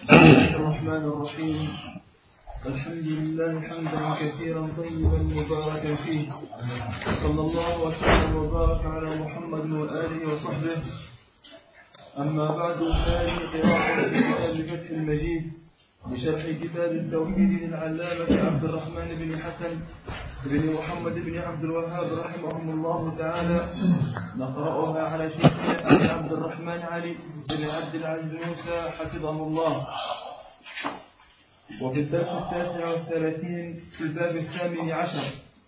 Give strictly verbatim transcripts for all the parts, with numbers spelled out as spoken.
الله الرحمن الرحيم. الحمد لله حمدا كثيرا طيبا مباركا فيه، صلى الله وسلم وبارك على محمد وآله وصحبه. أما بعد، فهذه قراءة في كتاب فتح المجيد بشرح كتاب التوحيد للعلامة عبد الرحمن بن حسن بن محمد بن عبد الوهاب رحمهم الله تعالى. نقرأها على شيخنا أبي عبد الرحمن علي بن عبد العزيز موسى حفظه الله. وفي الدرس التاسع والثلاثين في الباب الثامن عشر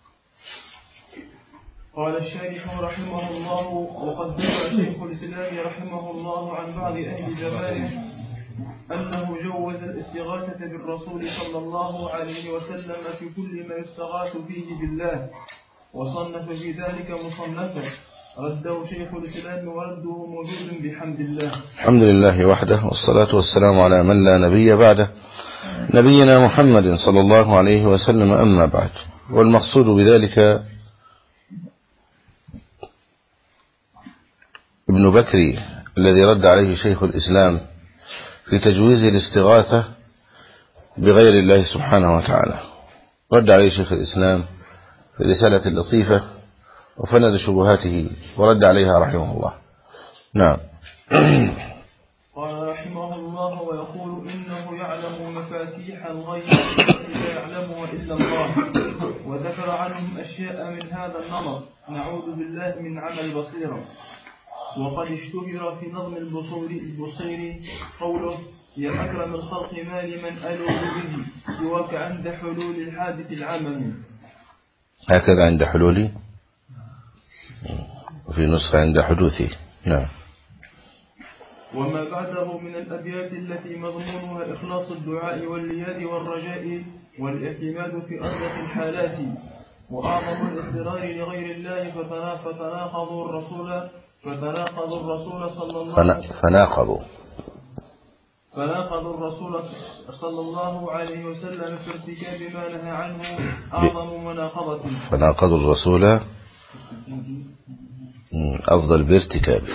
قال الشارح رحمه الله: وقد ذكر شيخ الإسلام رحمه الله عن بعض أهل زمانه أنه جوز الاستغاثة بالرسول صلى الله عليه وسلم في كل ما يستغاث فيه بالله، وصنف في ذلك مصنفا رده شيخ الإسلام ورده موجود بحمد الله. الحمد لله وحده، والصلاة والسلام على من لا نبي بعده، نبينا محمد صلى الله عليه وسلم. أما بعد، والمقصود بذلك ابن بكري الذي رد عليه شيخ الإسلام في تجويز الاستغاثة بغير الله سبحانه وتعالى. رد عليه شيخ الإسلام في رسالة لطيفة وفند شبهاته ورد عليها رحمه الله. نعم. قال رحمه الله: ويقول إنه يعلم مفاتيح الغيب التي لا يعلمها إلا الله، وذكر عنهم أشياء من هذا النمط، نعوذ بالله من عمل بصيرة. وقد اشتهر في نظم البصيري قوله: يا أكرم الخلق ما لمن ألوذ به سواك عند حلول الحادث العمم. هكذا عند حلولي، وفي نسخة عند حدوثي. نعم. وما بعده من الأبيات التي مضمونها إخلاص الدعاء واللياد والرجاء والاعتماد في أرض الحالات، وأعظم الاضطرار لغير الله فتناقضوا الرسول فتناقضوا الرسول صلى الله عليه وسلم فناقضوا فناقضوا الرسول صلى الله عليه وسلم في ارتكاب ما نهى عنه أعظم مناقضة. فناقضوا الرسول أفضل بارتكابه.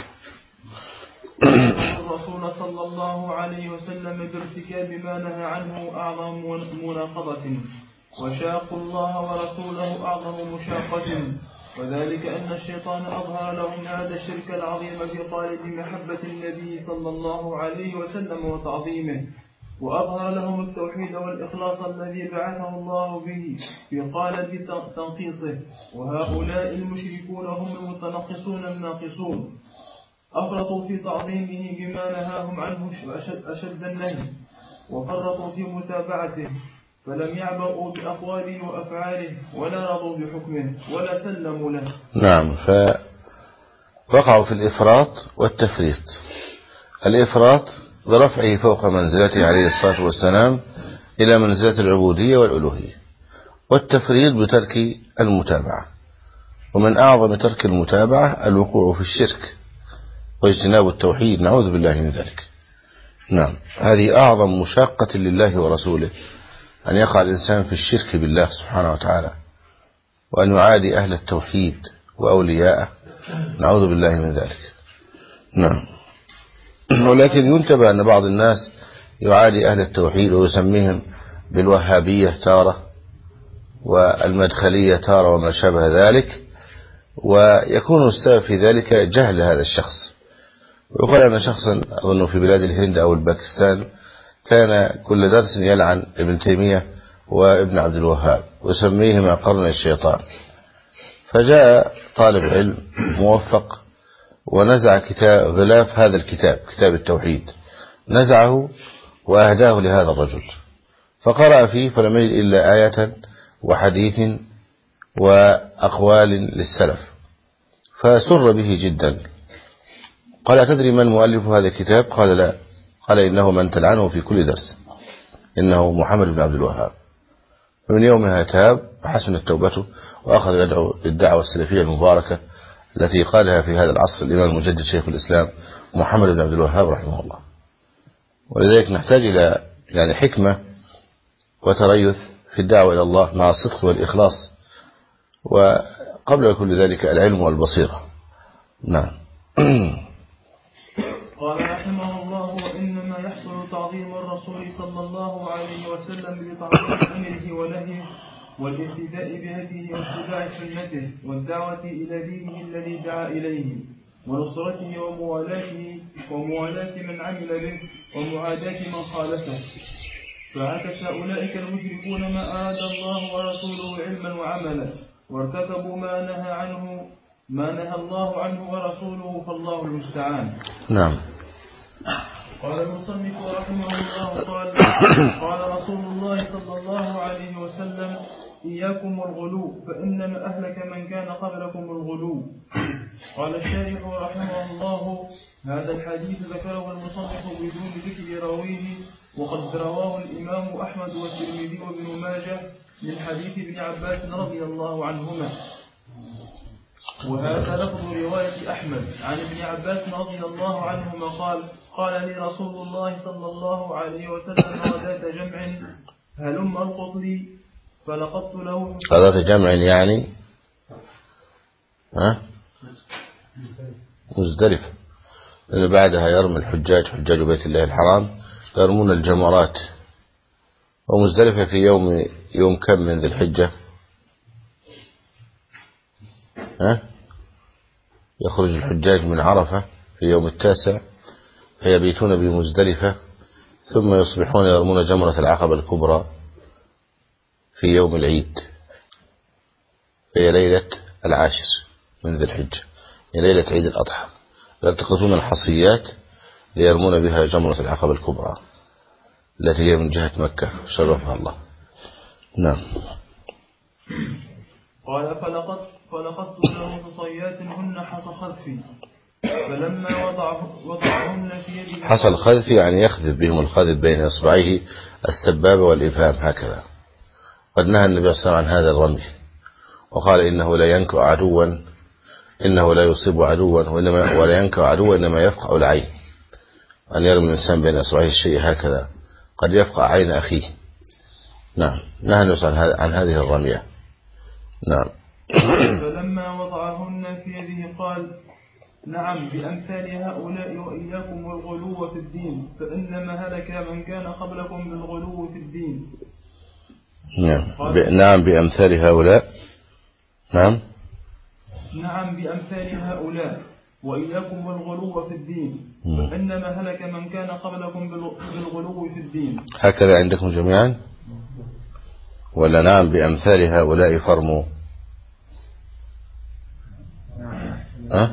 الرسول صلى الله عليه وسلم بارتكاب ما نهى عنه أعظم مناقضة، وشاقوا الله ورسوله أعظم مشاقة، وذلك أن الشيطان أظهر لهم هذا الشرك العظيم في قالب محبة النبي صلى الله عليه وسلم وتعظيمه، وأظهر لهم التوحيد والإخلاص الذي بعثه الله به في قالب تنقيصه، وهؤلاء المشركون هم المتنقصون الناقصون، أفرطوا في تعظيمه بما نهاهم عنه أشد, أشد النهي، وفرطوا في متابعته، فلم يعبأوا بأقواله وأفعاله ولا رضوا بحكمه ولا سلموا له. نعم، فوقعوا في الإفراط والتفريط. الإفراط برفعه فوق منزلته عليه الصلاة والسلام إلى منزلة العبودية والألوهية، والتفريط بترك المتابعة، ومن أعظم ترك المتابعة الوقوع في الشرك واجتناب التوحيد، نعوذ بالله من ذلك. نعم، هذه أعظم مشاقة لله ورسوله، أن يقع الإنسان في الشرك بالله سبحانه وتعالى، وأن يعادي أهل التوحيد وأولياءه، نعوذ بالله من ذلك. نعم. ولكن ينتبه أن بعض الناس يعادي أهل التوحيد ويسميهم بالوهابية تارة والمدخلية تارة وما شابه ذلك، ويكون السبب في ذلك جهل هذا الشخص. ويقول أن شخصا أظن في بلاد الهند أو الباكستان كان كل درس يلعن ابن تيمية وابن عبد الوهاب ويسميهما قرن الشيطان، فجاء طالب علم موفق ونزع كتاب غلاف هذا الكتاب، كتاب التوحيد، نزعه وأهداه لهذا الرجل، فقرأ فيه فلم يجد إلا آية وحديث وأقوال للسلف، فسر به جدا. قال: أتدري من مؤلف هذا الكتاب؟ قال: لا. قال: إنه من تلعنه في كل درس، إنه محمد بن عبد الوهاب. فمن يومها تاب وحسنت توبته وأخذ يدعو للدعوة السلفية المباركة التي قالها في هذا العصر الإمام المجدد شيخ الإسلام محمد بن عبد الوهاب رحمه الله. ولذلك نحتاج إلى يعني حكمة وتريث في الدعوة إلى الله مع الصدق والإخلاص، وقبل كل ذلك العلم والبصيرة. نعم. قال رحمه الله: وإنما يحصل تعظيم الرسول الرسول صلى الله عليه وسلم بتعظيم أمره ونهيه والاهتداء بهديه واتباع سنته والدعوة إلى دينه الذي دعا إليه ونصرته وموالاته وموالاة من عمل به ومعاداة من خالفه. فعكس أولئك المشركون ما أراد الله ورسوله علما وعملا وارتكبوا ما نهى عنه ما نهى الله عنه ورسوله فالله المستعان. نعم. قال المصنف رحمه الله قال قال رسول الله صلى الله عليه وسلم إياكم والغلو فإنما أهلك من كان قبلكم الغلو. قال الشارح رحمه الله هذا الحديث ذكره المصنف بدون ذكر راويه وقد رواه الإمام أحمد والترمذي وابن ماجه من حديث ابن عباس رضي الله عنهما. وهذا لفظ رواية أحمد عن ابن عباس رضي الله عنهما قال قال لي رسول الله صلى الله عليه وسلم غداة جمع هلم ارقط لي فلقطت له. غداة جمع يعني ها مزدلفة، لأن بعدها يرمي الحجاج حجاج بيت الله الحرام يرمون الجمرات. ومزدلفة في يوم يوم كم من ذي الحجة؟ ها يخرج الحجاج من عرفة في يوم التاسع فيبيتون بمزدلفة ثم يصبحون يرمون جمرة العقبة الكبرى في يوم العيد، هي ليلة العاشر من ذي الحجة، هي ليلة عيد الأضحى، يلتقطون الحصيات ليرمون بها جمرة العقبة الكبرى التي هي من جهة مكة شرفها الله. نعم. قال فلقد فلقدت له حصيات هن حصى خذفي فلما وضعه وضعهن في يده. حصى الخذف يعني يخذف بهم الخذف بين إصبعيه السبابة والإبهام هكذا. قد نهى النبي صلى الله عليه وسلم عن هذا الرمي وقال إنه لا ينكأ عدوا إنه لا يصيب عدوا وإنما ولا ينكأ عدوا إنما يفقع العين، أن يرمي الإنسان بين إصبعيه الشيء هكذا قد يفقع عين أخيه. نعم. نهى النبي صلى الله عليه وسلم عن هذه الرمية. نعم. فلما وضعهن في يده قال نعم بأمثال هؤلاء وإياكم والغلو في الدين فإنما هلك من كان قبلكم بالغلو في الدين. نعم. ب... نعم بأمثال هؤلاء. نعم. نعم بأمثال هؤلاء وإياكم والغلو في الدين فإنما هلك من كان قبلكم بالغلو في الدين. هكذا عندكم جميعا ولا نعم بأمثال هؤلاء فرموا؟ أه؟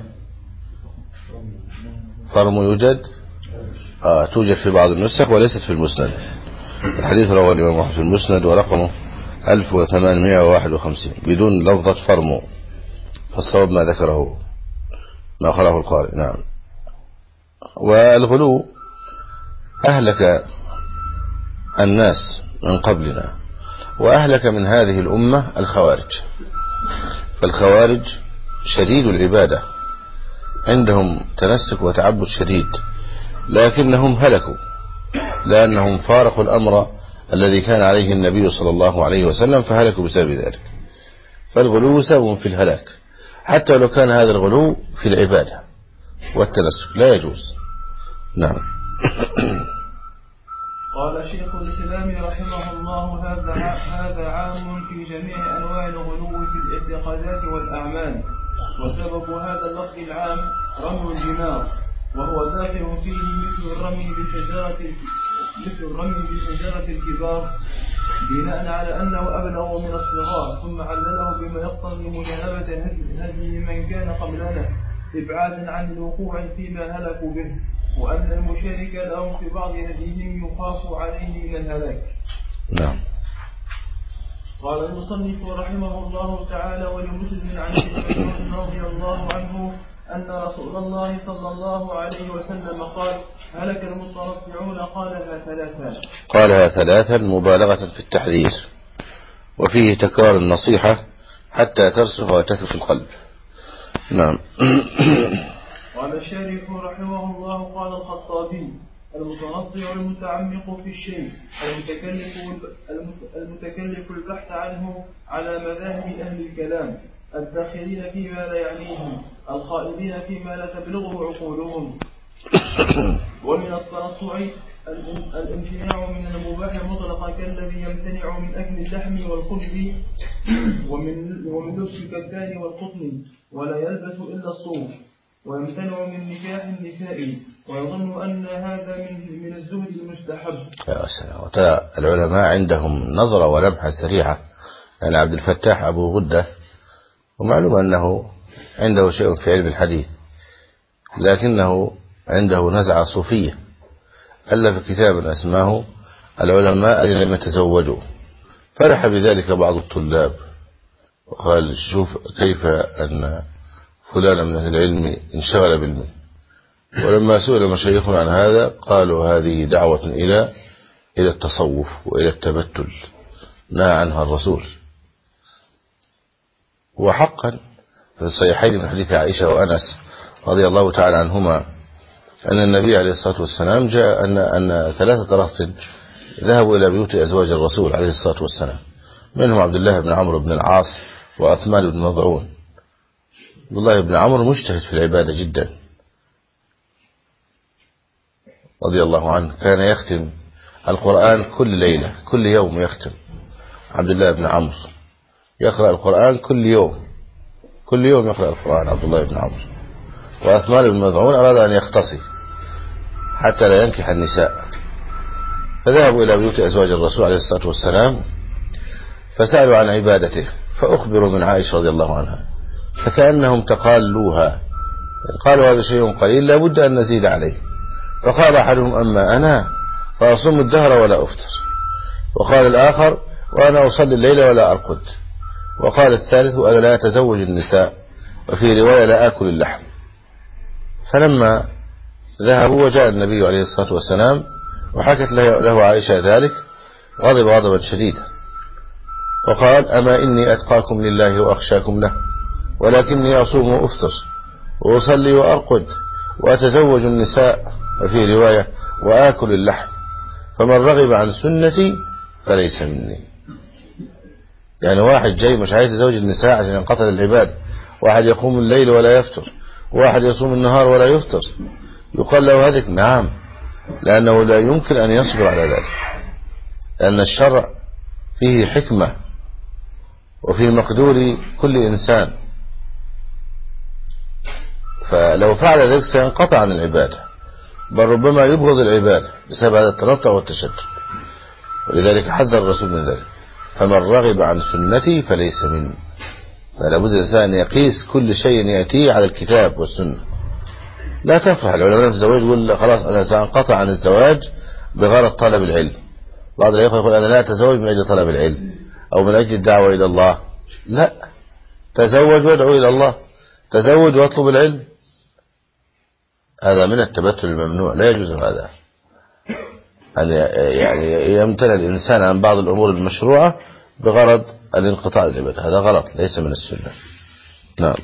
فرموا يوجد آه توجد في بعض النسخ وليست في المسند. الحديث رواه الإمام أحمد في المسند ورقمه ألف وثمانمائة وواحد وخمسين بدون لفظة فرموا، فالصواب ما ذكره ما أخره القارئ. نعم. والغلو أهلك الناس من قبلنا وأهلك من هذه الأمة الخوارج. فالخوارج شديد العبادة عندهم تنسك وتعبد شديد لكنهم هلكوا لأنهم فارقوا الأمر الذي كان عليه النبي صلى الله عليه وسلم فهلكوا بسبب ذلك. فالغلو سبب في الهلاك حتى لو كان هذا الغلو في العبادة والتنسك لا يجوز. نعم. قال شيخ الإسلام رحمه الله هذا هذا عام في جميع أنواع الغلو في الاعتقادات والأعمال، وسبب هذا اللفظ العام رمي الجمار وهو داخل فيه مثل الرمي بالحجارة مثل الرمي بالحجارة الكبار بناء على أنه أبلغ من الصغار، ثم علله بما يقتضي مجانبة هدي من كان قبلنا إبعادا عن الوقوع فيما هلكوا به، وأن المشارك لهم في بعض هديهم يخاف عليه من الهلاك. نعم. قال المصنف رحمه الله تعالى ولمسلم عن ابن رضي الله عنه أن رسول الله صلى الله عليه وسلم قال هلك المترفعون قالها ثلاثا قالها ثلاثا مبالغة في التحذير وفيه تكرار النصيحة حتى ترسخ وتثبت في القلب. نعم. قال الشارح رحمه الله قال الخطابي المتنطع المتعمق في الشيء المتكلف المتكلف البحث عنه على مذاهب أهل الكلام الداخلين فيما لا يعنيهم الخائضين فيما لا تبلغه عقولهم. ومن التنطع الامتناع من المباح مطلقا كالذي يمتنع من أكل اللحم والخبز ومن ومن لبس الكتان والقطن ولا يلبس إلا الصوف، ويمتنع من نكاح النساء ويظن أن هذا من من الزهد المستحب. يا سلام. وترى العلماء عندهم نظرة ولمحة سريعة. يعني عبد الفتاح أبو غدة ومعلوم أنه عنده شيء في علم الحديث، لكنه عنده نزعة صوفية، ألف كتابا اسمه العلماء الذين لم يتزوجوا، فرح بذلك بعض الطلاب وقال شوف كيف أن فلان من أهل العلم انشغل بالعلم. ولما سئل مشايخنا عن هذا قالوا هذه دعوة إلى إلى التصوف وإلى التبتل نهى عنها الرسول. وحقا في الصحيحين من حديث عائشة وأنس رضي الله تعالى عنهما أن النبي عليه الصلاة والسلام جاء أن أن ثلاثة رهط ذهبوا إلى بيوت أزواج الرسول عليه الصلاة والسلام، منهم عبد الله بن عمرو بن العاص وعثمان بن مظعون. عبد الله بن عمرو مجتهد في العبادة جدا رضي الله عنه، كان يختم القرآن كل ليلة، كل يوم يختم. عبد الله بن عمرو يقرأ القرآن كل يوم، كل يوم يقرأ القرآن عبد الله بن عمرو. وعثمان بن مظعون أراد أن يختصي حتى لا ينكح النساء، فذهبوا إلى بيوت أزواج الرسول عليه الصلاة والسلام فسألوا عن عبادته، فأخبروا من عائشة رضي الله عنها، فكأنهم تقالوها، قالوا هذا شيء قليل لا بد أن نزيد عليه. فقال أحدهم أما أنا فأصوم الدهر ولا أفطر، وقال الآخر وأنا أصلي الليل ولا أرقد، وقال الثالث أنا لا أتزوج النساء، وفي رواية لا آكل اللحم. فلما ذهبوا وجاء النبي عليه الصلاة والسلام وحكت له عائشة ذلك غضب غضبا شديدا وقال أما إني أتقاكم لله وأخشاكم له، ولكني أصوم وأفطر وأصلي وأرقد وأتزوج النساء، وفي رواية وآكل اللحم، فمن رغب عن سنتي فليس مني. يعني واحد جاي مش عايز يتزوج النساء عشان ينقطع العبادة، واحد يقوم الليل ولا يفطر، واحد يصوم النهار ولا يفطر، يقال له هذا نعم، لأنه لا يمكن أن يصبر على ذلك، لأن الشرع فيه حكمة وفي مقدور كل إنسان، فلو فعل ذلك سينقطع عن العبادة، بل ربما يبغض العبادة بسبب هذا التنطع والتشدد. ولذلك حذر الرسول من ذلك، فمن رغب عن سنتي فليس مني. فلا بد الإنسان أن يقيس كل شيء يأتيه على الكتاب والسنة. لا تفرح العلماء في الزواج يقول خلاص أنا سأنقطع عن الزواج بغرض طلب العلم. بعض الإخوة يقول أنا لا أتزوج من أجل طلب العلم أو من أجل الدعوة إلى الله. لا، تزوج وادعو إلى الله، تزوج واطلب العلم. هذا من التبتل الممنوع، لا يجوز هذا، أن يعني يمتنع الإنسان عن بعض الأمور المشروعة بغرض الانقطاع العبادة، هذا غلط ليس من السنة. نعم.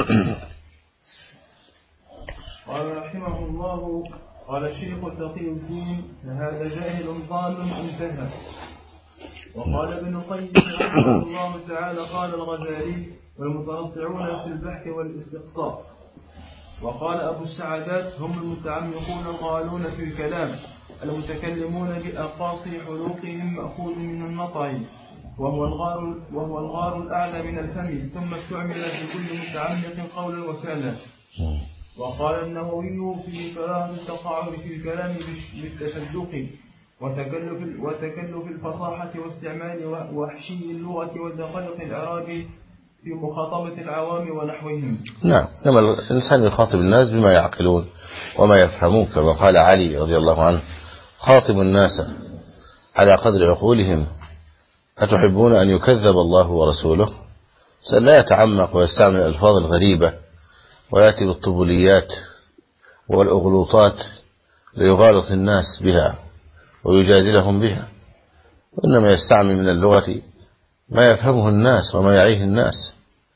قال رحمه الله قال الشيخ تقي الدين هذا جاهل ضال انتهى. وقال ابن القيم رحمه الله تعالى قال الغزالي والمتنطعون في البحث والاستقصاء. وقال أبو السعادات هم المتعمقون الغالون في الكلام المتكلمون بأقاصي حلوقهم مأخوذ من النطع، وهو الغار, وهو الغار الأعلى من الفم، ثم استعمل في كل متعمق قولا وفعلا. وقال النووي في كراهة التقاعد في الكلام بالتشدق وتكلف, وتكلف الفصاحة واستعمال وحشي اللغة ودقائق الإعراب في مخاطبة العوام ونحوهم. نعم، لما الإنسان يخاطب الناس بما يعقلون وما يفهمون، كما قال علي رضي الله عنه خاطب الناس على قدر عقولهم، أتحبون أن يكذب الله ورسوله؟ لا يتعمق ويستعمل الألفاظ الغريبة ويأتي بالطبوليات والأغلوطات ليغالط الناس بها ويجادلهم بها، وإنما يستعمل من اللغة ما يفهمه الناس وما يعيه الناس،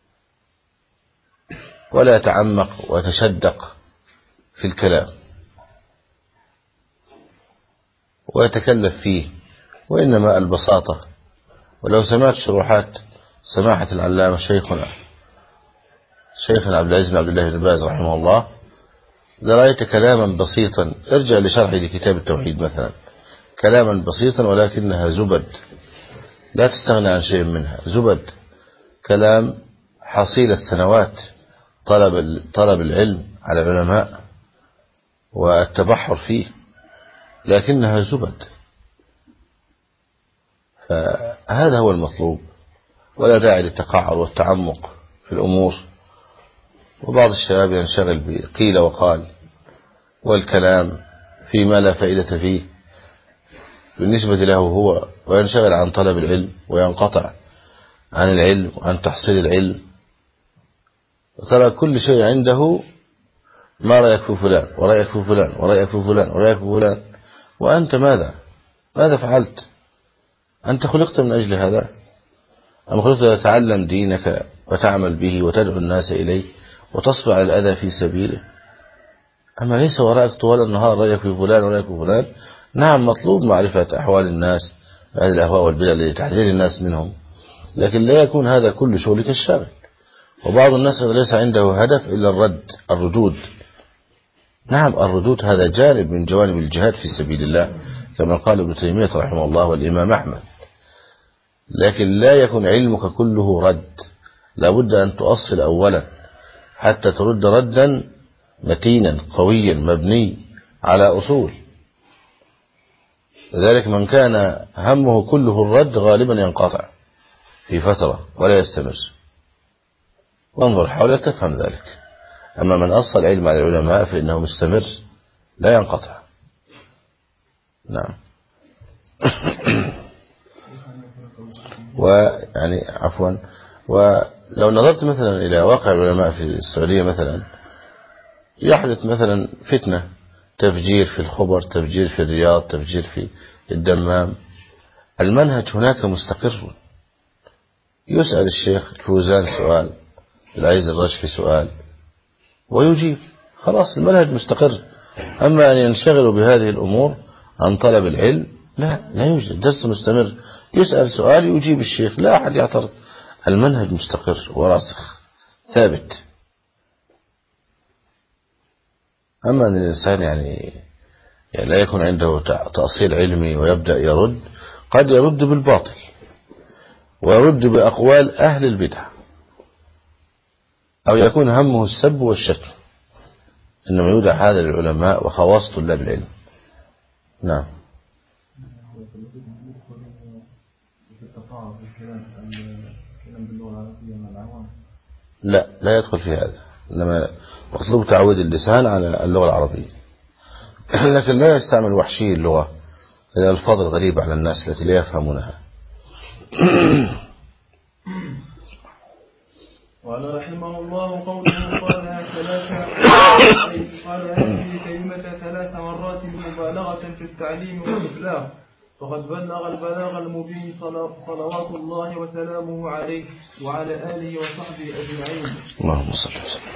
ولا يتعمق ويتشدق في الكلام ويتكلف فيه، وإنما البساطة. ولو سمعت شروحات سماحة العلامة شيخنا شيخنا عبد العزيز بن عبد الله بن باز رحمه الله إذا رأيت كلاما بسيطا ارجع لشرح لكتاب التوحيد مثلا، كلاما بسيطا ولكنها زبد لا تستغنى عن شيء منها، زبد كلام حصيلة سنوات طلب طلب العلم على العلماء والتبحر فيه، لكنها زبد. فهذا هو المطلوب، ولا داعي للتقعر والتعمق في الأمور. وبعض الشباب ينشغل بقيل وقال والكلام فيما لا فائدة فيه بالنسبة له هو، وينشغل عن طلب العلم وينقطع عن العلم وعن تحصيل العلم، وترى كل شيء عنده ما رأيك في فلان ورأيك في فلان ورأيك في فلان ورأيك في فلان، وأنت ماذا ماذا فعلت؟ أنت خلقت من أجل هذا أم خلقت لتتعلم دينك وتعمل به وتدعو الناس إليه وتصبر على الأذى في سبيله؟ أما ليس وراءك طوال النهار رأيك في فلان ورأيك في فلان. نعم مطلوب معرفة أحوال الناس هذه الأهواء والبدع لتحذير الناس منهم، لكن لا يكون هذا كل شغلك الشاغل. وبعض الناس ليس عنده هدف إلا الرد الردود. نعم الردود هذا جانب من جوانب الجهاد في سبيل الله كما قال ابن تيمية رحمه الله والإمام أحمد، لكن لا يكون علمك كله رد. لابد أن تؤصل أولا حتى ترد ردا متينا قويا مبني على أصول. لذلك من كان همه كله الرد غالبا ينقطع في فترة ولا يستمر. وانظر حولك تفهم ذلك. أما من أصل علم على العلماء فإنه مستمر لا ينقطع. نعم. ويعني عفوا، ولو نظرت مثلا إلى واقع العلماء في السعودية مثلا، يحدث مثلا فتنة، تفجير في الخبر، تفجير في الرياض، تفجير في الدمام. المنهج هناك مستقر. يسأل الشيخ الفوزان سؤال، العزيز الرشفي سؤال ويجيب، خلاص المنهج مستقر. أما أن ينشغلوا بهذه الأمور عن طلب العلم لا لا يوجد. درس مستمر، يسأل سؤال يجيب الشيخ، لا أحد يعترض. المنهج مستقر وراسخ ثابت. أما أن الإنسان يعني, يعني لا يكون عنده تأصيل علمي ويبدأ يرد، قد يرد بالباطل ويرد بأقوال أهل البدع، أو يكون همه السب والشتم، إنما يودع هذا للعلماء وخواص طلاب العلم. نعم. لا لا يدخل في هذا، إنما مطلوب تعود اللسان على اللغة العربية، لكن لا يستعمل وحشي اللغة، الألفاظ الغريبة على الناس التي لا يفهمونها. وعلى رحمه الله قوله قالها ثلاثة، قال هذه كلمة ثلاث مرات مبالغة في التعليم والإبلاغ، فقد بلغ البلاغ المبين صلوات الله وسلامه عليه وعلى آله وصحبه أجمعين. اللهم صل وسلم.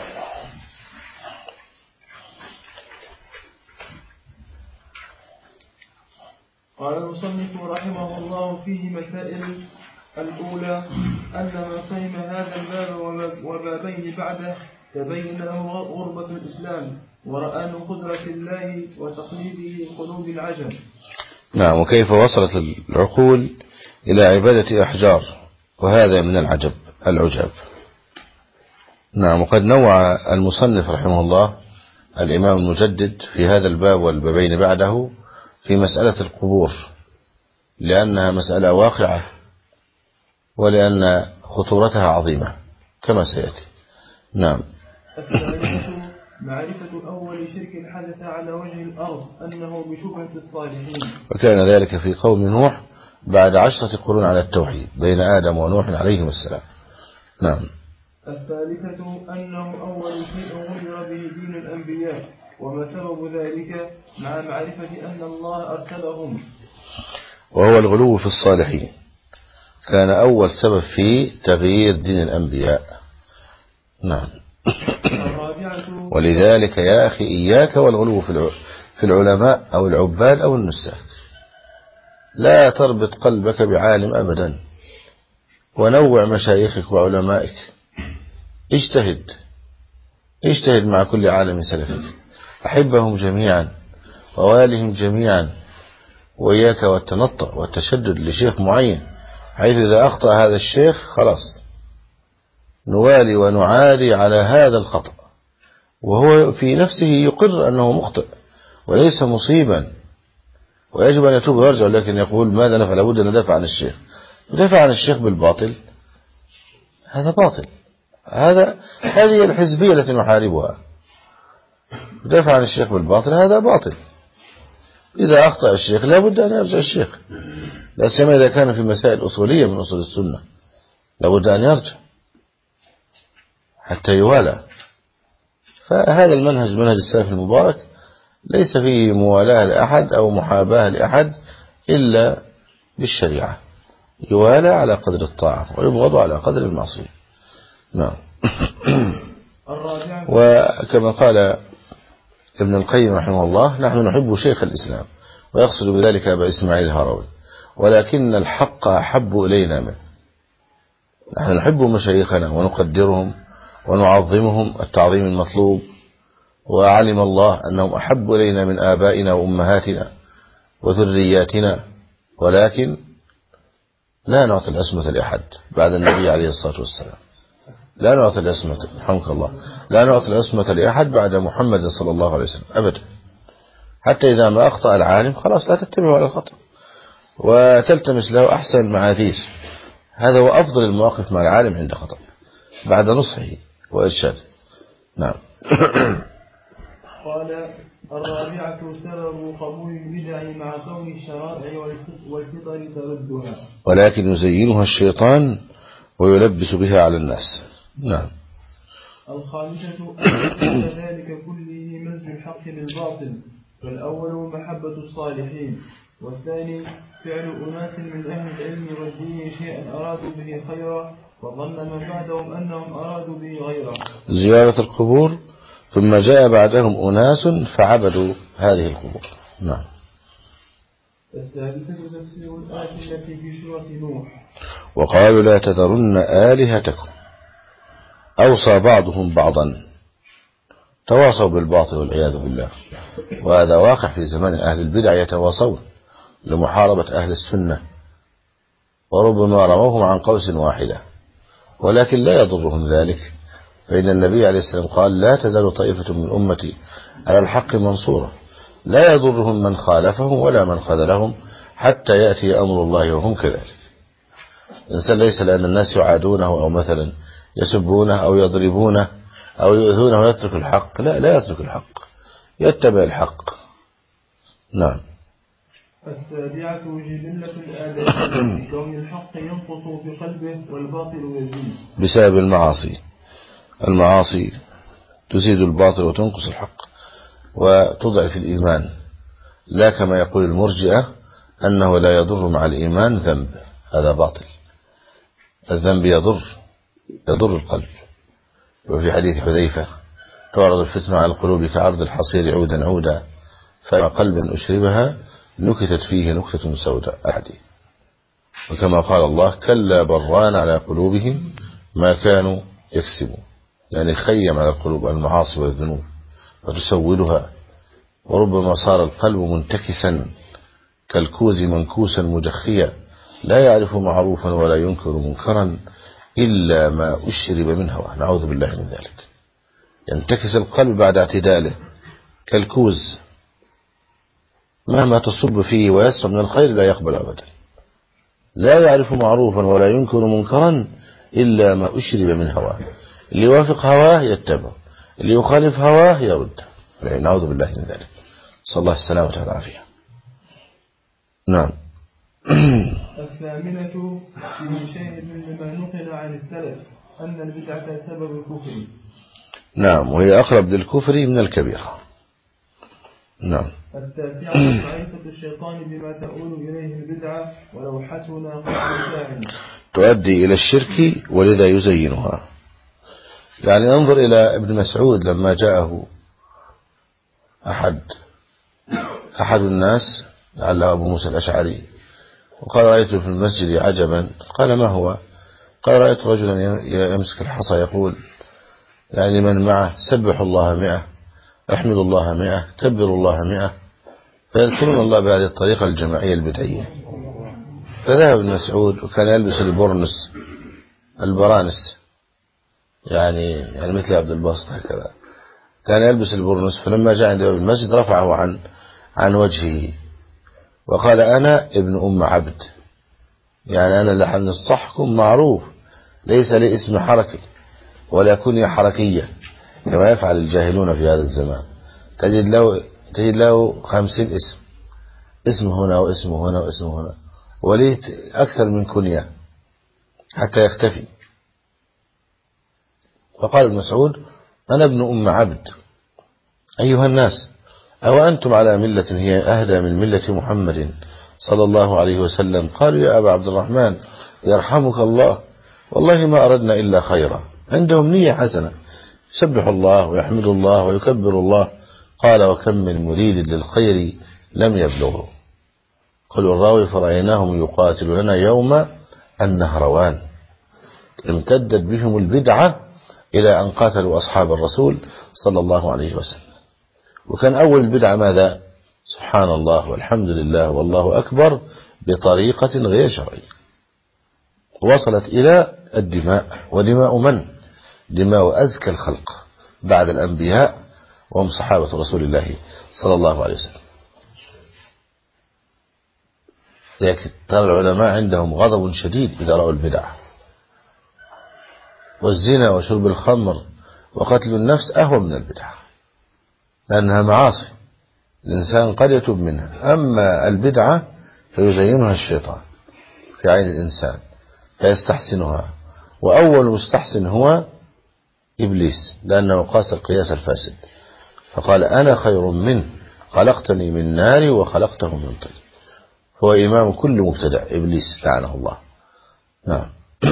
قال المصنف رحمه الله فيه مسائل. الأولى أن من فهم هذا الباب وبابين بعده تبين له غربة الإسلام ورأى من قدرة الله وتقليده قلوب العجب. نعم. وكيف وصلت العقول إلى عبادة أحجار، وهذا من العجب العجاب. نعم. وقد نوع المصنف رحمه الله الإمام المجدد في هذا الباب والبابين بعده في مسألة القبور، لأنها مسألة واقعة ولأن خطورتها عظيمة كما سيأتي. نعم. الثالثة معرفة أول شرك حدث على وجه الأرض أنه بشبهة الصالحين، وكان ذلك في قوم نوح بعد عشرة قرون على التوحيد بين آدم ونوح عليهم السلام. نعم. الثالثة أنه أول شيء غير به دين الأنبياء، وما سبب ذلك مع معرفة أن الله أرسلهم، وهو الغلو في الصالحين، كان أول سبب في تغيير دين الأنبياء. نعم. ولذلك يا أخي إياك والغلو في العلماء أو العباد أو النساك، لا تربط قلبك بعالم أبدا، ونوع مشايخك وعلمائك، اجتهد اجتهد مع كل عالم سلفك، أحبهم جميعا ووالهم جميعا، وإياك والتنطع والتشدد لشيخ معين، حيث إذا أخطأ هذا الشيخ خلاص نوالي ونعادي على هذا الخطأ، وهو في نفسه يقر أنه مخطئ وليس مصيبا، ويجب أن يتوب ويرجع، لكن يقول ماذا نفعل؟ لابد أن ندافع عن الشيخ. ندافع عن الشيخ بالباطل، هذا باطل. هذا هذه الحزبية التي نحاربها. ندافع عن الشيخ بالباطل، هذا باطل. إذا أخطأ الشيخ لابد أن يرجع الشيخ، لا سيما إذا كان في مسائل أصولية من أصول السنة، لابد أن يرجع حتى يوالى. فهذا المنهج منهج السلف المبارك ليس فيه موالاة لأحد أو محاباة لأحد إلا بالشريعة، يوالى على قدر الطاعة ويبغض على قدر المعصية. نعم. وكما قال ابن القيم رحمه الله: نحن نحب شيخ الإسلام، ويقصد بذلك أبا إسماعيل الهروي، ولكن الحق أحب إلينا منه. نحن نحب مشايخنا ونقدرهم ونعظمهم التعظيم المطلوب، وعلم الله أنهم أحب إلينا من آبائنا وأمهاتنا وذرياتنا، ولكن لا نعطي العصمة لأحد بعد النبي عليه الصلاة والسلام. لا نعطي العصمة، رحمك الله، لا نعطي العصمة لأحد بعد محمد صلى الله عليه وسلم أبدا. حتى إذا ما أخطأ العالم خلاص لا تتبعه على الخطأ، وتلتمس له أحسن المعاذير. هذا هو أفضل المواقف مع العالم عند خطأ بعد نصحه وإرشاده. نعم. قال: الرابعة سبب قبول البدع مع كون الشرائع والفطر تردها، ولكن يزينها الشيطان ويلبس بها على الناس. نعم. الخامسة أن ذلك كله مزج الحق بالباطل، فالأول محبة الصالحين، والثاني فعل أناس من أهل العلم والدين شيئا أرادوا به خيرا، وظن من بعدهم أنهم أرادوا به غيره، زيارة القبور، ثم جاء بعدهم أناس فعبدوا هذه القبور. نعم. السادسة تفسير الآية التي في سورة نوح: وقالوا لا تذرن آلهتكم، أوصى بعضهم بعضا، تواصوا بالباطل والعياذ بالله. وهذا واقع في زمان أهل البدع، يتواصون لمحاربة أهل السنة، وربما رموهم عن قوس واحدة، ولكن لا يضرهم ذلك، فإن النبي عليه السلام قال: لا تزال طائفة من أمتي على الحق منصورة، لا يضرهم من خالفهم ولا من خذلهم حتى يأتي أمر الله وهم كذلك. الإنسان ليس لأن الناس يعادونه أو مثلا يسبونه أو يضربونه أو يؤذونه ويترك الحق، لا لا يترك الحق، يتبع الحق. نعم. السابعة جبلة الآدم، كون الحق ينقص في قلبه والباطل يزيد بسبب المعاصي. المعاصي تزيد الباطل وتنقص الحق وتضعف الإيمان، لا كما يقول المرجئة أنه لا يضر مع الإيمان ذنب، هذا باطل. الذنب يضر يضر القلب. وفي حديث حذيفة: تعرض الفتنة على القلوب كعرض الحصير عودا عودا، فما قلبا أشربها نكتت فيه نكتة سوداء، الحديث. وكما قال الله: كلا بران على قلوبهم ما كانوا يكسبون، يعني خيم على القلوب المعاصي والذنوب وتسودها، وربما صار القلب منتكسا كالكوز منكوسا مجخيا، لا يعرف معروفا ولا ينكر منكرا إلا ما أشرب من هواه، نعوذ بالله من ذلك. ينتكس القلب بعد اعتداله كالكوز، مهما تصب فيه ويسر من الخير لا يقبل أبدا، لا يعرف معروفا ولا ينكر منكرا إلا ما أشرب من هواه. اللي يوافق هواه يتبع، اللي يخالف هواه يرد، نعوذ بالله من ذلك، صلى الله السلامة والعافية. نعم. الثامنة في شاهد لما نقل عن السلف أن البدعة سبب الكفر. نعم، وهي أقرب للكفر من الكبيرة. نعم. التاسعة معرفة الشيطان بما تؤول إليه البدعة ولو حسن قصد تؤدي إلى الشرك ولذا يزينها. يعني انظر إلى ابن مسعود لما جاءه أحد أحد الناس لعله أبو موسى الأشعري وقال: رأيت في المسجد عجبا. قال: ما هو؟ قال: رأيت رجلا يمسك الحصى يقول يعني من معه: سبح الله مئة، احمدوا الله مئة، كبروا الله مئة، فيذكرون الله بهذه الطريقة الجماعية البدعية. فذهب ابن مسعود وكان يلبس البرنس البرانس، يعني يعني مثل عبد الباسط هكذا، كان يلبس البرنس. فلما جاء عند باب المسجد رفعه عن عن وجهه وقال أنا ابن أم عبد، يعني أنا لحن الصحكم معروف، ليس لي اسم حركي ولا كنية حركية كما يفعل الجاهلون في هذا الزمان. تجد له تجد له خمسين اسم، اسم هنا واسم هنا واسم هنا، وليه أكثر من كنية حتى يختفي. فقال ابن مسعود أنا ابن أم عبد أيها الناس، أو أنتم على ملة هي أهدى من ملة محمد صلى الله عليه وسلم؟ قالوا يا أبا عبد الرحمن يرحمك الله، والله ما أردنا إلا خيرا. عندهم نية حسنة، يسبح الله ويحمد الله ويكبر الله. قال وكم من مريد للخير لم يبلغه. قالوا الراوي فرأيناهم يقاتلوننا يوم النهروان، امتدت بهم البدعة إلى أن قاتلوا أصحاب الرسول صلى الله عليه وسلم. وكان أول البدعة ماذا؟ سبحان الله والحمد لله والله أكبر بطريقة غير شرعية، وصلت إلى الدماء. ودماء من؟ دماء أزكى الخلق بعد الأنبياء وهم صحابة رسول الله صلى الله عليه وسلم. لكن ترى العلماء عندهم غضب شديد إذا رأوا البدع. والزنا وشرب الخمر وقتل النفس أهون من البدع، لأنها معاصي الإنسان قد يتوب منها. أما البدعة فيزينها الشيطان في عين الإنسان فيستحسنها، وأول مستحسن هو إبليس، لأنه قاس القياس الفاسد فقال أنا خير منه خلقتني من نار وخلقته من طين. هو إمام كل مبتدع إبليس لعنه الله. نعم.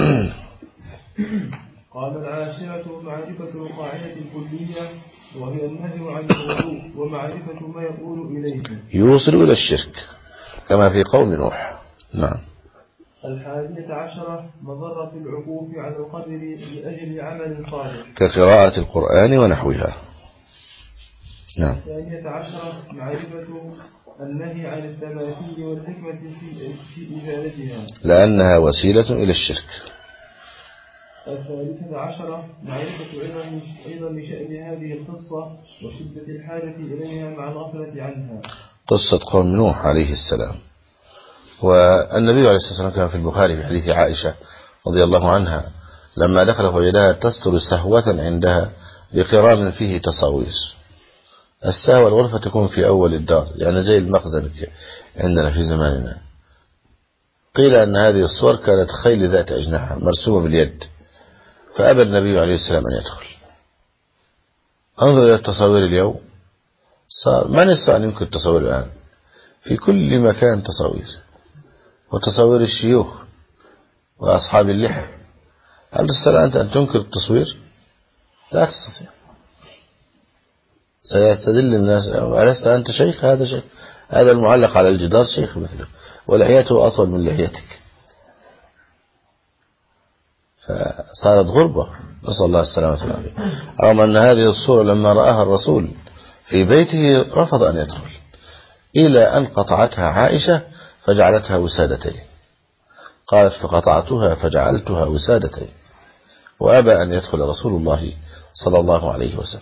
قال العاشرة معرفة القاعدة الكلية وهي النهي عن الوضوء ومعرفة ما يقول إليه يوصل إلى الشرك كما في قوم نوح. نعم. الحادية عشرة مضرة العكوف على القدر لأجل عمل صالح كقراءة القرآن ونحوها. نعم. الثانية عشرة معرفة النهي عن التماثيل والحكمة في إزالتها لأنها وسيلة إلى الشرك. الثالثة عشرة معرفة عظم شأن هذه القصة وشدة الحاجة إليها مع الغفلة عنها. قصة قوم نوح عليه السلام. والنبي عليه الصلاة والسلام كان في البخاري في حديث عائشة رضي الله عنها لما دخل فوجدها تستر سهوة عندها بقرام فيه تصاوير. السهوة الغرفة تكون في أول الدار، يعني زي المخزن عندنا في زماننا. قيل أن هذه الصور كانت خيل ذات أجنحة مرسومة باليد، فأبى النبي عليه السلام أن يدخل. انظر إلى التصاوير اليوم، صار من يستطيع أن ينكر التصاوير الآن؟ في كل مكان تصاوير، وتصاوير الشيوخ وأصحاب اللحى. هل تستطيع أنت أن تنكر التصوير؟ لا تستطيع. سيستدل الناس ألست أنت شيخ؟ هذا شيخ، هذا المعلق على الجدار شيخ مثله ولحيته أطول من لحيتك. فصارت غربة، نسأل الله السلامة والعافية. رغم أن هذه الصورة لما رآها الرسول في بيته رفض أن يدخل، إلى أن قطعتها عائشة فجعلتها وسادتين. قالت فقطعتها فجعلتها وسادتين، وأبى أن يدخل رسول الله صلى الله عليه وسلم.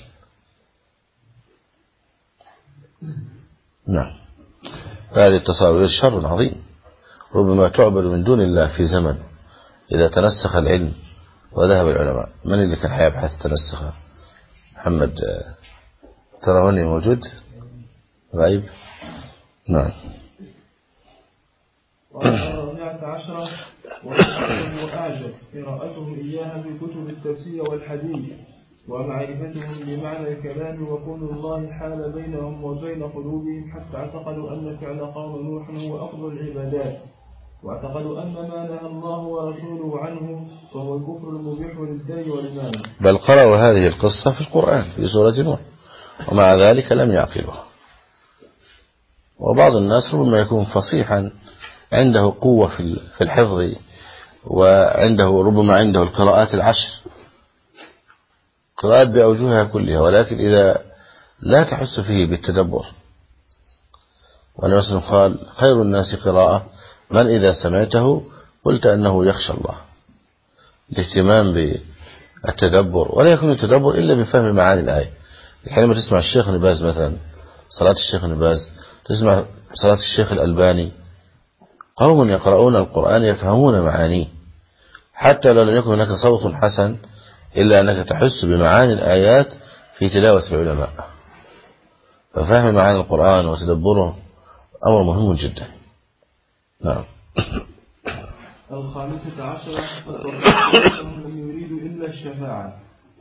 نعم. هذه التصاوير شر عظيم، ربما تعبد من دون الله في زمن إذا تنسخ العلم وذهب العلماء. من اللي كان حيبحث تنسخ؟ محمد تروني موجود غايب. نعم. والرابعة عشرة وأعجب قراءتهم إياها في كتب التفسير والحديث ومعرفتهم بمعنى الكلام وكون الله حال بينهم وبين قلوبهم حتى اعتقدوا أن فعل قوم نوح هو أفضل العبادات، واعتقدوا أن ما نهى الله ورسوله عنه فهو الكفر المبيح للدين والمال. بل قرأوا هذه القصة في القرآن في سورة نوح ومع ذلك لم يعقلوها. وبعض الناس ربما يكون فصيحا عنده قوة في الحفظ وعنده ربما عنده القراءات العشر، قراءات بأوجهها كلها، ولكن إذا لا تحس فيه بالتدبر. وأنا مثلا قال خير الناس قراءة من إذا سمعته قلت أنه يخشى الله. الاهتمام بالتدبر، ولا يكون التدبر إلا بفهم معاني الآية. حينما تسمع الشيخ ابن باز مثلا صلاة الشيخ ابن باز، تسمع صلاة الشيخ الألباني، قوم يقرؤون القرآن يفهمون معانيه، حتى لو لم يكن هناك صوت حسن إلا أنك تحس بمعاني الآيات في تلاوة العلماء. ففهم معاني القرآن وتدبره أمر مهم جدا. نعم. الخامسة عشرة من يريد إلا الشفاعة.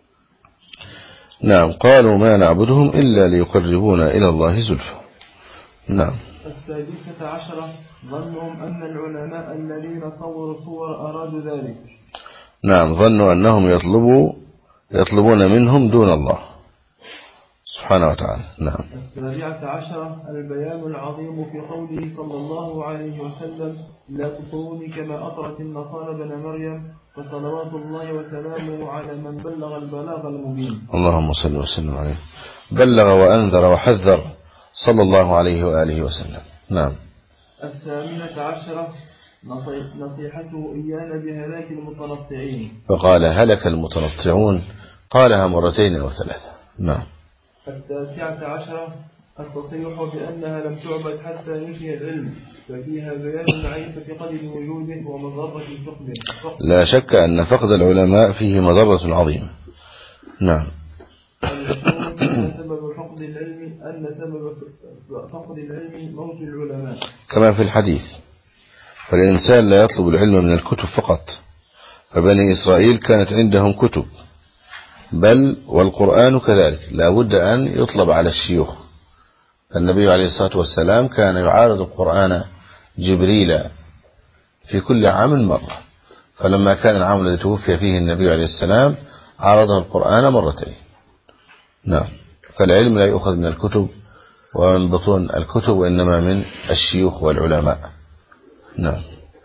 نعم. قالوا ما نعبدهم إلا ليقربونا إلى الله زلفى. نعم. السادسة عشرة ظنهم أن العلماء الذين صوروا صور أرادوا ذلك. نعم. ظنوا أنهم يطلبوا يطلبون منهم دون الله سبحانه وتعالى. نعم. السابعة عشرة البيان العظيم في قوله صلى الله عليه وسلم لا تطروني كما أطرت النصارى بن مريم فصلوات الله وسلامه على من بلغ البلاغ المبين. اللهم صل وسلم عليه. بلغ وأنذر وحذر صلى الله عليه وآله وسلم. نعم. الثامنة عشرة نصيحته إيانا بهلاك المتنطعين. فقال هلك المتنطعون، قالها مرتين أو ثلاثة. نعم. التاسعة عشرة التصريح بأنها لم تعبد حتى نسي العلم، ففيها بيان المعرفة قدر وجوده ومضرة فقده. لا شك أن فقد العلماء فيه مضرة عظيمة. نعم. أن سبب فقد العلم أن سبب فقد العلم موت العلماء كما في الحديث. فالإنسان لا يطلب العلم من الكتب فقط، فبني إسرائيل كانت عندهم كتب، بل والقرآن كذلك لا بد أن يطلب على الشيوخ. النبي عليه الصلاة والسلام كان يعارض القرآن جبريل في كل عام مرة، فلما كان العام الذي توفي فيه النبي عليه السلام عارضه القرآن مرتين. نعم. فالعلم لا يؤخذ من الكتب ومن بطون الكتب، وإنما من الشيوخ والعلماء. نعم.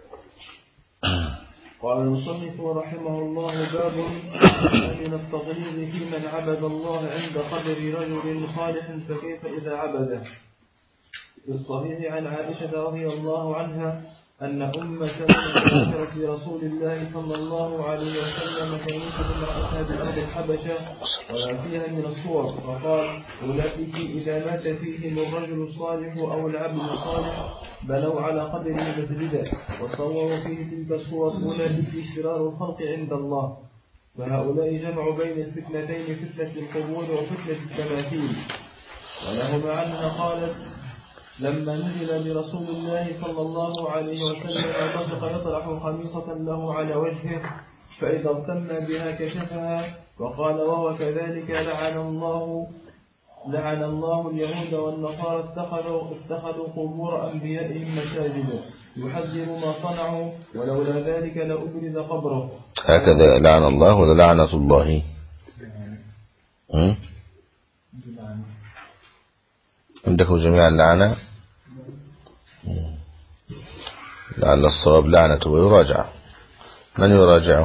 قال المصنف رحمه الله باب من التغليظ في من عبد الله عند قبر رجل صالح فكيف إذا عبده. في الصحيح عن عائشة رضي الله عنها أن أم سلمة ذكرت لرسول الله صلى الله عليه وسلم كنيسة امرأتها بأرض الحبشة ولا فيها من الصور، فقال أولئك إذا مات فيهم الرجل الصالح أو العبد الصالح بنوا على قدره مسجدا وصوروا فيه تلك الصور، أولئك شرار الخلق عند الله. فهؤلاء جمعوا بين الفتنتين، فتنة القبور وفتنة التماثيل. ولهما عنها قالت لما نزل برسول الله صلى الله عليه وسلم طفق يطرح خميصة له على وجهه، فإذا اغتم بها كشفها وقال وهو كذلك لعن الله لعن الله اليهود والنصارى اتخذوا اتخذوا قبور أنبيائهم مساجدا يحذر ما صنعوا ولولا ذلك لأبرز قبره. هكذا لعن الله ولا لعنة الله؟ عندكم جميعا لعنة؟ لعل الصواب لعنته ويراجع. من يراجعه؟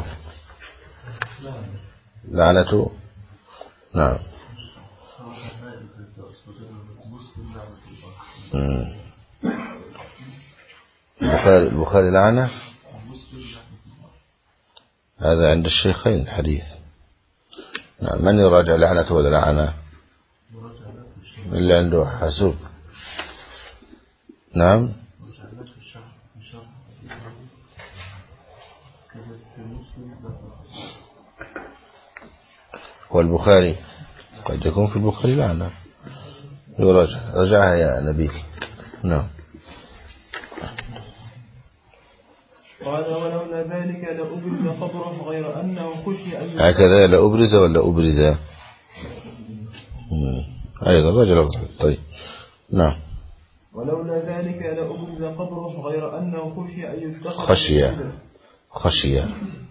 لعنته. نعم. البخاري البخاري لعنة، هذا عند الشيخين الحديث. نعم. من يراجع لعنته ولا لعنة؟ اللي عنده حاسوب. نعم. والبخاري قد يكون في البخاري لعنة، يراجع. رجعها يا نبيل. نعم. قال ولولا ذلك لأبرز قبره غير أنه خشي أن هكذا لأبرز ولا أبرز؟ أيضا رجل. طيب. نعم. ولولا ذلك لأبرز قبره غير أنه خشي أن يتخذ خشية خشية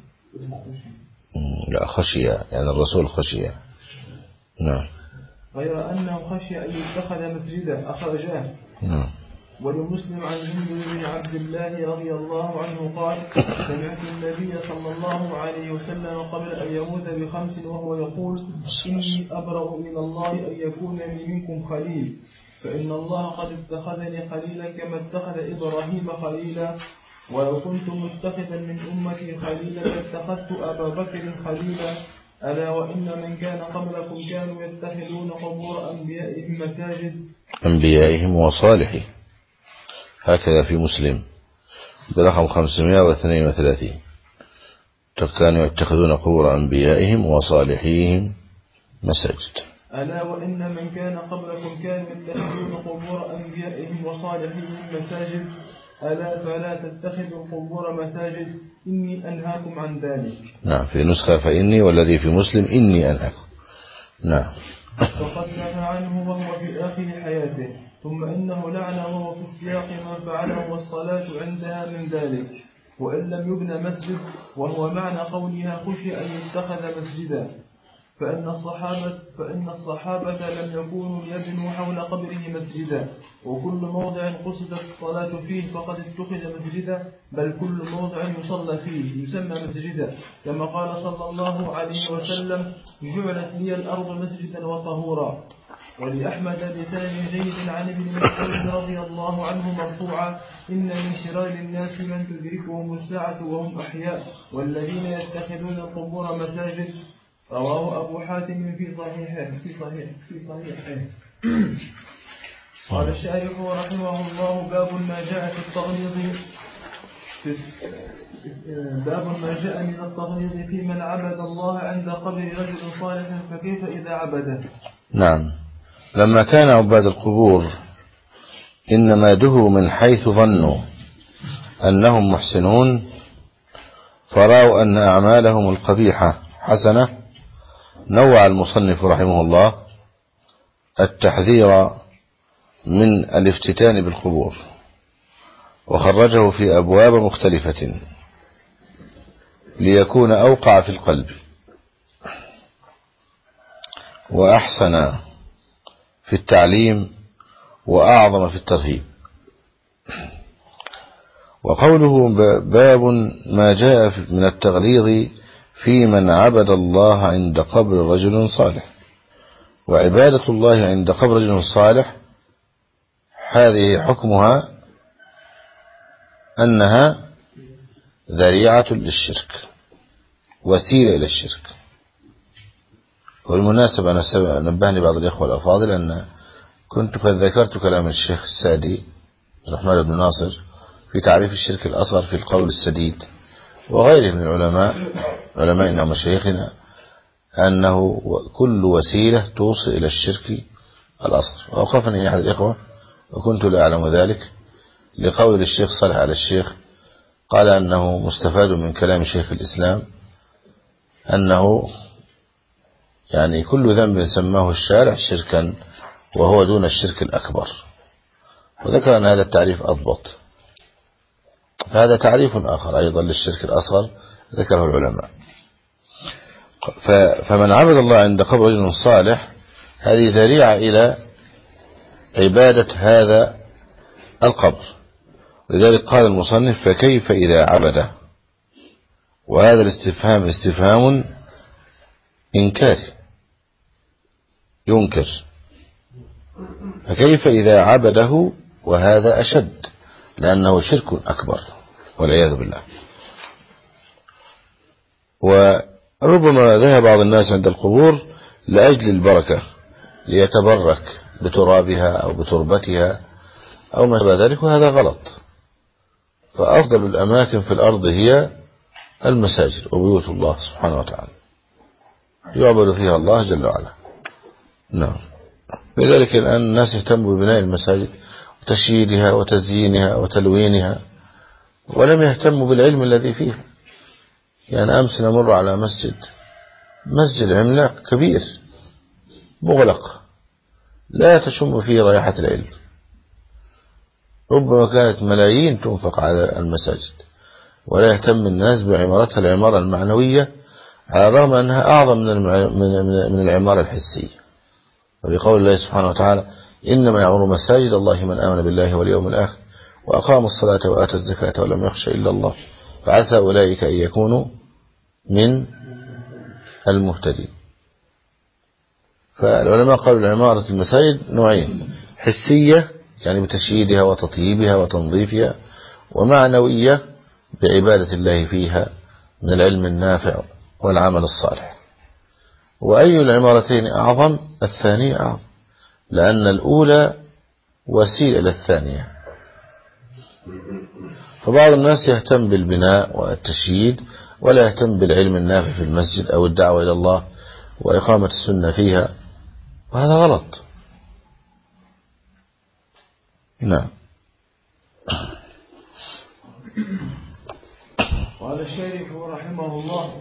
لا خشية يعني الرسول خشية. نعم. غير أنه خشي أن يتخذ مسجدا أخرجاه. نعم. ولمسلم عن جندب بن عبد الله رضي الله عنه قال سمعت النبي صلى الله عليه وسلم قبل أن يموت بخمس وهو يقول إني أبرأ إلى الله أن يكون لي منكم خليل فإن الله قد اتخذني خليلا كما اتخذ إبراهيم خليلا ولو كنت متخذا من أمتي خليلا لاتخذت أبا بكر خليلا ألا وإن من كان قبلكم كانوا يتخذون قبور أنبيائهم مساجد أنبيائهم وصالحهم هكذا في مسلم برقم خمسمائة واثنين وثلاثين كانوا يتخذون قبور أنبيائهم وصالحيهم مساجد ألا وإن من كان قبلكم كانوا يتخذون قبور أنبيائهم وصالحيهم مساجد ألا فلا تتخذوا القبور مساجد إني أنهاكم عن ذلك. نعم في نسخة فإني والذي في مسلم إني أنهاكم. نعم. فقد نهى عنه وهو في آخر حياته ثم إنه لعن وهو في السياق ما فعله والصلاة عندها من ذلك وإن لم يبنى مسجد وهو معنى قولها خشي أن يتخذ مسجدا فإن الصحابة, فإن الصحابة لم يكونوا يبنوا حول قبره مسجدا وكل موضع قصدت الصلاة فيه فقد اتخذ مسجدا بل كل موضع يصلى فيه يسمى مسجدا كما قال صلى الله عليه وسلم جعلت لي الأرض مسجدا وطهورا. ولأحمد بسند جيد عن ابن مسعود رضي الله عنه مرفوعا إن من شرار الناس من تدركهم الساعة وهم أحياء والذين يتخذون القبور مساجد رواه أبو حاتم في صحيحه في صحيح في صحيحه. قال الشارح رحمه الله باب ما جاء في التغليظ باب ما جاء من التغليظ في من عبد الله عند قبر رجل صالح فكيف إذا عبده. نعم لما كان عباد القبور إنما دهوا من حيث ظنوا أنهم محسنون فرأوا أن أعمالهم القبيحة حسنة نوع المصنف رحمه الله التحذير من الافتتان بالقبور وخرجه في أبواب مختلفة ليكون أوقع في القلب وأحسن في التعليم وأعظم في الترهيب. وقوله باب ما جاء من التغليظ في من عبد الله عند قبر رجل صالح وعبادة الله عند قبر رجل صالح هذه حكمها أنها ذريعة للشرك وسيلة إلى الشرك. والمناسبة أنا نبهني بعض الإخوة الأفاضل أن كنت قد ذكرت كلام الشيخ السعدي الرحمن بن ناصر في تعريف الشرك الأصغر في القول السديد وغيره من العلماء علمائنا ومشايخنا أنه كل وسيلة توصل إلى الشرك الأصغر. وأوقفني أحد الإخوة وكنت لا أعلم ذلك لقول الشيخ صالح على الشيخ قال أنه مستفاد من كلام شيخ الإسلام أنه يعني كل ذنب سماه الشارع شركا وهو دون الشرك الأكبر وذكر أن هذا التعريف أضبط. فهذا تعريف آخر أيضا للشرك الأصغر ذكره العلماء. فمن عبد الله عند قبر رجل صالح هذه ذريعة إلى عبادة هذا القبر. لذلك قال المصنف فكيف إذا عبده وهذا الاستفهام استفهام إنكاري ينكر فكيف إذا عبده وهذا أشد لأنه شرك أكبر والعياذ بالله. وربما ذهب بعض الناس عند القبور لأجل البركة ليتبرك بترابها أو بتربتها أو ما شابه ذلك وهذا غلط. فأفضل الأماكن في الأرض هي المساجد وبيوت الله سبحانه وتعالى يعبد فيها الله جل وعلا. نعم. لذلك الآن الناس يهتموا ببناء المساجد وتشييدها وتزيينها وتلوينها ولم يهتموا بالعلم الذي فيها. يعني أمس نمر على مسجد مسجد عملاق كبير مغلق لا تشم فيه رائحة العلم ربما كانت ملايين تنفق على المساجد ولا يهتم الناس بعمارتها العمارة المعنوية على الرغم أنها أعظم من من العمارة الحسية وبقول الله سبحانه وتعالى إنما يعمر مساجد الله من آمن بالله واليوم الآخر وأقام الصلاة وآتى الزكاة ولم يخش إلا الله فعسى أولئك أن يكونوا من المهتدين. فالعلماء قالوا العمارة المساجد نوعين: حسية يعني بتشييدها وتطييبها وتنظيفها، ومعنوية بعبادة الله فيها من العلم النافع والعمل الصالح. وأي العمارتين أعظم؟ الثانية أعظم، لأن الأولى وسيلة للثانية. فبعض الناس يهتم بالبناء والتشييد ولا يهتم بالعلم النافع في المسجد أو الدعوة إلى الله وإقامة السنة فيها، وهذا غلط. نعم. قال الشارح رحمه الله: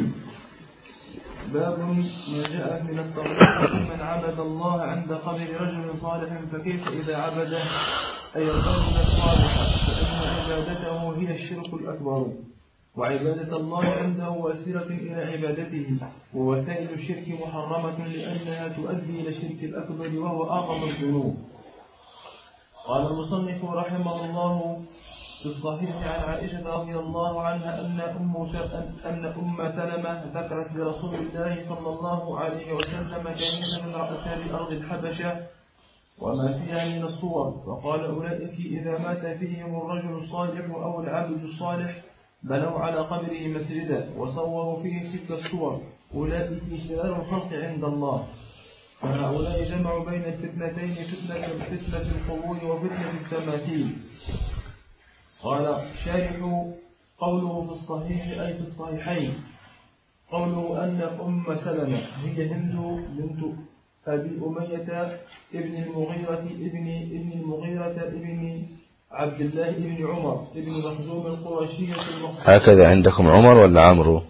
باب ما جاء من التغليظ من عبد الله عند قبر رجل صالح، فكيف إذا عبده أي الرجل الصالح، فإن عبادته هي الشرك الأكبر، وعبادة الله عنده وسيلة إلى عبادته، ووسائل الشرك محرمة لأنها تؤدي إلى الشرك الأكبر وهو أعظم الذنوب. قال المصنف رحمه الله في الصحيح عن عائشة رضي الله عنها أن أم أن أم سلمة ذكرت لرسول الله صلى الله عليه وسلم كنيسة رأتها بأرض الحبشة وما فيها من الصور، فقال: أولئك إذا مات فيهم الرجل الصالح أو العبد الصالح بنوا على قبره مسجدا وصوروا فيه تلك الصور، أولئك شرار الخلق عند الله. فهؤلاء جمعوا بين الفتنتين، فتنة فتنة القبور وفتنة التماثيل. قال شارح: قوله في الصحيح أي في الصحيحين، قوله أن أم سلمة هي هند بنت أبي أمية ابن المغيرة ابن ابن المغيرة ابن عبد الله ابن عمر ابن مخزوم القرشية المخزوم. هكذا عندكم عمر ولا عمرو؟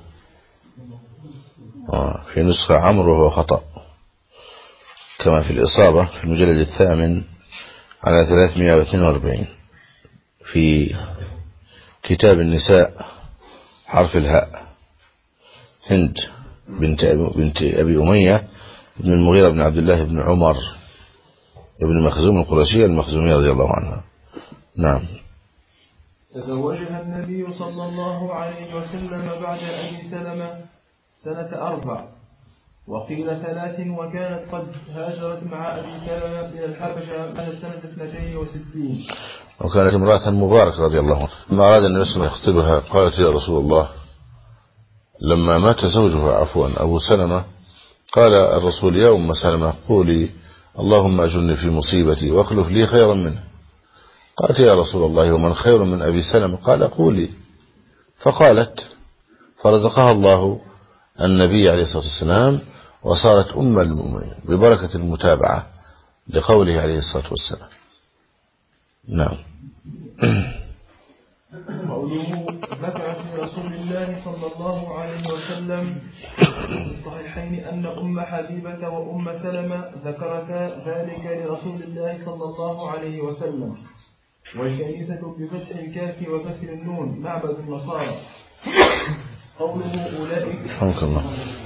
آه في نسخة عمرو هو خطأ، كما في الإصابة في المجلد الثامن على ثلاثمائة واثنين وأربعين في كتاب النساء حرف الهاء، هند بنت بنت أبي أمية ابن المغيرة بن عبد الله بن عمر ابن مخزوم القرشية المخزومية رضي الله عنها. نعم. تزوجها النبي صلى الله عليه وسلم بعد أبي سلمة سنة أربع وقيل ثلاث، وكانت قد هاجرت مع أبي سلمة إلى الحبشة بعد سنة اثنتين وستين. وكانت امرأة مباركة رضي الله عنها. لما أراد النبي صلى الله عليه وسلم يخطبها قالت: يا رسول الله، لما مات زوجها عفوا أبو سلمة، قال الرسول: يا أم سلمة قولي اللهم أجرني في مصيبتي واخلف لي خيرا منه. قالت: يا رسول الله، ومن خير من أبي سلمة؟ قال: قولي. فقالت، فرزقها الله النبي عليه الصلاة والسلام وصارت أم المؤمنين ببركة المتابعة لقوله عليه الصلاة والسلام. نعم. قوله ذكرت لرسول الله صلى الله عليه وسلم في الصحيحين أن أم حبيبة وأم سلمة ذكرتا ذلك لرسول الله صلى الله عليه وسلم. والكنيسة بفتح الكاف وكسر النون معبد النصارى. قوله أولئك رحمك الله.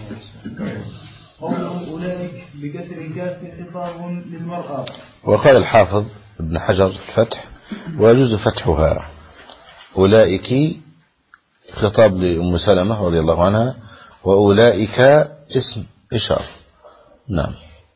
قوله أولئك بكسر الكاف خطاب للمرأة. وقال الحافظ ابن حجر الفتح: ويجوز فتحها. أولئك خطاب لأم سلمة رضي الله عنها، وأولئك اسم إشارة. نعم.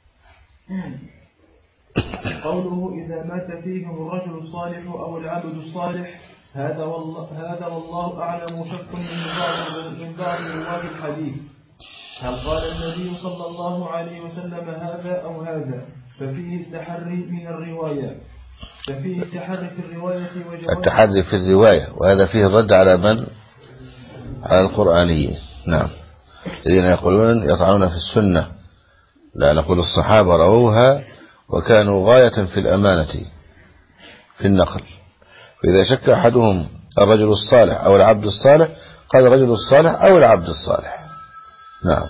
قوله إذا مات فيهم الرجل الصالح أو العبد الصالح، هذا والله, هذا والله أعلم شك من بعض رواه الحديث، هل قال النبي صلى الله عليه وسلم هذا أو هذا؟ ففيه التحري من الرواية ففيه التحري في الرواية وجواز التحري في الرواية، وهذا فيه الرد على من؟ على القرآنيين. نعم، الذين يقولون يطعنون في السنة. لا نقول الصحابة رووها وكانوا غاية في الأمانة في النقل، فإذا شك أحدهم الرجل الصالح أو العبد الصالح قال الرجل الصالح أو العبد الصالح. نعم.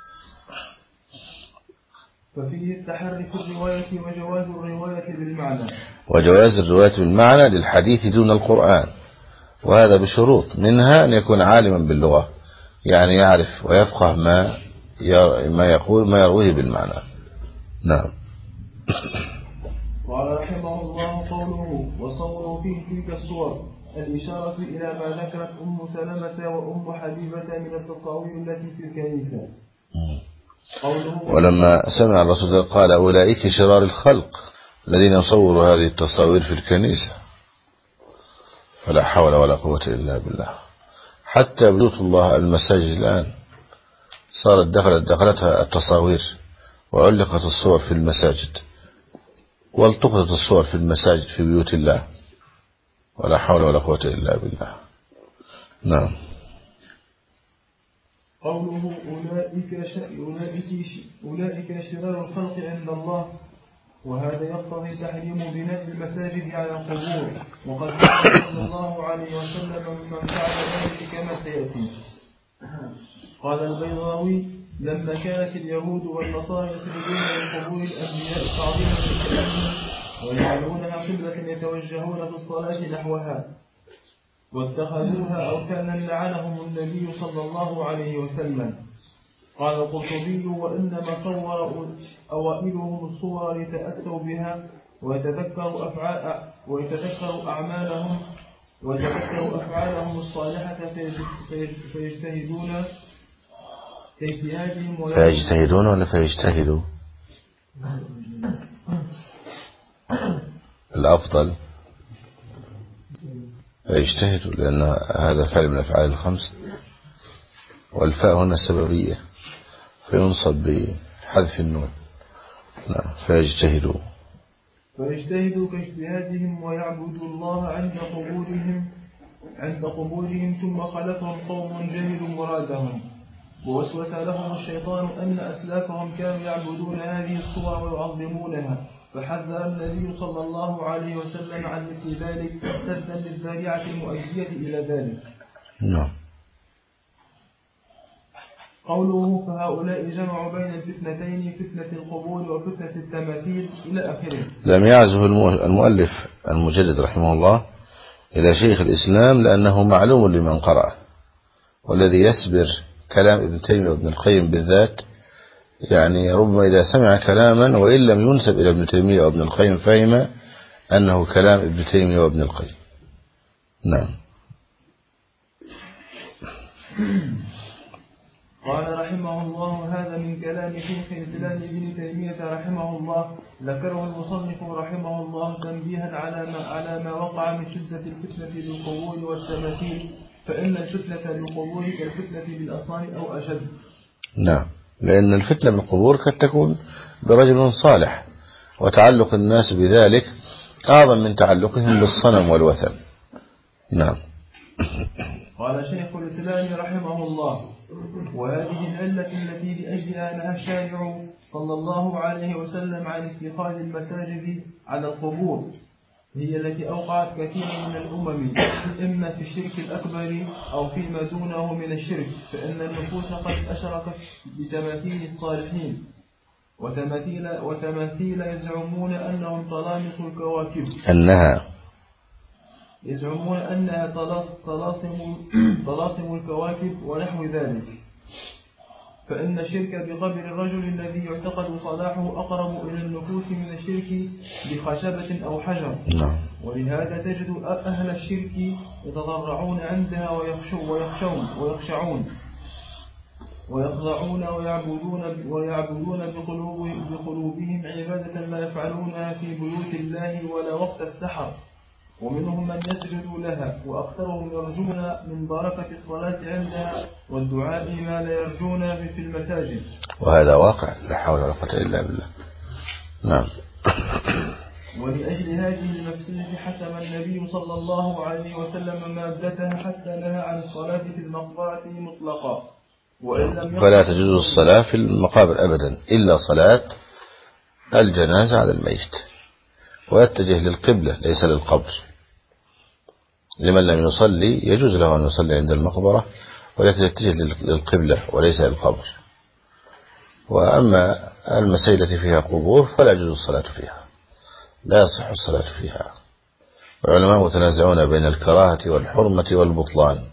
ففيه التحري في الرواية وجواز الرواية بالمعنى وجواز الرواية بالمعنى للحديث دون القرآن، وهذا بشروط، منها أن يكون عالما باللغة، يعني يعرف ويفقه ما ما يقول ما يرويه بالمعنى. نعم. قال رحمه الله قوله وصوروا فيه تلك الصور الإشارة إلى ما ذكرت أم سلمة وأم حبيبة من التصاوير التي في الكنيسة. ولما سمع الرسول قال أولئك شرار الخلق الذين يصوروا هذه التصاوير في الكنيسة، فلا حول ولا قوة إلا بالله. حتى بيوت الله المساجد الآن صارت دخلت دخلتها التصاوير وعلقت الصور في المساجد والتقطت الصور في المساجد في بيوت الله، ولا حول ولا قوة إلا بالله. نعم. قوله أولئك, ش... أولئك, ش... أولئك شرار الخلق عند الله، وهذا يقتضي تحريم بناء المساجد على القبور، وقد قال صلى الله عليه وسلم من فعل ذلك كما سيأتي. قال البيضاوي لما كانت اليهود والنصارى يسجدون لقبور الأنبياء تعظيما لشأنهم ويجعلونها قبلة يتوجهون في الصلاة نحوها، واتخذوها أوثانا لعنهم النبي صلى الله عليه وسلم. قال القرطبي وإنما صور أوائلهم الصور ليتأسوا بها ويتذكروا أفعال ويتذكروا أعمالهم ويتذكروا أفعالهم الصالحة فيجتهدون فيجتهدون فيجتهدون ولا فيجتهدوا؟ الأفضل فيجتهدوا، لأن هذا فعل من الأفعال الخمس، والفاء هنا سببية فينصب بحذف النون. نعم. فيجتهدوا فيجتهدوا كاجتهادهم ويعبدوا الله عند قبورهم عند قبورهم ثم خلفهم قوم جهلوا مرادهم، ووسوس لهم الشيطان أن أسلافهم كانوا يعبدون هذه الصور ويعظمونها، فحذر النبي صلى الله عليه وسلم عن مثل ذلك سدا للذريعة المؤدية إلى ذلك. نعم. قوله فهؤلاء جمعوا بين الفتنتين فتنة القبور وفتنة التماثيل إلى آخره. لم يعزه المؤلف المجدد رحمه الله إلى شيخ الإسلام لأنه معلوم لمن قرأ، والذي يسبر كلام ابن تيمية وابن القيم بالذات يعني ربما إذا سمع كلاما وإن لم ينسب إلى ابن تيمية وابن القيم فهم أنه كلام ابن تيمية وابن القيم. نعم. قال رحمه الله هذا من كلام شيخ الإسلام ابن تيمية رحمه الله، ذكره المصنف رحمه الله تنبيها على ما, على ما وقع من شدة الفتنة بالقبور والتماثيل، فإن الفتنة بالقبور كالفتنة بالأصنام أو أشد. نعم، لأن الفتنة بالقبور قد تكون برجل صالح، وتعلق الناس بذلك أعظم من تعلقهم بالصنم والوثن. نعم. قال شيخ الإسلام رحمه الله وهذه العلة التي لأجلها نهى الشارع صلى الله عليه وسلم عن اتخاذ المساجد على القبور هي التي أوقعت كثيرا من الأمم، إما في الشرك الأكبر أو فيما دونه من الشرك، فإن النفوس قد أشركت بتماثيل الصالحين وتماثيل, وتماثيل يزعمون أنهم طلاسم الكواكب أنها يزعمون أنها طلاسم طلاسم الكواكب ونحو ذلك، فإن الشرك بقبر الرجل الذي يعتقد صلاحه أقرب إلى النفوس من الشرك بخشبة أو حجر. نعم. ولهذا تجد أهل الشرك يتضرعون عندها ويخشون ويخشون ويخشعون ويخضعون ويعبدون ويعبدون بقلوب بقلوبهم عبادة لا يفعلونها في بيوت الله ولا وقت السحر، ومنهم من يسجد لها، وأكثرهم يرجون من بركة الصلاة عندها والدعاء ما لا يرجون في المساجد، وهذا واقع لا حول ولا قوة إلا بالله. نعم. ولأجل هذه المفسدة حسم النبي صلى الله عليه وسلم مادتها حتى نهى عن الصلاة في المقبرة مطلقا، وإن لم فلا تجوز الصلاة في المقابر أبدا إلا صلاة الجنازة على الميت، ويتجه للقبلة ليس للقبر. لمن لم يصلي يجوز له أن يصلي عند المقبرة، ولكن يتجه للقبلة وليس للقبر. وأما المسائل التي فيها قبور فلا يجوز الصلاة فيها، لا يصح الصلاة فيها. والعلماء متنازعون بين الكراهة والحرمة والبطلان.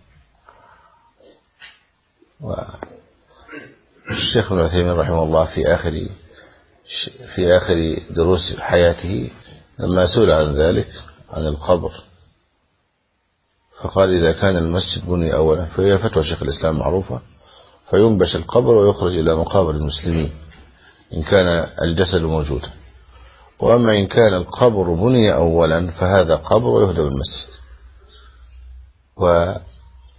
والشيخ ابن عثيمين رحمه الله في آخر في آخر دروس حياته لما سئل عن ذلك عن القبر فقال إذا كان المسجد بني أولا فهي فتوى شيخ الإسلام معروفة فينبش القبر ويخرج إلى مقابر المسلمين إن كان الجسد موجودا، وأما إن كان القبر بني أولا فهذا قبر ويهدم المسجد. وأما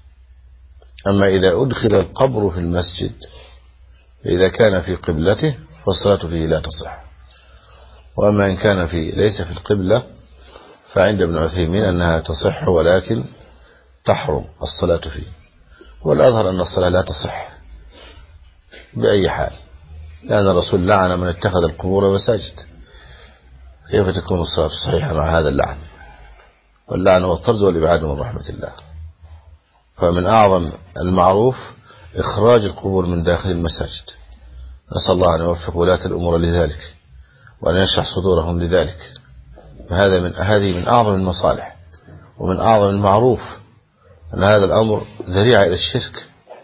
إذا أدخل القبر في المسجد إذا كان في قبلته فالصلاة فيه لا تصح، وأما إن كان في ليس في القبلة فعند ابن عثيمين أنها تصح ولكن تحرم الصلاة فيه، والأظهر أن الصلاة لا تصح بأي حال، لأن الرسول لعن من اتخذ القبور مساجد، كيف تكون الصلاة صحيحة مع هذا اللعن؟ واللعن هو الطرد والإبعاد من رحمة الله. فمن أعظم المعروف إخراج القبور من داخل المساجد، نسأل الله أن يوفق ولاة الأمور لذلك وأن يشرح صدورهم لذلك. هذا من هذه من أعظم المصالح ومن أعظم المعروف أن هذا الأمر ذريعة إلى الشرك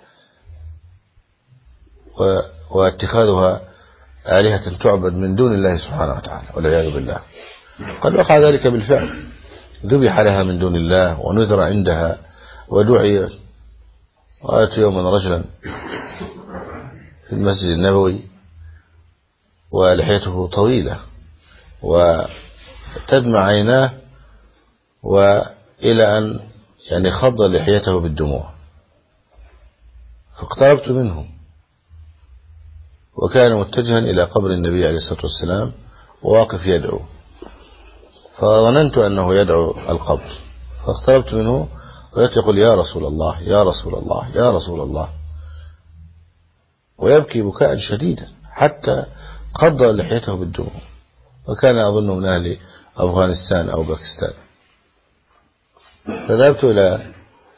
واتخاذها آلهة تعبد من دون الله سبحانه وتعالى والعياذ بالله. قد وقع ذلك بالفعل، ذبح لها من دون الله ونذر عندها ودعي. رأيت يوما رجلا في المسجد النبوي ولحيته طويلة وتدمع عيناه وإلى أن يعني خض لحيته بالدموع، فاقتربت منه وكان متجها إلى قبر النبي عليه الصلاة والسلام وواقف يدعو، فظننت أنه يدعو القبر، فاقتربت منه ويقول يا رسول الله يا رسول الله يا رسول الله، ويبكي بكاء شديدا حتى قض لحيته بالدموع، وكان أظن من أهل أفغانستان أو باكستان. فذهبت إلى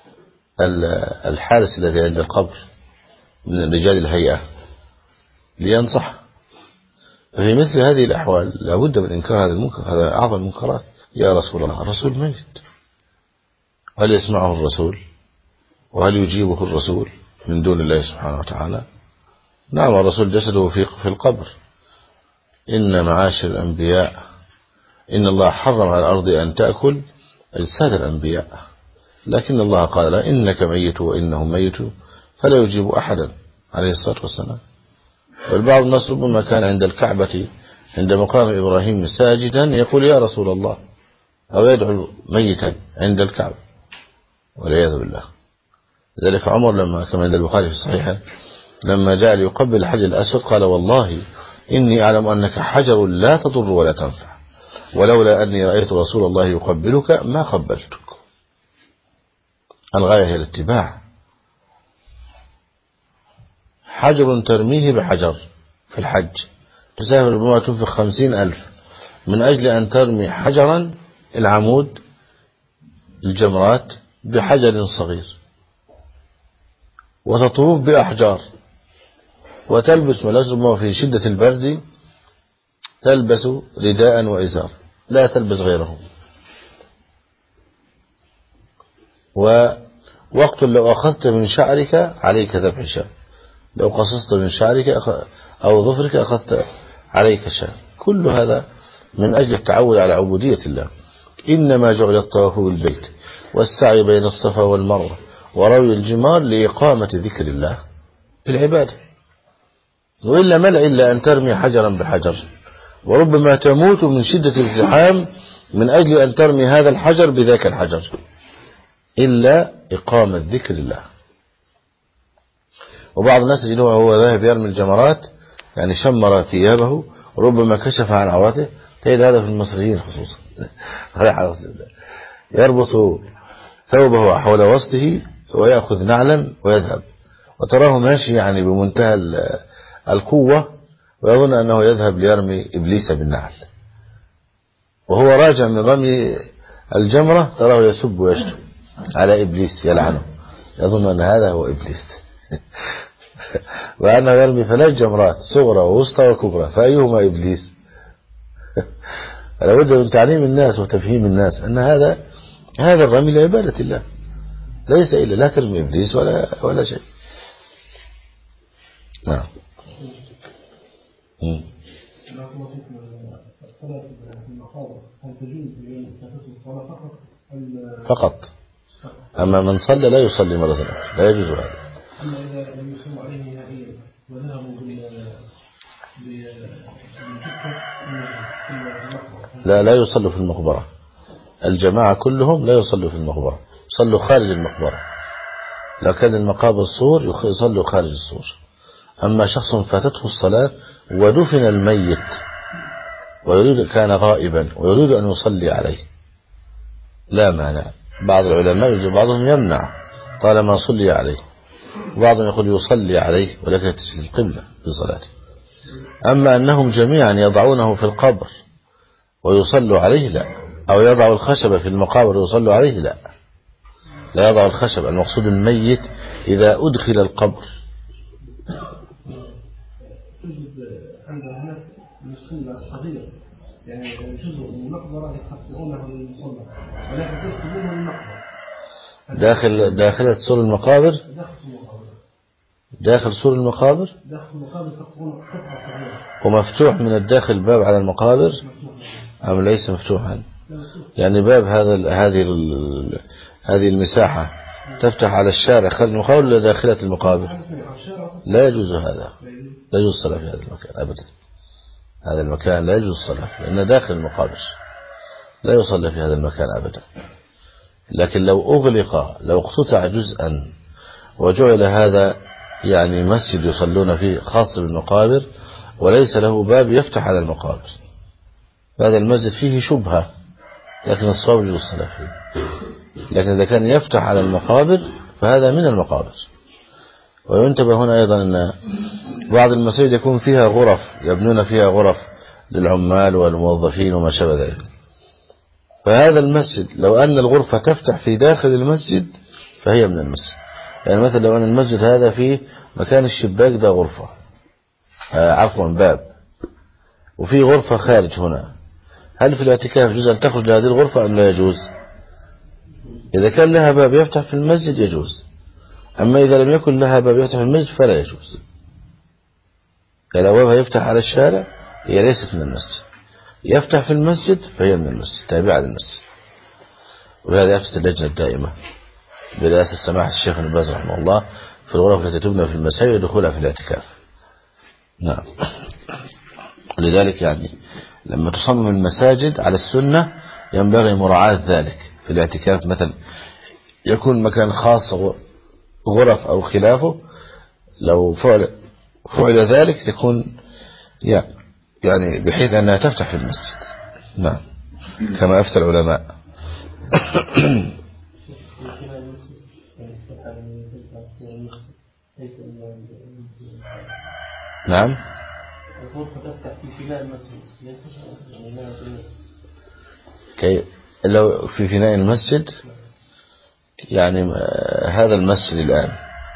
الحارس الذي عند القبر من رجال الهيئة لينصح. ففي مثل هذه الأحوال لابد من إنكار هذا المنكر، هذا أعظم المنكرات. يا رسول الله، الرسول ميت، هل يسمعه الرسول وهل يجيبه الرسول من دون الله سبحانه وتعالى؟ نعم، الرسول جسده في القبر. إن معاشر الأنبياء إن الله حرم على الأرض أن تأكل أجساد الأنبياء، لكن الله قال إنك ميت وإنهم ميتون فلا يجيب أحدا عليه الصلاة والسلام. والبعض الناس ربما كان عند الكعبة عند مقام إبراهيم ساجدا يقول يا رسول الله، أو يدعو ميتا عند الكعبة والعياذ بالله. ذلك عمر لما كما عند البخاري في الصحيح لما جاء ليقبل الحجر الأسود قال والله إني أعلم أنك حجر لا تضر ولا تنفع، ولولا أني رأيت رسول الله يقبلك ما قبلتك. الغاية هي الاتباع. حجر ترميه بحجر في الحج، تسافر ربما تنفق خمسين ألف من أجل أن ترمي حجرا العمود الجمرات بحجر صغير، وتطوف بأحجار، وتلبس ملابس ربما في شدة البرد تلبس رداء وإزار لا تلبس غيره. ووقت لو أخذت من شعرك عليك ذبح شاة، لو قصصت من شعرك أو ظفرك أخذت عليك شاة. كل هذا من أجل التعود على عبودية الله. إنما جعل الطواف بالبيت والسعي بين الصفا والمروة وروي الجمار لإقامة ذكر الله العبادة، وإلا ملأ إلا أن ترمي حجرا بحجر، وربما تموت من شدة الزحام من أجل أن ترمي هذا الحجر بذاك الحجر، إلا إقامة ذكر الله. وبعض الناس يجدوه هو ذاهب يرمي الجمرات يعني شمر ثيابه وربما كشف عن عورته، تجد هذا في المصريين خصوصا يربط ثوبه حول وسطه ويأخذ نعلا ويذهب، وتراه ماشي يعني بمنتهى القوة ويظن أنه يذهب ليرمي إبليس بالنعل، وهو راجع من رمي الجمرة تراه يسب ويشتم على إبليس يلعنه، يظن أن هذا هو إبليس وأنه يرمي ثلاث جمرات صغرى ووسطى وكبرى، فأيهما إبليس؟ لابد من تعليم الناس وتفهيم الناس أن هذا هذا الرمي لعبادة الله، ليس إلا لا ترمي إبليس ولا ولا شيء. نعم. الصلاة في المقابر هل تجوز لمن فاتته الصلاة فقط؟ فقط. أما من صلى لا يصلي مرة أخرى، لا يجوز هذا. أما إذا لم يصلوا عليه نهائيا وذهبوا لا لا يصلوا في المقبرة. الجماعة كلهم لا يصلوا في المقبرة، يصلوا خارج المقبرة. لو كان المقابر صور يصلوا خارج الصور. أما شخص فاتته الصلاة ودفن الميت ويريد كان غائبا ويريد أن يصلي عليه لا مانع. بعض العلماء بعضهم يمنع طالما صلي عليه، وبعضهم يقول يصلي عليه ولكن يتجه القبلة في صلاته. أما أنهم جميعا يضعونه في القبر ويصلوا عليه لا، أو يضع الخشب في المقابر ويصلوا عليه لا، لا يضع الخشب. المقصود الميت إذا أدخل القبر. عندنا المصلى الصغير يعني جزء من المقبرة يستقطعونه للمصلى ولكن تدخلونه المقبرة داخل داخلة سور المقابر، داخل سور المقابر داخل المقابر يستقطعون قطعة صغيرة ومفتوح من الداخل باب على المقابر أم ليس مفتوحا؟ يعني باب هذا هذه هذه المساحة تفتح على الشارع خارج المقابر ولا داخلة المقابر؟ لا يجوز هذا، لا يجوز الصلاة في هذا المكان أبدا. هذا المكان لا يجوز الصلاة لأنه داخل المقابر، لا يصلى في هذا المكان أبدا. لكن لو أغلق، لو اقتطع جزءا وجعل هذا يعني مسجد يصلون فيه خاص بالمقابر وليس له باب يفتح على المقابر، هذا المسجد فيه شبهة، لكن الصواب يجوز الصلاة فيه. لكن إذا كان يفتح على المقابر فهذا من المقابر. وينتبه هنا أيضا أن بعض المساجد يكون فيها غرف، يبنون فيها غرف للعمال والموظفين وما شابه ذلك. فهذا المسجد لو أن الغرفة تفتح في داخل المسجد فهي من المسجد. يعني مثلا لو أن المسجد هذا فيه مكان الشباك ده غرفة، آه عفوا باب، وفي غرفة خارج هنا، هل في الاعتكاف يجوز أن تخرج لهذه الغرفة أم لا يجوز؟ إذا كان لها باب يفتح في المسجد يجوز، أما إذا لم يكن لها باب يفتح في المسجد فلا يجوز. لو بابها يفتح على الشارع هي ليست من المسجد، يفتح في المسجد فهي من المسجد، تابعة للمسجد. وهذا يفتح اللجنة الدائمة برئاسة سماحة الشيخ ابن باز رحمه الله في الغرف التي تبنى في المساجد ودخولها في الاعتكاف. نعم. لذلك يعني لما تصمم المساجد على السنة ينبغي مراعاة ذلك. في الاعتكاف مثلا يكون مكان خاص غرف أو خلافه، لو فعل فعل ذلك يكون يعني بحيث أنها تفتح في المسجد. نعم كما أفتى العلماء. نعم كي لو في فناء المسجد يعني هذا المسجد الآن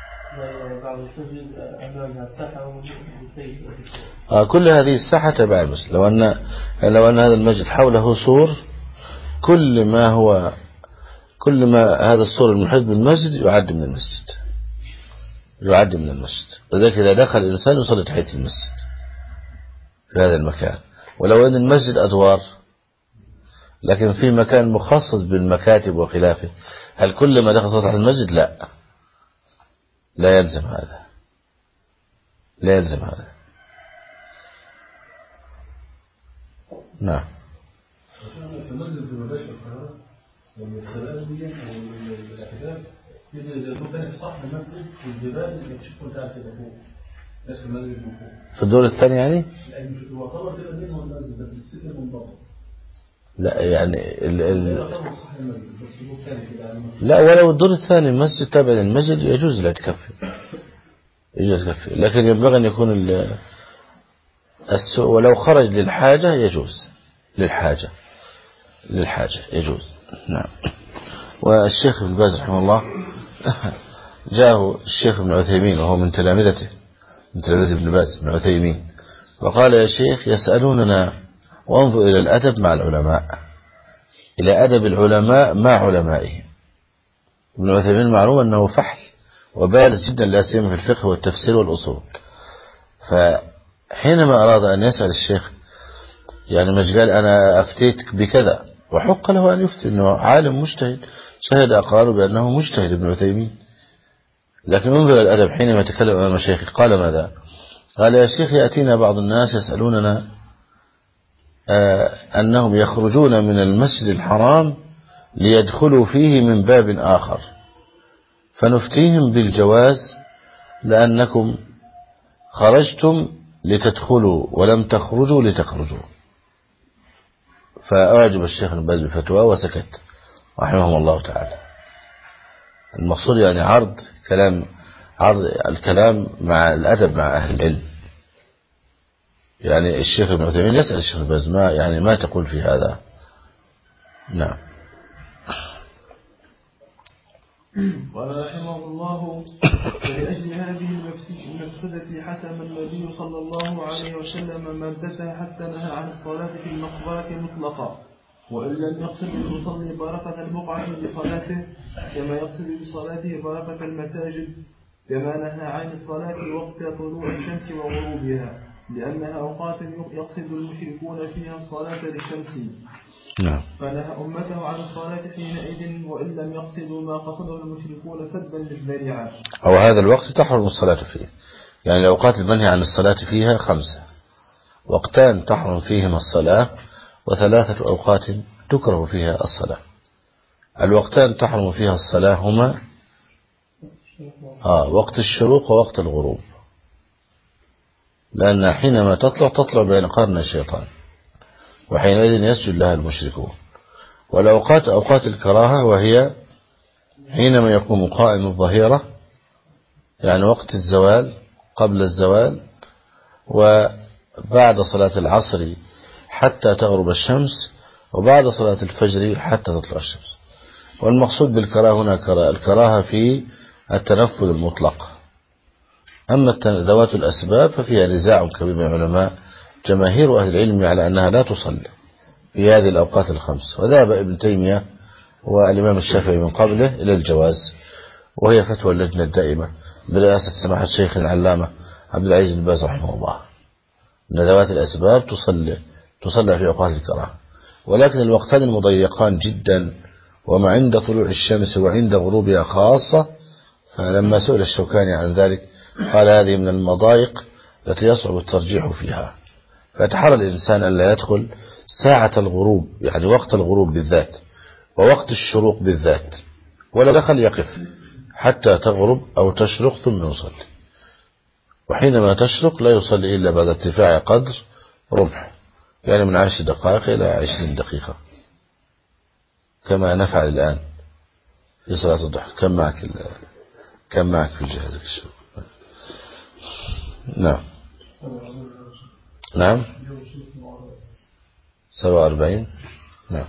آه كل هذه الساحة تبع المسجد. لو أن لو أن هذا المسجد حوله سور، كل ما هو كل ما هذا السور المحيط بالمسجد يعد من المسجد، يعد من المسجد. لذلك إذا دخل الإنسان يصلي تحية المسجد في هذا المكان. ولو أن المسجد أدوار لكن في مكان مخصص بالمكاتب وخلافه، هل كل ما دخل سطح المسجد؟ لا، لا يلزم هذا، لا يلزم هذا. نعم. المسجد في مباشر القرار ومن الخلال دي أو من الاعتدال يبدأ إذا كنت صح المسجد والجبال يكشفوا تعرف كده فوق ناس في المسجد من فوق في الدور الثاني يعني؟ يعني مش هو طبعا كده منه المسجد بس السكة منضبط. لا يعني ال ال لا ولو الدور الثاني المسجد تابع للمسجد يجوز الاعتكاف فيه، يجوز الاعتكاف فيه، لكن ينبغي أن يكون السوء ولو خرج للحاجة يجوز، للحاجة للحاجة يجوز. نعم. والشيخ ابن باز رحمه الله جاءه الشيخ ابن عثيمين وهو من تلامذته، من تلامذة ابن باز ابن عثيمين، وقال يا شيخ يسألوننا وانظر إلى الأدب مع العلماء، إلى أدب العلماء مع علمائهم. ابن عثيمين معلوم أنه فحل وبارز جدا لا سيما في الفقه والتفسير والأصول، فحينما أراد أن يسأل الشيخ يعني مش قال أنا أفتيتك بكذا، وحق له أن يفتي، أنه عالم مجتهد شهد أقراره بأنه مجتهد ابن عثيمين. لكن انظر الأدب حينما يتكلم أمام مشايخ قال ماذا؟ قال يا شيخ يأتينا بعض الناس يسألوننا آه أنهم يخرجون من المسجد الحرام ليدخلوا فيه من باب آخر، فنفتيهم بالجواز لأنكم خرجتم لتدخلوا ولم تخرجوا لتخرجوا. فأعجب الشيخ ابن باز بفتوى وسكت رحمه الله تعالى. المقصود يعني عرض كلام عرض الكلام مع الأدب مع أهل العلم. يعني الشيخ ابن عثيمين يسأل الشيخ ابن باز ما يعني ما تقول في هذا؟ نعم. قال رحمه الله فلأجل هذه المفسدة حسم النبي صلى الله عليه وسلم مادته حتى نهى عن الصلاة في المقبرة مطلقا، وإن لم يقصد المصلي بركة البقعة بصلاته كما يقصد بصلاته بركة المساجد، كما نهى عن الصلاة وقت طلوع الشمس وغروبها، لأنها أوقات يقصد المشركون فيها الصلاة للشمس. نعم. فنهى أمته عن الصلاة حينئذ وإن لم يقصدوا ما قصده المشركون سدا للذريعة. أو هذا الوقت تحرم الصلاة فيه. يعني الأوقات المنهي عن الصلاة فيها خمسة، وقتان تحرم فيهما الصلاة، وثلاثة أوقات تكره فيها الصلاة. الوقتان تحرم فيها الصلاة هما آه وقت الشروق ووقت الغروب، لأن حينما تطلع تطلع بين قرن الشيطان، وحينئذ يسجد لها المشركون. والأوقات أوقات الكراهة، وهي حينما يقوم قائم الظهيرة، يعني وقت الزوال قبل الزوال، وبعد صلاة العصر حتى تغرب الشمس، وبعد صلاة الفجر حتى تطلع الشمس. والمقصود بالكراهة هنا الكراهة في التنفذ المطلق. أما ذوات الأسباب ففيها نزاع كبير من العلماء، جماهير أهل العلم على أنها لا تصلي في هذه الأوقات الخمس، وذهب ابن تيمية والإمام الشافعي من قبله إلى الجواز، وهي فتوى اللجنة الدائمة برئاسة سماحة الشيخ العلامة عبد العزيز بن باز رحمه الله، أن ذوات الأسباب تصلي تصلى في أوقات الكراهة. ولكن الوقتان المضيقان جدا، وما عند طلوع الشمس وعند غروبها خاصة، فلما سئل الشوكاني عن ذلك قال هذه من المضايق التي يصعب الترجيح فيها، فيتحرى الإنسان أن لا يدخل ساعة الغروب، يعني وقت الغروب بالذات، ووقت الشروق بالذات، ولا دخل يقف حتى تغرب أو تشرق ثم يصلي. وحينما تشرق لا يصلي إلا بعد ارتفاع قدر رمح، يعني من عشر دقائق إلى عشرين دقيقة، كما نفعل الآن في صلاة الضحى. كم معك كم معك في جهازك الشروق؟ نعم نعم سبعة وأربعين. نعم.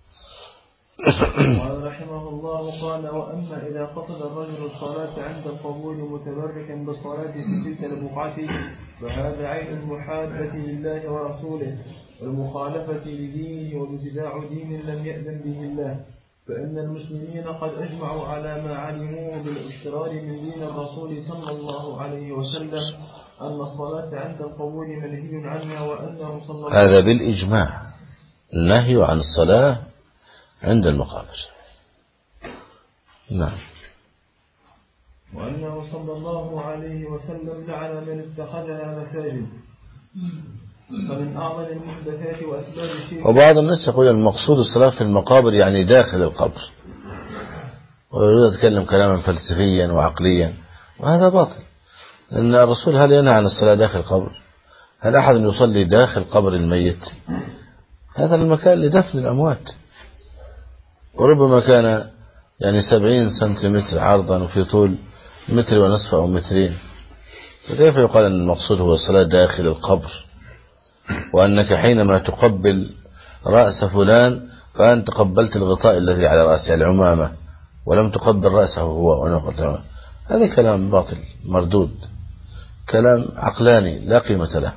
قال رحمه الله قال وأما إذا قصد الرجل الصلاة عند القبور متبركا بالصلاة في تلك البقعة فهذا عين محادة لله ورسوله والمخالفة لدينه وابتداع دين لم يأذن به الله، فإن المسلمين قد أجمعوا على ما علموه بالاضطرار من دين الرسول صلى الله عليه وسلم أن الصلاة عند القبور منهي عنها، وأنه صلى الله هذا بالإجماع النهي عن الصلاة عند المقابر. نعم. وأنه صلى الله عليه وسلم لعن من اتخذها مساجد. فمن أعظم المحدثات وأسباب الشرك. وبعض الناس يقول المقصود الصلاة في المقابر يعني داخل القبر، ويريد يتكلم كلاما فلسفيا وعقليا، وهذا باطل. لأن الرسول هل ينهى عن الصلاة داخل القبر؟ هل أحد يصلي داخل قبر الميت؟ هذا المكان لدفن الأموات، وربما كان يعني سبعين سنتيمتر عرضا وفي طول متر ونصف أو مترين، فكيف يقال أن المقصود هو الصلاة داخل القبر، وأنك حينما تقبل رأس فلان فأنت قبلت الغطاء الذي على رأسه العمامة ولم تقبل رأسه هو ونقل. هذا كلام باطل مردود، كلام عقلاني لا قيمة له.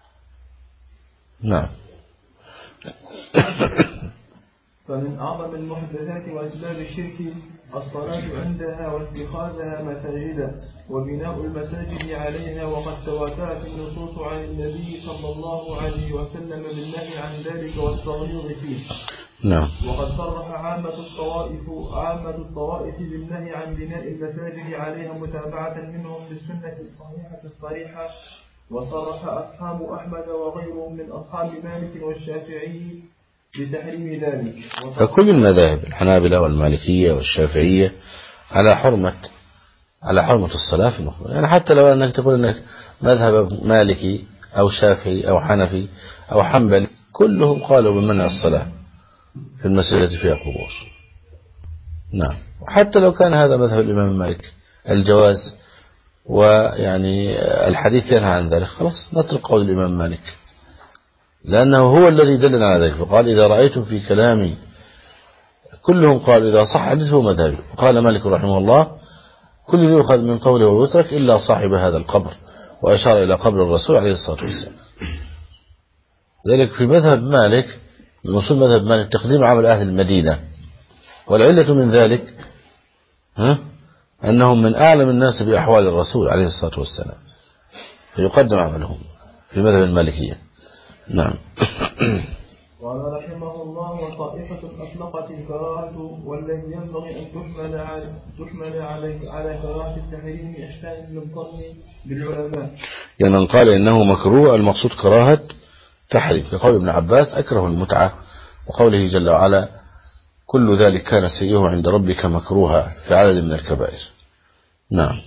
نعم. فمن أعظم المحدثات وأسباب الشرك الصلاة عندها واتخاذها مساجدا وبناء المساجد عليها، وقد تواترت النصوص عن النبي صلى الله عليه وسلم بالنهي عن ذلك والتغليظ فيه. نعم. وقد صرح عامة الطوائف عامة الطوائف بالنهي عن بناء المساجد عليها متابعة منهم للسنة الصحيحة الصريحة، وصرح أصحاب أحمد وغيرهم من أصحاب مالك والشافعي بتحريم ذلك. فكل المذاهب الحنابلة والمالكية والشافعية على حرمة على حرمة الصلاة في المقبرة. يعني حتى لو أنك تقول أنك مذهب مالكي أو شافعي أو حنفي أو حنبلي كلهم قالوا بمنع الصلاة في المسجد التي فيها قبور. نعم. حتى لو كان هذا مذهب الإمام مالك الجواز، ويعني الحديث ينهى عن ذلك، خلاص نترك قول الإمام مالك، لأنه هو الذي دلنا على ذلك. فقال إذا رأيتم في كلامي، كلهم قال إذا صح حديث هو مذهبي. وقال مالك رحمه الله كل يؤخذ من قوله ويترك إلا صاحب هذا القبر، وأشار إلى قبر الرسول عليه الصلاة والسلام. ذلك في مذهب مالك، من أصول مذهب مالك تقديم عمل أهل المدينة، والعلة من ذلك ها أنهم من أعلم الناس بأحوال الرسول عليه الصلاة والسلام، فيقدم عملهم في مذهب المالكية. نعم. قال رحمه الله وطائفة أطلقت الكراهة، والذي ينبغي أن تحمل على تحمل على على كراهة التحريم إحسان للظن بالعلماء. يعني من قال إنه مكروه المقصود كراهة تحريم، لقول ابن عباس أكره المتعة، وقوله جل وعلا كل ذلك كان سيئه عند ربك مكروها في عدد من الكبائر. نعم.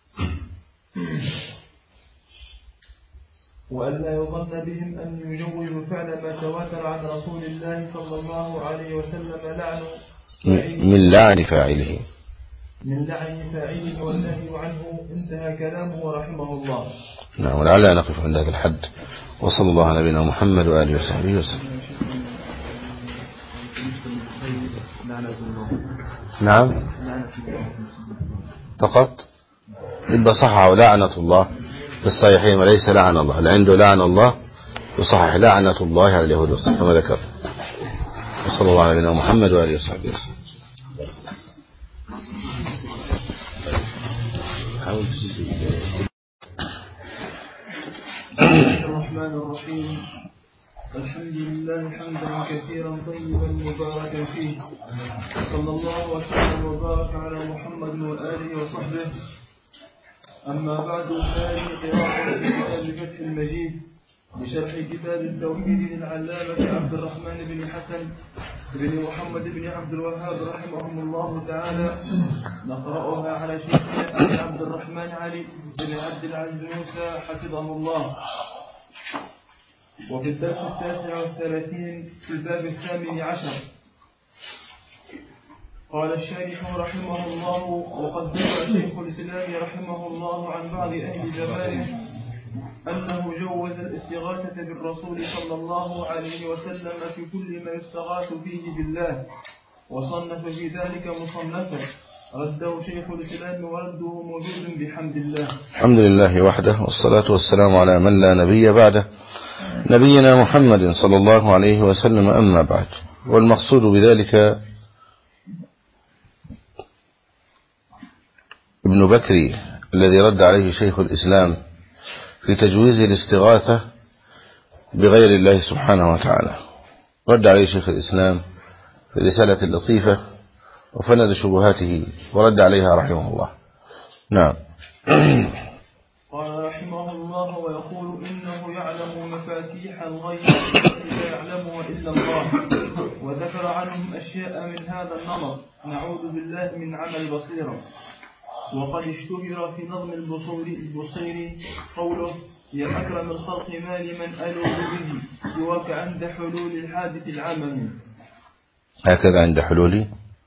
وألا يظن بهم أن يجوزوا فعل ما تواتر عن رسول الله صلى الله عليه وسلم لعنه من لعن فاعله من لعن فاعله والنهي عنه. انتهى كلامه رحمه الله. نعم. ولعلنا نقف عند هذا الحد، وصلى الله على نبينا محمد وآله وصحبه وسلم. نعم فقط يبقى صححه لعنة الله في الصحيحين، وليس لعن الله. اللي عنده لعن الله يصحح لعنة الله على اليهود والنصارى كما ذكر. وصلى الله على نبينا محمد وآله وصحبه وسلم. الرحمن الرحيم. الحمد لله حمدا كثيرا طيبا مباركا فيه، صلى الله وسلم وبارك على محمد وآله وصحبه. أما بعد، فهذه قراءة كتاب فتح المجيد بشرح كتاب التوحيد للعلامة عبد الرحمن بن حسن بن محمد بن عبد الوهاب رحمهم الله تعالى. نقرأها على شيخنا أبي عبد الرحمن علي بن عبد العزيز موسى حفظه الله. وفي الدرس التاسع والثلاثين في الباب الثامن عشر قال الشارح رحمه الله: وقد ذكر شيخ الإسلام رحمه الله عن بعض أهل زمانه أنه جوز الاستغاثة بالرسول صلى الله عليه وسلم في كل ما يستغاث فيه بالله، وصنف في ذلك مصنفا رده شيخ الإسلام، ورده موجود بحمد الله. الحمد لله وحده، والصلاة والسلام على من لا نبي بعده، نبينا محمد صلى الله عليه وسلم. أما بعد، والمقصود بذلك ابن بكري الذي رد عليه شيخ الإسلام في تجويز الاستغاثة بغير الله سبحانه وتعالى. رد عليه شيخ الإسلام في رسالة لطيفة وفند شبهاته ورد عليها رحمه الله. نعم. قال رحمه الله: ويقول إنه يعلم مفاتيح الغيب التي لا يعلمها إلا الله، وذكر عنهم أشياء من هذا النمط، نعوذ بالله من عمل بصيرة. وقد اشتهر في نظم البصيري قوله: يا أكرم الخلق ما لمن ألوذ به سواك عند حلول الحادث العمم. هكذا عند حلولي،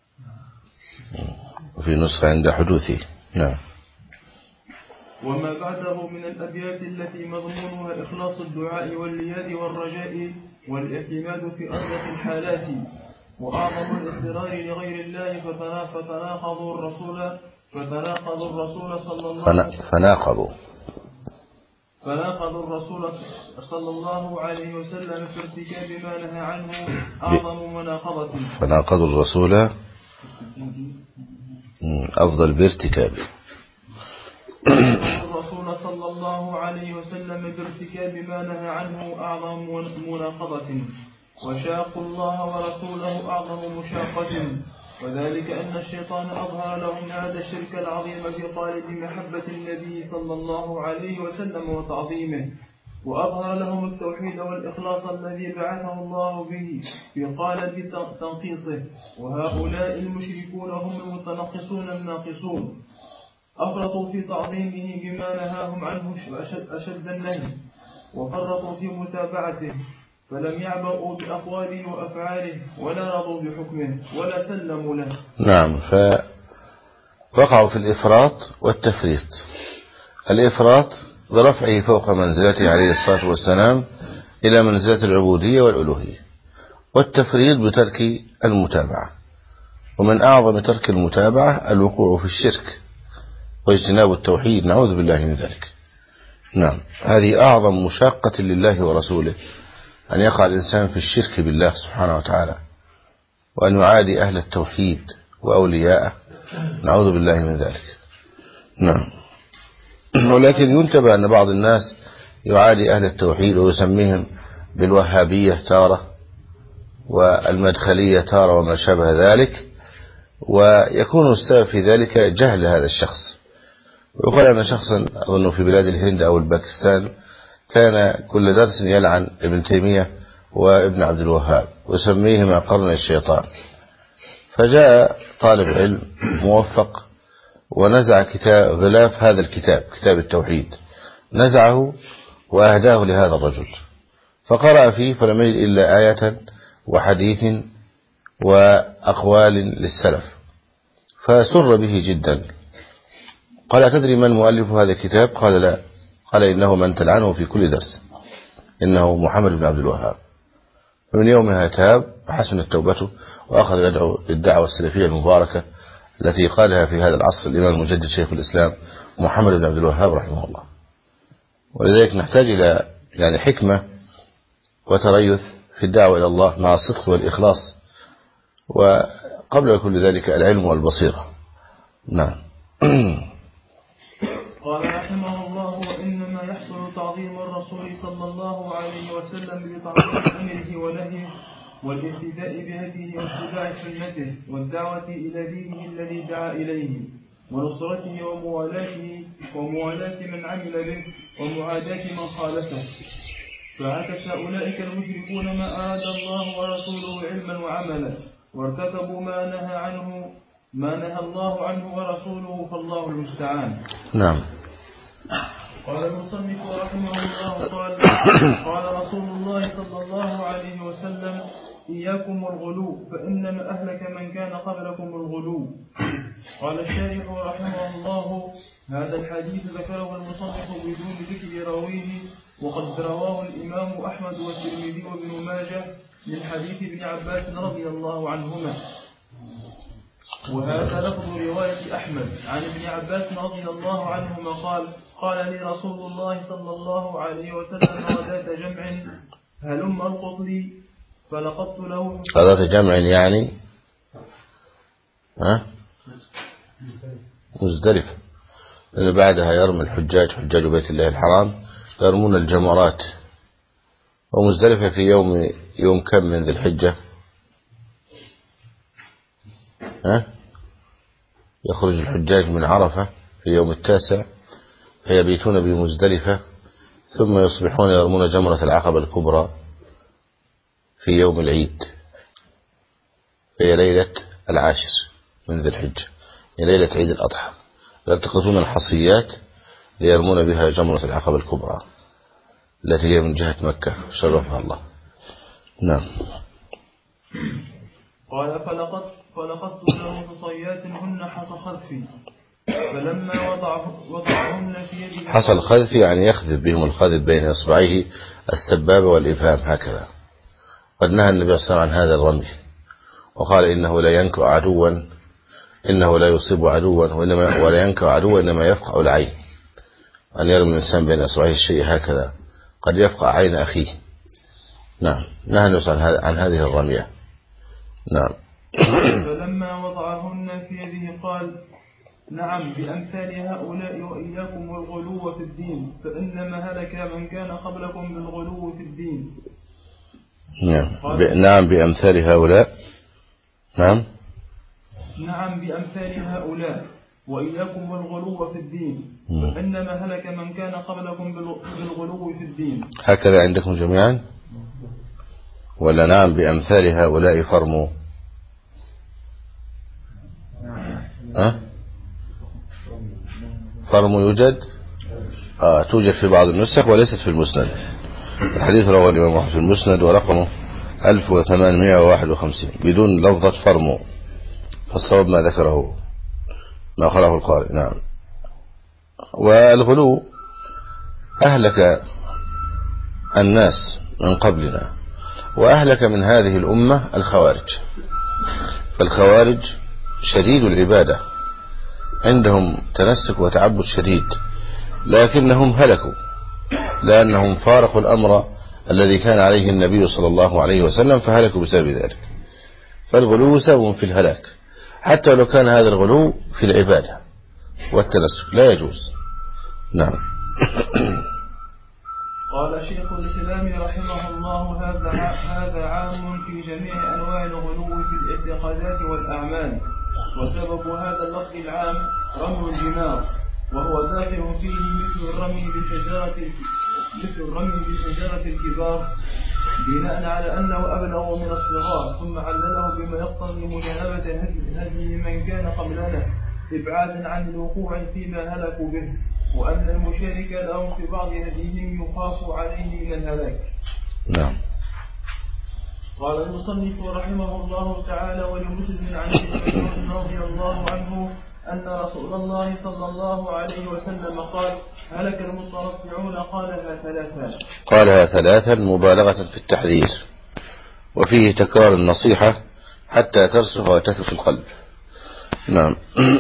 وفي نسخة عند حدوثي. نعم. وما بعده من الأبيات التي مضمونها إخلاص الدعاء واللياد والرجاء والاعتماد في أرض الحالات، وأعظم الاضطرار لغير الله فتناقضوا الرسول فتناقضوا الرسول صلى الله عليه وسلم فناقضوا فناقضوا الرسول صلى الله عليه وسلم في ارتكاب ما نهى عنه أعظم مناقضة. فناقضوا الرسول أفضل بارتكابه. الرسول صلى الله عليه وسلم بارتكاب ما نهى عنه أعظم مناقضة، وشاق الله ورسوله أعظم مشاقة، وذلك أن الشيطان أظهر لهم هذا الشرك العظيم في قالب محبة النبي صلى الله عليه وسلم وتعظيمه، وأظهر لهم التوحيد والإخلاص الذي بعثه الله به في قالب تنقيصه، وهؤلاء المشركون هم المتنقصون الناقصون، أفرطوا في تعظيمه بما نهاهم عنه أشد النهي، وفرطوا في متابعته، فلم يعبأوا بأقواله وأفعاله ولا رضوا بحكمه ولا سلموا له. نعم، فوقعوا في الإفراط والتفريط. الإفراط برفعه فوق منزلته عليه الصلاة والسلام إلى منزلة العبودية والألوهية، والتفريط بترك المتابعة، ومن أعظم ترك المتابعة الوقوع في الشرك واجتناب التوحيد، نعوذ بالله من ذلك. نعم، هذه أعظم مشاقة لله ورسوله، أن يقع الإنسان في الشرك بالله سبحانه وتعالى، وأن يعادي أهل التوحيد وأولياءه، نعوذ بالله من ذلك. نعم. ولكن ينتبه أن بعض الناس يعادي أهل التوحيد ويسميهم بالوهابية تارة والمدخلية تارة وما شابه ذلك، ويكون السبب في ذلك جهل هذا الشخص. ويقول أن شخصا أظن في بلاد الهند أو الباكستان كان كل درس يلعن ابن تيمية وابن عبد الوهاب ويسميهما قرن الشيطان، فجاء طالب علم موفق ونزع كتاب غلاف هذا الكتاب، كتاب التوحيد، نزعه وأهداه لهذا الرجل، فقرأ فيه فلم يجد إلا آية وحديث وأقوال للسلف، فسر به جدا. قال: تدري من مؤلف هذا الكتاب؟ قال: لا. قال: إنه من تلعنه في كل درس، إنه محمد بن عبد الوهاب. فمن يومها تاب وحسنت توبته وأخذ يدعو للدعوة السلفية المباركة التي قالها في هذا العصر الإمام المجدد شيخ الإسلام محمد بن عبد الوهاب رحمه الله. ولذلك نحتاج إلى يعني حكمة وتريث في الدعوة إلى الله مع الصدق والإخلاص، وقبل كل ذلك العلم والبصيرة. نعم. قال رحمه الله: وإنما يحصل تعظيم الرسول صلى الله عليه وسلم بتعظيم أمره ونهيه والاهتداء بهديه واتباع سنته والدعوة إلى دينه الذي دعا إليه ونصرته وموالاته وموالاة من عمل به ومعاداة من خالفه. فعكس أولئك المشركون ما أراد الله ورسوله علما وعملا، وارتكبوا ما نهى عنه ما نهى الله عنه ورسوله، فالله المستعان. نعم. قال المصنف رحمه الله: قال قال رسول الله صلى الله عليه وسلم: إياكم الغلو فإنما أهلك من كان قبلكم الغلو. قال الشارح رحمه الله: هذا الحديث ذكره المصنف بدون ذكر راويه، وقد رواه الإمام أحمد والترمذي وابن ماجه من حديث ابن عباس رضي الله عنهما. وهذا لفظ رواية أحمد عن ابن عباس رضي الله عنهما قال: قال لي رسول الله صلى الله عليه وسلم غداة جمع هلم ارقط لي، فلقطت له. غداة جمع يعني ها مزدلفة، لأن بعدها يرمي الحجاج حجاج بيت الله الحرام يرمون الجمرات. ومزدلفة في يوم يوم كم من ذي الحجة؟ ها يخرج الحجاج من عرفة في يوم التاسع فيبيتون بمزدلفة، ثم يصبحون يرمون جمرة العقبة الكبرى في يوم العيد، هي ليلة العاشر من ذي الحجة، هي ليلة عيد الأضحى، يلتقطون الحصيات ليرمون بها جمرة العقبة الكبرى التي هي من جهة مكة شرفها الله. نعم. قال: فلقد فلقدت له حصيات هن حصى خذفي، فلما وضعهن في يده. حصى الخذف يعني يخذف بهم الخذف بين إصبعيه السبابة والإبهام هكذا. قد نهى النبي صلى الله عليه وسلم عن هذا الرمي، وقال: إنه لا ينكأ عدوا إنه لا يصيب عدوا وإنما ولا ينكأ عدوا إنما يفقع العين، أن يرمي الإنسان بين إصبعيه الشيء هكذا قد يفقع عين أخيه. نعم. نهى النبي صلى الله عليه وسلم عن هذه الرمية. نعم. فلما وضعهن في يده قال: نعم بأمثال هؤلاء وإياكم والغلو في الدين، فإنما هلك من كان قبلكم بالغلو في الدين. نعم ب... نعم بأمثال هؤلاء. نعم نعم بأمثال هؤلاء وإياكم والغلو في الدين، فإنما هلك من كان قبلكم بالغلو في الدين. هكذا عندكم جميعا ولا نعم بأمثال هؤلاء فرموا؟ أه؟ فرموا يوجد آه توجد في بعض النسخ وليست في المسند. الحديث رواه الإمام أحمد في المسند ورقمه ألف وثمانمائة وواحد وخمسين بدون لفظة فرموا، فالصواب ما ذكره ما أخره القارئ. نعم. والغلو أهلك الناس من قبلنا، وأهلك من هذه الأمة الخوارج. فالخوارج شديد العبادة، عندهم تنسك وتعبد شديد، لكنهم هلكوا لأنهم فارقوا الأمر الذي كان عليه النبي صلى الله عليه وسلم فهلكوا بسبب ذلك. فالغلو سبب في الهلاك، حتى لو كان هذا الغلو في العبادة والتنسك لا يجوز. نعم. قال شيخ الإسلام رحمه الله هذا هذا عام في جميع أنواع الغلو في الاعتقادات والأعمال، وسبب هذا اللفظ العام رمي الجمار، وهو داخل فيه مثل الرمي بشجرة مثل الرمي بشجرة الكبار، بناء على أنه أبلغ من الصغار، ثم علله بما يقتضي مجانبة هدي من كان قبلنا إبعادا عن الوقوع فيما هلكوا به، وأن المشارك لهم في بعض هديهم يخاف عليه من الهلاك. نعم. قال المصنف رحمه الله تعالى: ولمسلم عن ابن رضي الله عنه أن رسول الله صلى الله عليه وسلم قال: هلك المترفعون، قالها ثلاثا قالها ثلاثا مبالغة في التحذير، وفيه تكرار النصيحة حتى ترسخ وتثبت في القلب. نعم.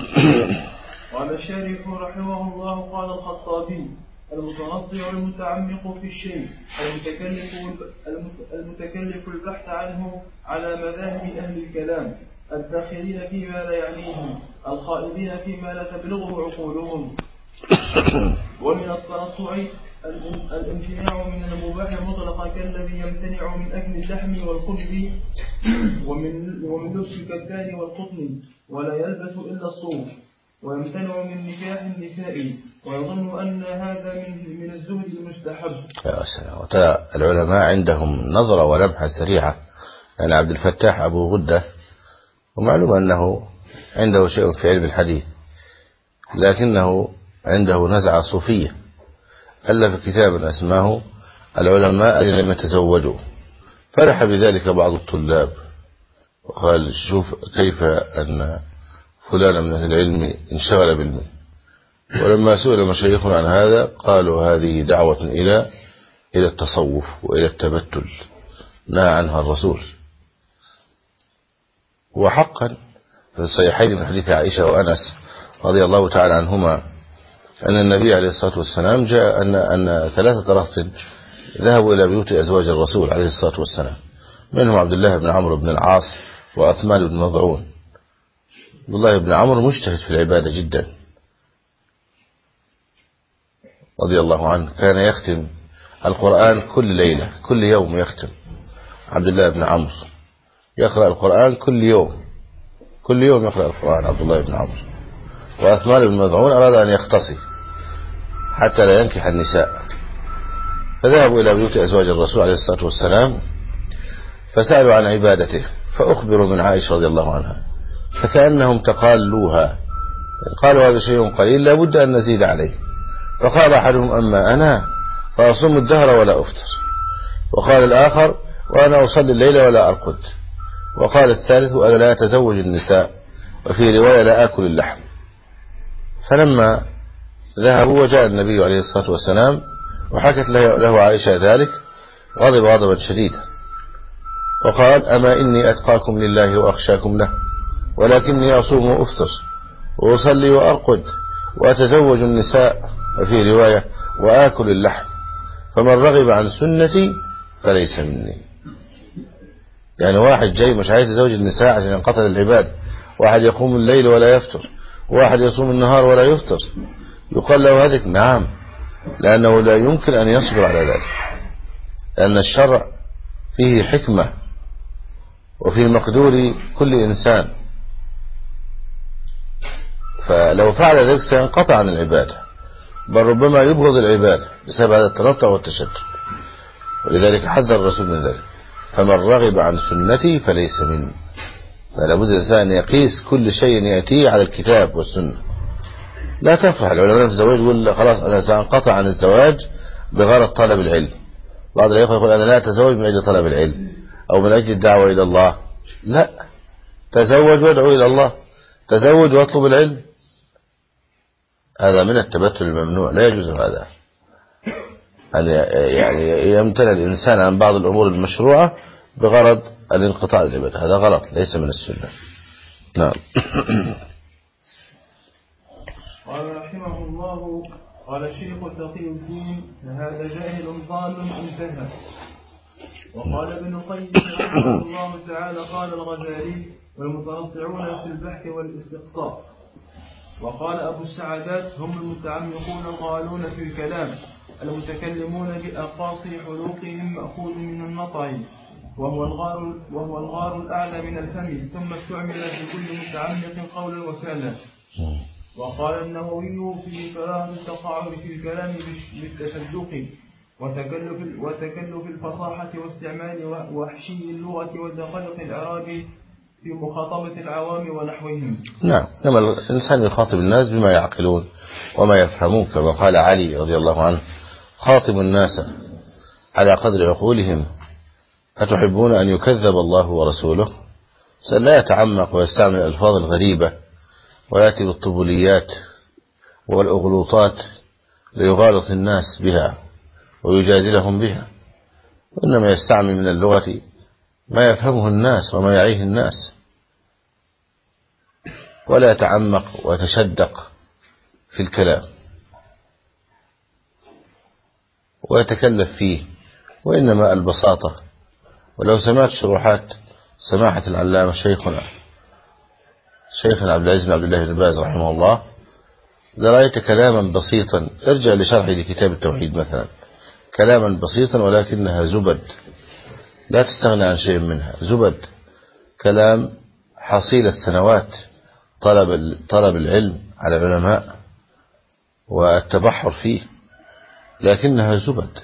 قال الشارح رحمه الله: قال الخطابي: المتنطع المتعمق في الشيء، المتكلف المتكلف البحث عنه على مذاهب أهل الكلام، الداخلين فيما لا يعنيهم، الخائضين فيما لا تبلغه عقولهم. ومن التنطع الامتناع من المباح مطلقا، كالذي يمتنع من أكل اللحم والخبز ومن ومن لبس الكتان والقطن، ولا يلبس إلا الصوف، ويمتنع من نكاح النساء، ويظن أن هذا من من الزهد المستحب. يا سلام. وترى العلماء عندهم نظرة ولمحة سريعة. يعني عبد الفتاح أبو غدة، ومعلوم أنه عنده شيء في علم الحديث، لكنه عنده نزعة صوفية، ألف كتابا اسمه العلماء الذين يتزوجوا، فرح بذلك بعض الطلاب وقال: شوف كيف أن فلان من أهل العلم انشغل بالعلم. ولما سئل مشايخنا عن هذا قالوا: هذه دعوة إلى إلى التصوف وإلى التبتل نهى عنها الرسول. وحقا في الصحيحين من حديث عائشة وأنس رضي الله تعالى عنهما أن النبي عليه الصلاة والسلام جاء أن أن ثلاثة رهط ذهبوا إلى بيوت أزواج الرسول عليه الصلاة والسلام، منهم عبد الله بن عمرو بن العاص وعثمان بن مظعون. عبد الله بن عمرو مجتهد في العبادة جدا رضي الله عنه، كان يختم القرآن كل ليلة، كل يوم يختم. عبد الله بن عمرو يقرأ القرآن كل يوم، كل يوم يقرأ القرآن عبد الله بن عمرو. وعثمان بن مظعون أراد أن يختصي حتى لا ينكح النساء، فذهبوا إلى بيوت أزواج الرسول عليه الصلاة والسلام فسألوا عن عبادته، فأخبروا من عائشة رضي الله عنها، فكأنهم تقالوها، قالوا: هذا شيء قليل لا بد أن نزيد عليه. فقال أحدهم: أما أنا فأصوم الدهر ولا أفطر. وقال الآخر: وأنا أصلي الليل ولا أرقد. وقال الثالث: أنا لا أتزوج النساء، وفي رواية لا آكل اللحم. فلما ذهبوا وجاء النبي عليه الصلاة والسلام وحكت له عائشة ذلك، غضب غضبا شديدا وقال: أما إني أتقاكم لله وأخشاكم له، ولكني أصوم وأفطر وأصلي وأرقد وأتزوج النساء، وفي رواية وآكل اللحم، فمن رغب عن سنتي فليس مني. يعني واحد جاي مش عايز يتزوج النساء عشان ينقطع العبادة، واحد يقوم الليل ولا يفتر، واحد يصوم النهار ولا يفطر يقال له هذا؟ نعم، لأنه لا يمكن أن يصبر على ذلك، لأن الشرع فيه حكمة وفي مقدور كل إنسان، فلو فعل ذلك سينقطع عن العبادة، بل ربما يبغض العبادة بسبب هذا التنطع والتشدد، ولذلك حذر الرسول من ذلك: فمن رغب عن سنتي فليس مني. فلا بد الإنسان أن يقيس كل شيء يأتيه على الكتاب والسنة. لا تفرح العلماء في الزواج يقول خلاص أنا سأنقطع عن الزواج بغرض طلب العلم. بعض الإخوة يقول أنا لا أتزوج من أجل طلب العلم أو من أجل الدعوة إلى الله. لا، تزوج وادعو إلى الله، تزوج واطلب العلم. هذا من التبتل الممنوع، لا يجوز هذا، أن يعني يمتنع الإنسان عن بعض الأمور المشروعة بغرض الانقطاع العبادة. هذا غلط، ليس من السنة. نعم. قال رحمه الله: قال الشيخ تقي الدين: هذا جاهل ضال انتهى. وقال ابن القيم رحمه الله تعالى: قال الغزالي: والمتنطعون في البحث والاستقصاء. وقال أبو السعادات: هم المتعمقون الغالون في الكلام المتكلمون بأقاصي حلوقهم مأخوذ من النطع، وهو الغار, وهو الغار الأعلى من الفم، ثم استعمل في كل متعمق قولا وفعلا. وقال النووي في كراهة التقاعد في الكلام بالتشدق وتكلف, وتكلف الفصاحة واستعمال وحشي اللغة ودقائق الإعراب في مخاطبة العوام ونحوهم. نعم، لما الإنسان يخاطب الناس بما يعقلون وما يفهمون، كما قال علي رضي الله عنه: خاطب الناس على قدر عقولهم، أتحبون أن يكذب الله ورسوله؟ لا يتعمق ويستعمل الألفاظ الغريبة ويأتي بالطبوليات والأغلوطات ليغالط الناس بها ويجادلهم بها، وإنما يستعمل من اللغة ما يفهمه الناس وما يعيه الناس، ولا يتعمق ويتشدق في الكلام ويتكلف فيه، وإنما البساطة. ولو سمعت شروحات سماحة العلامة شيخنا شيخنا عبد العزيز بن عبد الله بن باز رحمه الله لرأيت كلاما بسيطا، ارجع لشرح لكتاب التوحيد مثلا، كلاما بسيطا ولكنها زبد لا تستغنى عن شيء منها، زبد كلام حصيلة سنوات طلب طلب العلم على العلماء والتبحر فيه، لكنها زبد.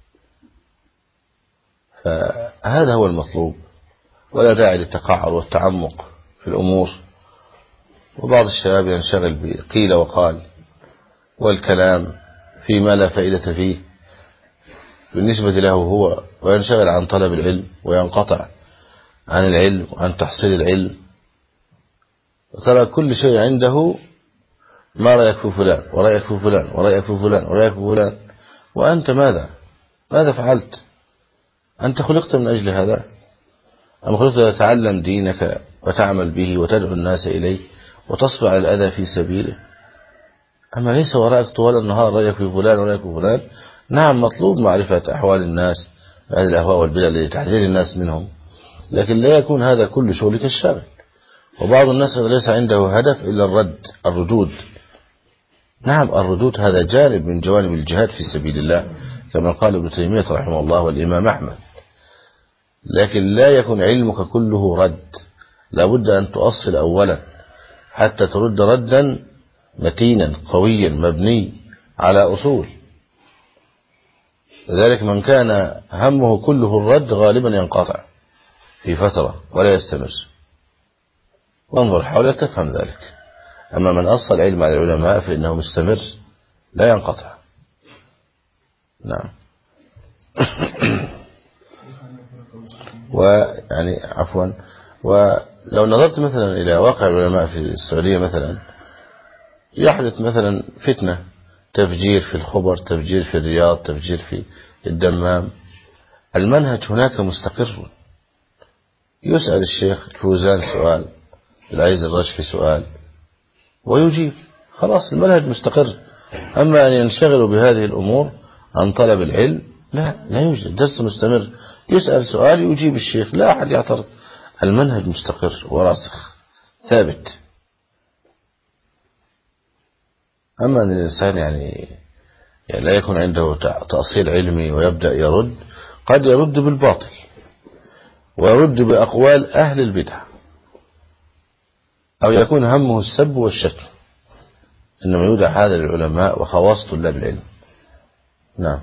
فهذا هو المطلوب، ولا داعي للتقعر والتعمق في الأمور. وبعض الشباب ينشغل بقيل وقال والكلام فيما لا فائدة فيه بالنسبة له هو، وينشغل عن طلب العلم وينقطع عن العلم وعن تحصيل العلم، وترى كل شيء عنده ما رأيك في فلان ورأيك في فلان ورأيك في فلان ورأيك في فلان، وأنت ماذا ماذا فعلت؟ أنت خلقت من أجل هذا أم خلقت لتتعلم دينك وتعمل به وتدعو الناس إليه وتصبر على الأذى في سبيله؟ أما ليس وراءك طوال النهار رأيك في فلان ورأيك في فلان. نعم، مطلوب معرفة أحوال الناس هذه الأهواء والبدع لتحذير الناس منهم، لكن لا يكون هذا كل شغلك الشاغل. وبعض الناس ليس عنده هدف إلا الرد الردود. نعم، الردود هذا جانب من جوانب الجهاد في سبيل الله كما قال ابن تيمية رحمه الله والإمام أحمد، لكن لا يكون علمك كله رد. لابد أن تؤصل أولا حتى ترد ردا متينا قويا مبني على أصول. لذلك من كان همه كله الرد غالبا ينقطع في فترة ولا يستمر. وانظر حولك تفهم ذلك. أما من أصل علم على العلماء فإنه مستمر لا ينقطع. نعم. ويعني عفوا، ولو نظرت مثلا إلى واقع العلماء في السعودية مثلا، يحدث مثلا فتنة، تفجير في الخبر، تفجير في الرياض، تفجير في الدمام، المنهج هناك مستقر. يسأل الشيخ الفوزان سؤال، العزيز الرشفي سؤال ويجيب، خلاص المنهج مستقر. أما أن ينشغلوا بهذه الأمور عن طلب العلم، لا لا يوجد، درس مستمر، يسأل سؤال يجيب الشيخ، لا أحد يعترض، المنهج مستقر وراسخ ثابت. أما أن الإنسان يعني, يعني لا يكون عنده تأصيل علمي ويبدأ يرد، قد يرد بالباطل ويرد بأقوال أهل البدع، أو يكون همه السب والشتم، إنما يودع هذا للعلماء وخواص طلاب العلم. نعم.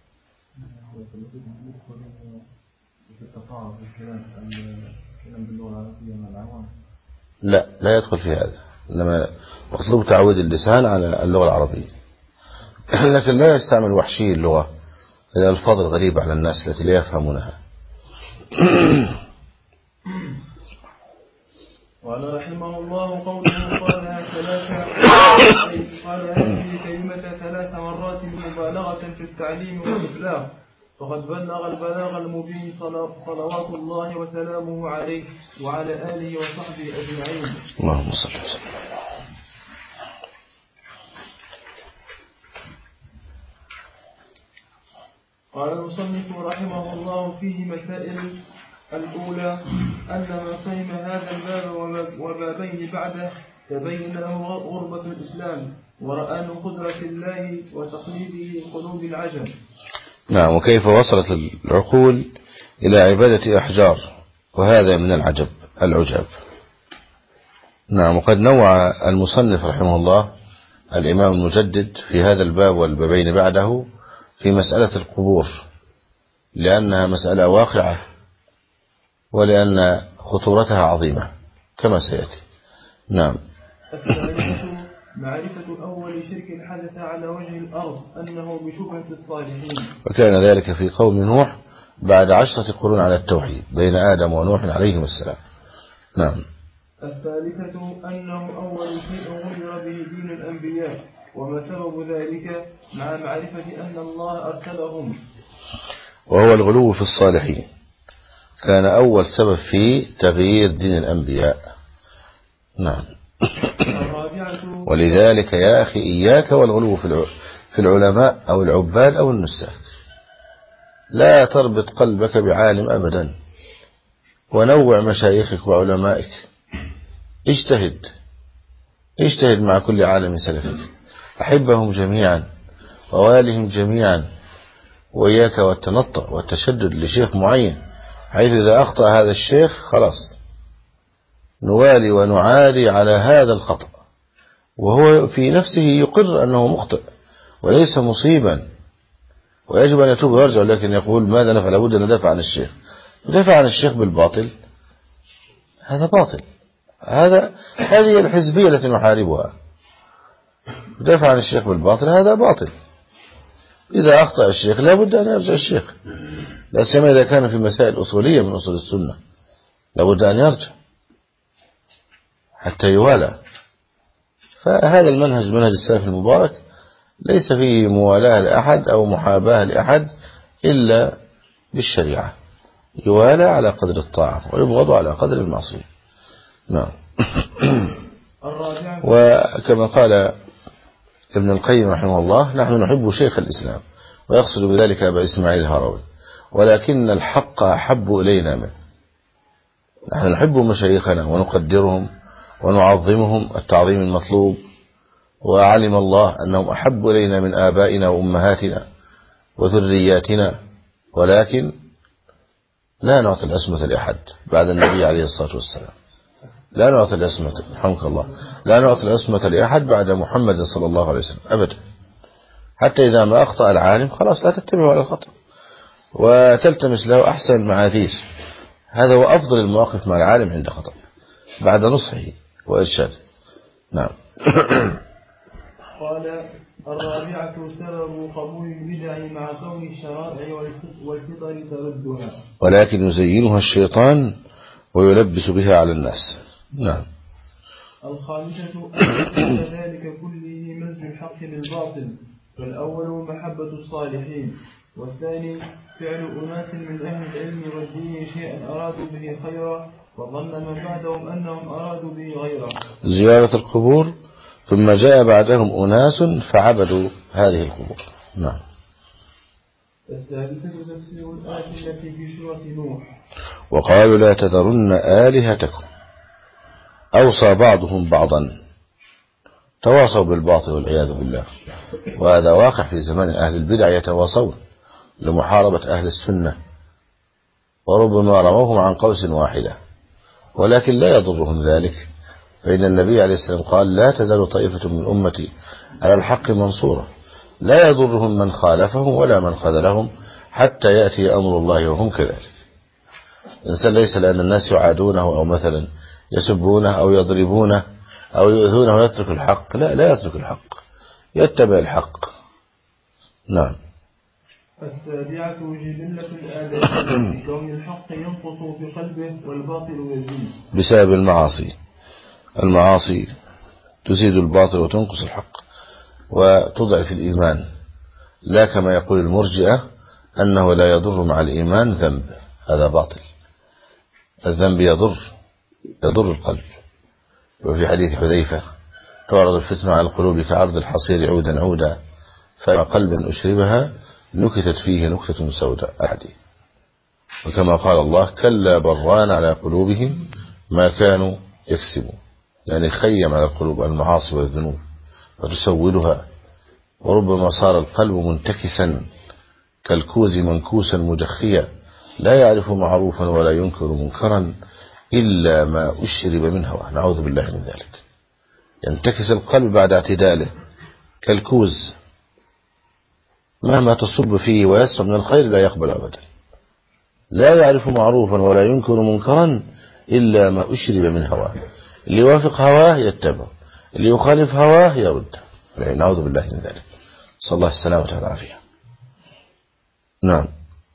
لا لا يدخل في هذا، إنما مطلوب تعود اللسان على اللغة العربية، لكن لا يستعمل وحشي اللغة الألفاظ الغريبة على الناس التي لا يفهمونها. وعلى رحمه الله قوله قالها ثلاثة، قال هذه كلمة ثلاث مرات مبالغة في التعليم والإبلاغ، فقد بلغ البلاغ المبين صلوات الله وسلامه عليه وعلى آله وصحبه أجمعين. اللهم صل وسلم. قال المصنف رحمه الله فيه مسائل. الأولى أن من فهم هذا الباب وبابين بعده تبين له غربة الإسلام ورآن قدرة الله وتقليده قلوب العجم. نعم. وكيف وصلت العقول إلى عبادة أحجار، وهذا من العجب العجاب. نعم. وقد نوع المصنف رحمه الله الإمام المجدد في هذا الباب والبابين بعده في مسألة القبور، لأنها مسألة واقعة ولأن خطورتها عظيمة كما سيأتي. نعم. الثالثة معرفة أول شرك حدث على وجه الأرض أنه بشبهة الصالحين، وكان ذلك في قوم نوح بعد عشرة قرون على التوحيد بين آدم ونوح عليهم السلام. نعم. الثالثة أنه أول شيء غير به دين الأنبياء، وما سبب ذلك مع معرفة أن الله أرسلهم، وهو الغلو في الصالحين، كان أول سبب في تغيير دين الأنبياء. نعم. ولذلك يا أخي إياك والغلو في العلماء أو العباد أو النساك، لا تربط قلبك بعالم أبدا، ونوع مشايخك وعلمائك، اجتهد اجتهد مع كل عالم سلفك، أحبهم جميعا ووالهم جميعا، وإياك والتنطع والتشدد لشيخ معين، حيث إذا أخطأ هذا الشيخ خلاص نوالي ونعادي على هذا الخطأ، وهو في نفسه يقر أنه مخطئ وليس مصيبا، ويجب أن يتوب ويرجع، لكن يقول ماذا نفعل؟ لابد أن ندافع عن الشيخ. ندافع عن الشيخ بالباطل، هذا باطل. هذا هذه الحزبية التي نحاربها. ندافع عن الشيخ بالباطل، هذا باطل. إذا أخطأ الشيخ لابد أن يرجع الشيخ، لا سيما إذا كان في مسائل أصولية من أصول السنة، لابد أن يرجع حتى يوالى. فهذا المنهج منهج السلف المبارك ليس فيه موالاة لأحد أو محاباة لأحد إلا بالشريعة، يوالى على قدر الطاعة ويبغض على قدر المعصية. نعم. وكما قال ابن القيم رحمه الله نحن نحب شيخ الإسلام، ويقصد بذلك أبا إسماعيل الهروي، ولكن الحق أحب إلينا منه. نحن نحب مشايخنا ونقدرهم ونعظمهم التعظيم المطلوب، وعلم الله أنهم أحب إلينا من آبائنا وأمهاتنا وذرياتنا، ولكن لا نعطي العصمة لأحد بعد النبي عليه الصلاة والسلام. لا نعطي العصمة، رحمك الله، لا نعطي العصمة لأحد بعد محمد صلى الله عليه وسلم أبدا. حتى إذا ما أخطأ العالم خلاص لا تتبعه على الخطأ، وتلتمس له أحسن المعاذير. هذا هو أفضل المواقف مع العالم عند خطأ بعد نصحه وإرشاده. نعم. قال الرابعة سبب قبول البدع مع كون الشرائع والفطر تردها، ولكن يزينها الشيطان ويلبس بها على الناس. نعم. الخامسة أن ذلك كله مزج الحق بالباطل، فالأول محبة الصالحين، والثاني فعل أناس من أهل العلم والدين شيئا أرادوا به خيرا، وظن من بعدهم أنهم أرادوا به غيره، زيارة القبور، ثم جاء بعدهم أناس فعبدوا هذه القبور. نعم. السادسة تفسير الآية التي في سورة نوح، وقالوا لا تذرن آلهتكم، أوصى بعضهم بعضا تواصوا بالباطل والعياذ بالله. وهذا واقع في زمان أهل البدع، يتواصون لمحاربة أهل السنة، وربما رموهم عن قوس واحدة، ولكن لا يضرهم ذلك، فإن النبي عليه السلام قال: لا تزال طائفة من أمتي على الحق منصورة لا يضرهم من خالفهم ولا من خذلهم حتى يأتي أمر الله وهم كذلك. الإنسان ليس لأن الناس يعادونه أو مثلا يسبونه أو يضربونه أو يؤذونه ويترك الحق، لا لا يترك الحق، يتبع الحق. نعم. السابعة جبلة الآدم كون الحق ينقص في قلبه والباطل يزيد بسبب المعاصي. المعاصي تزيد الباطل وتنقص الحق وتضعف الإيمان، لا كما يقول المرجئة أنه لا يضر مع الإيمان ذنب، هذا باطل. الذنب يضر يضر القلب. وفي حديث حذيفة: تعرض الفتنة على القلوب كعرض الحصير عودا عودا، فما قلبا أشربها نكتت فيه نكتة سوداء، الحديث. وكما قال الله: كلا بران على قلوبهم ما كانوا يكسبون، يعني خيم على القلوب المعاصي والذنوب وتسودها، وربما صار القلب منتكسا كالكوز منكوسا مجخيا لا يعرف معروفا ولا ينكر منكرا إلا ما أشرب من هواه، نعوذ بالله من ذلك. ينتكس القلب بعد اعتداله كالكوز، مهما تصب فيه ويسر من الخير لا يقبل أبدا، لا يعرف معروفا ولا ينكر منكرا إلا ما أشرب من هواه. اللي يوافق هواه يتبع، اللي يخالف هواه يرد، نعوذ بالله من ذلك، صلى الله السلامة والعافية. نعم.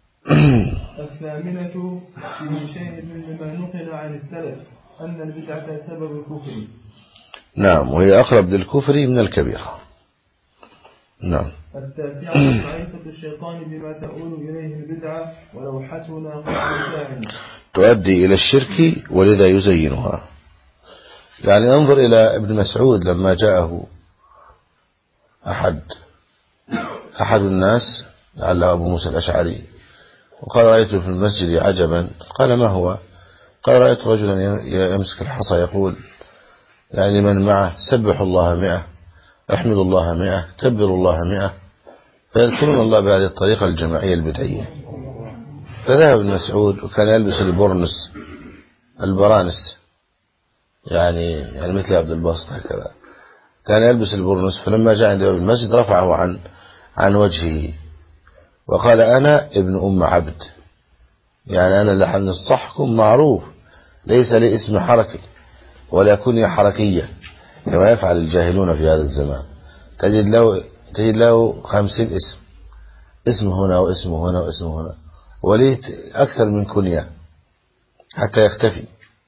الثامنة في شاهد لما نقل عن السلف أن البدعة سبب الكفر. نعم، وهي أقرب للكفر من الكبيرة. نعم. التاسعة معرفة الشيطان بما تؤول إليه البدعة ولو حسن قد تؤدي إلى الشرك ولذا يزينها. يعني انظر إلى ابن مسعود لما جاءه أحد أحد الناس لعله أبو موسى الأشعري وقال: رأيت في المسجد عجبا. قال: ما هو؟ قال: رأيت رجلا يمسك الحصى يقول يعني من معه: سبحوا الله مئة، احمدوا الله مئة، كبروا الله مئة، فيذكرون الله بهذه الطريقة الجماعية البدعية. فذهب ابن مسعود وكان يلبس البرنس البرانس، يعني يعني مثل عبد الباسط هكذا، كان يلبس البرنس. فلما جاء عند باب المسجد رفعه عن عن وجهه وقال: أنا ابن أم عبد، يعني أنا اللي حنصحكم معروف، ليس لي اسم حركي ولا كنية حركية كما يفعل الجاهلون في هذا الزمان. تجد له تجد له خمسين اسم، اسم هنا واسم هنا واسم هنا، وليه أكثر من كنية حتى يختفي.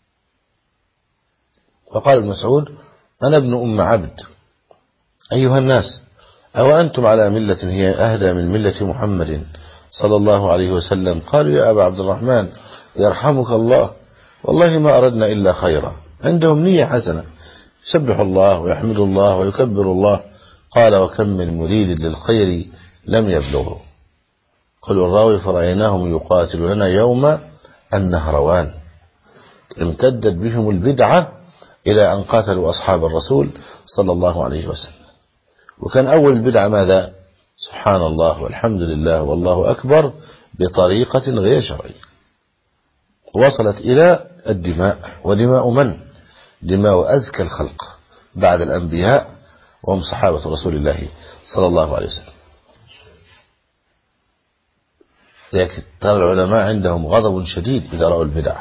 فقال ابن مسعود: أنا ابن أم عبد أيها الناس، أو أنتم على ملة هي أهدى من ملة محمد صلى الله عليه وسلم؟ قالوا: يا أبا عبد الرحمن يرحمك الله، والله ما أردنا إلا خيرا. عندهم نية حسنة، يسبح الله ويحمد الله ويكبر الله. قال: وكم من مريد للخير لم يبلغه. قالوا الراوي: فرأيناهم يقاتلوننا يوم النهروان. امتدت بهم البدعة إلى أن قاتلوا أصحاب الرسول صلى الله عليه وسلم. وكان أول البدعة ماذا؟ سبحان الله والحمد لله والله أكبر بطريقة غير شرعية، وصلت إلى الدماء. ودماء من؟ دماء أزكى الخلق بعد الأنبياء وهم صحابة رسول الله صلى الله عليه وسلم. لكن ترى العلماء عندهم غضب شديد إذا رأوا البدع.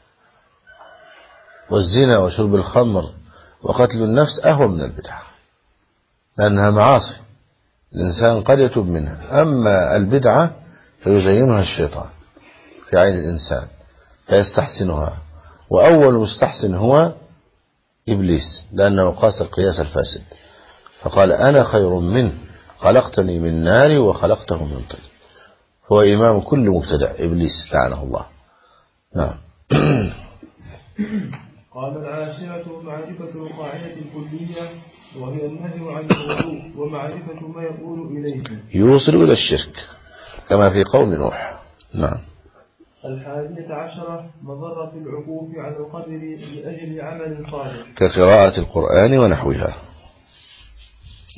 والزنا وشرب الخمر وقتل النفس أهون من البدع، لأنها معاصي الإنسان قد يتوب منها. أما البدعة فيزينها الشيطان في عين الإنسان فيستحسنها، وأول مستحسن هو إبليس، لأنه قاس القياس الفاسد فقال: أنا خير منه، خلقتني من نار وخلقته من طين. هو إمام كل مبتدع إبليس لعنه الله. نعم. قال: العاشرة معرفة القاعدة الكلية وهي النهي عن الغلو ومعرفة ما يقول إليه يوصل إلى الشرك كما في قوم نوح. نعم. الحادية عشرة مضرة العكوف على القدر لأجل عمل صالح كقراءة القرآن ونحوها.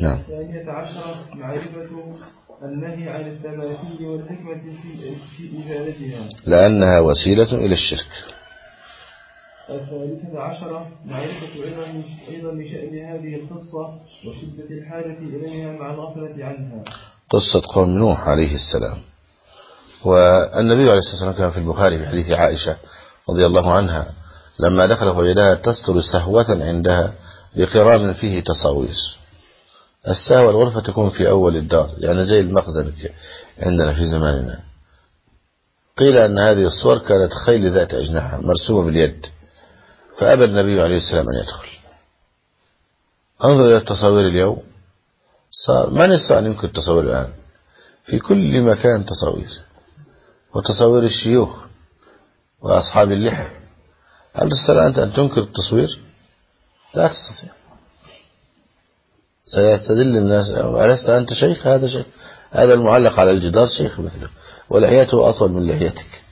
نعم. الثانية عشرة معرفة النهي عن التماثيل والحكمة في في إزالتها لأنها وسيلة إلى الشرك. الثالثة عشرة معرفة عظم شأن هذه القصة وشدة الحاجة إليها مع الغفلة عنها. قصة قوم نوح عليه السلام. والنبي عليه الصلاة والسلام كان في البخاري في حديث عائشة رضي الله عنها لما دخل وجدها تستر سهوة عندها بقرام فيه تصاوير. السهوة الغرفة تكون في أول الدار، يعني زي المخزن عندنا في زماننا. قيل أن هذه الصور كانت خيل ذات أجنحة مرسومة باليد، فأبى النبي عليه السلام أن يدخل. انظر إلى التصاوير اليوم، صار ما نستطيع أن يمكن التصاوير الآن، في كل مكان تصاوير، وتصاوير الشيوخ وأصحاب اللحى. هل تستطيع أنت أن تنكر التصوير؟ لا تستطيع. سيستدل الناس: ألست أنت شيخ؟ هذا شيخ، هذا المعلق على الجدار شيخ مثله، ولحيته أطول من لحيتك.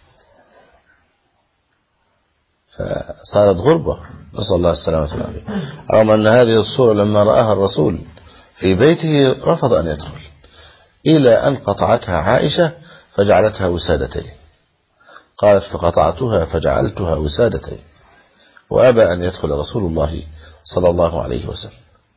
فصارت غربة، نسأل الله السلامة والعافية. رغم أن هذه الصورة لما رآها الرسول في بيته رفض أن يدخل، إلى أن قطعتها عائشة فجعلتها وسادتين. قالت: فقطعتها فجعلتها وسادتين، وأبى أن يدخل رسول الله صلى الله عليه وسلم.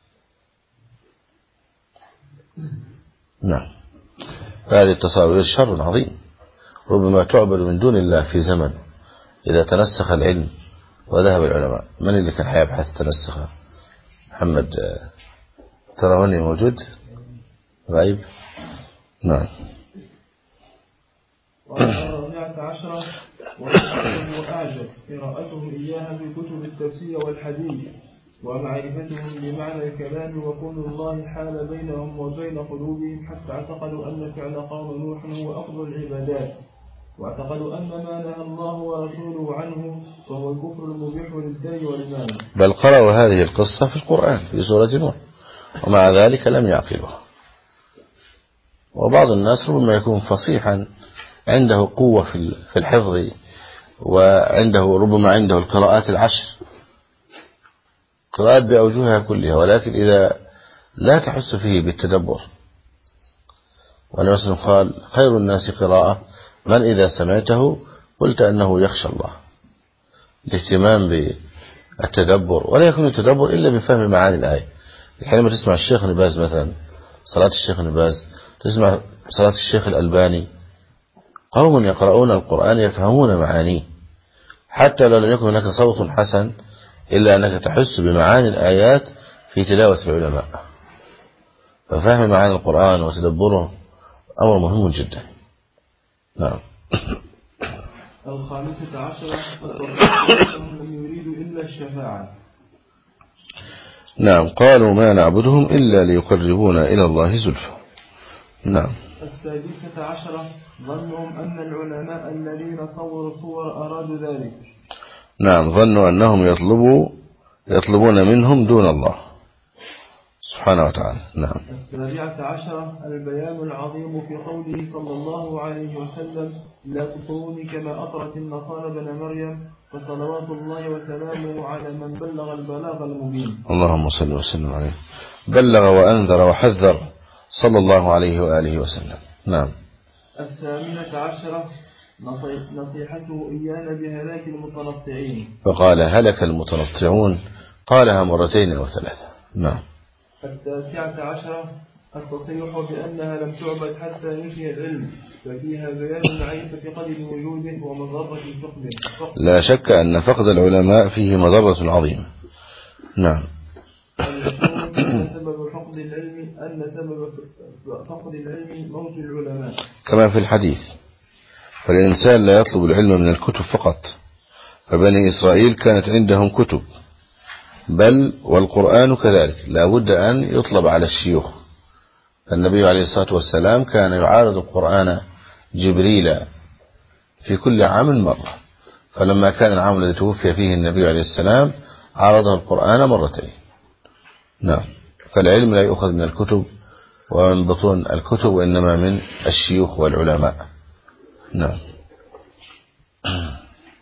نعم. هذه التصاوير شر عظيم، ربما تعبد من دون الله في زمن إذا تنسخ العلم وذهب العلماء. من اللي كان حيبحث تنسخ؟ محمد تروني موجود غايب. نعم. والرابعة عشرة وأعجب أعجب قراءتهم إياها في كتب التفسير والحديث، ومعرفتهم بمعنى الكلام وكون الله حال بينهم وبين قلوبهم، حتى اعتقدوا أن فعل قوم نوح هو أفضل العبادات، واعتقدوا أن ما نهى الله ورسوله عنه فهو الكفر المبيح للدم والمال. بل قرأوا هذه القصة في القرآن في سورة نوح، ومع ذلك لم يعقلوها. وبعض الناس ربما يكون فصيحا عنده قوة في الحفظ، وعنده ربما عنده القراءات العشر، قراءات بأوجهها كلها، ولكن إذا لا تحس فيه بالتدبر. وأنا مثلا قال: خير الناس قراءة من إذا سمعته قلت أنه يخشى الله. الاهتمام بالتدبر، ولا يكون التدبر إلا بفهم معاني الآية. حينما تسمع الشيخ ابن باز مثلا صلاة الشيخ ابن باز، تسمع صلاة الشيخ الألباني، قوم يقرؤون القرآن يفهمون معانيه، حتى لو لم يكن هناك صوت حسن إلا أنك تحس بمعاني الآيات في تلاوة العلماء. ففهم معاني القرآن وتدبره أمر مهم جدا. نعم. الخامسة عشرة لم يريدوا إلا الشفاعة. نعم. قالوا: ما نعبدهم إلا ليقربونا إلى الله زلفى. نعم. السادسة عشرة ظنهم أن العلماء الذين صوروا صور أرادوا ذلك. نعم. ظنوا أنهم يطلبوا يطلبون منهم دون الله سبحانه وتعالى. نعم. السابعة عشرة البيان العظيم في قوله صلى الله عليه وسلم: لا تطروني كما أطرت النصارى بن مريم، فصلوات الله وسلامه على من بلغ البلاغ المبين. اللهم صل وسلم عليه. بلغ وأنذر وحذر صلى الله عليه وآله وسلم. نعم. الثامنة عشرة نصيحته إيانا بهلاك المتنطعين، فقال: هلك المتنطعون، قالها مرتين أو ثلاثة. نعم. التاسعة عشرة التصريح بأنها لم تعبد حتى نشي العلم، ففيها بيان المعرفة قدر وجوده ومضرة فقده. لا شك أن فقد العلماء فيه مضرة عظيمة. نعم. أن سبب فقد العلم أن سبب فقد العلم موت العلماء، كما في الحديث: فالإنسان لا يطلب العلم من الكتب فقط، فبني إسرائيل كانت عندهم كتب، بل والقرآن كذلك لا بد أن يطلب على الشيوخ. النبي عليه الصلاة والسلام كان يعارض القرآن جبريل في كل عام مرة، فلما كان العام الذي توفي فيه النبي عليه السلام عارضه القرآن مرتين. نعم. فالعلم لا يؤخذ من الكتب ومن بطون الكتب، وإنما من الشيوخ والعلماء. نعم.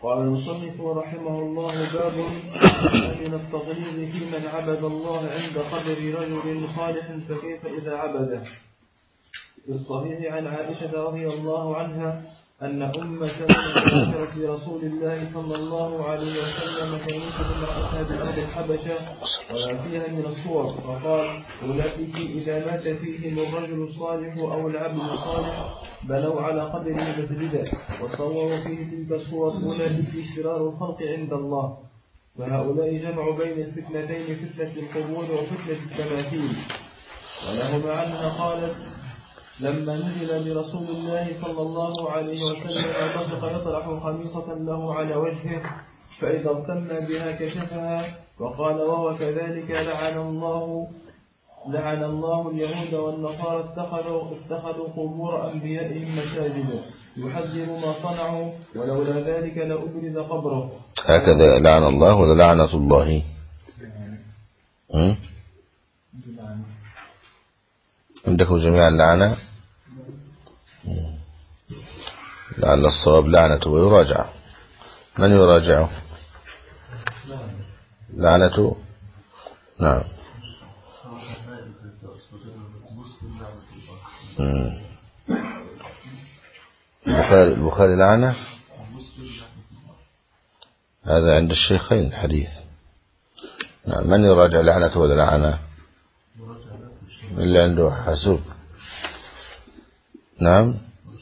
قال المصنف رحمه الله: باب من التغليظ في من عبد الله عند قبر رجل صالح فكيف إذا عبده. في الصحيح عن عائشة رضي الله عنها أن أم سلمة ذكرت لرسول الله صلى الله عليه وسلم كنيسة امرأتها بأرض الحبشة وما فيها من الصور، فقال: أولئك إذا مات فيهم الرجل الصالح أو العبد الصالح بنوا على قبره مسجدا وصوروا فيه تلك الصور، أولئك شرار الخلق عند الله. فهؤلاء جمعوا بين الفتنتين، فتنة القبور وفتنة التماثيل. ولهما عنها قالت: لما نزل برسول الله صلى الله عليه وسلم طفق يطرح خميصة له على وجهه، فإذا اغتم بها كشفها، وقال: وهو كذلك لعن الله لعن الله اليهود والنصارى اتخذوا اتخذوا قبور أنبيائهم مساجدا يحذر ما صنعوا، ولولا ذلك لأبرز قبره. هكذا لعن الله ولا لعنة الله؟ م? عندكم جميعا لعنة؟ لعل الصواب لعنته ويراجع. من يراجعه؟ لعنته. نعم. البخاري البخاري لعنة، هذا عند الشيخين الحديث. نعم. من يراجع لعنته ولا لعنة؟ اللي عنده حاسوب. نعم.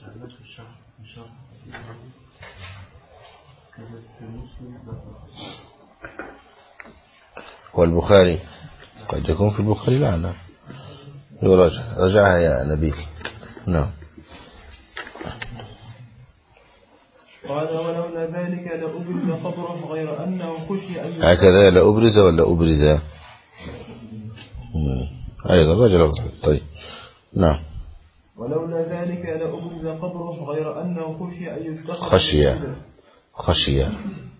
والبخاري قد يكون في البخاري لعنة، يراجع. رجعها يا نبيل. نعم. قال: ولولا ذلك لأبرز قبره، غير أنه خشي أن هكذا لأبرز ولا أبرز؟ أيضا رجل. طيب. نعم. ولولا ذلك لأبرز قبره، غير أنه خشي أن يتخذ خشية خشية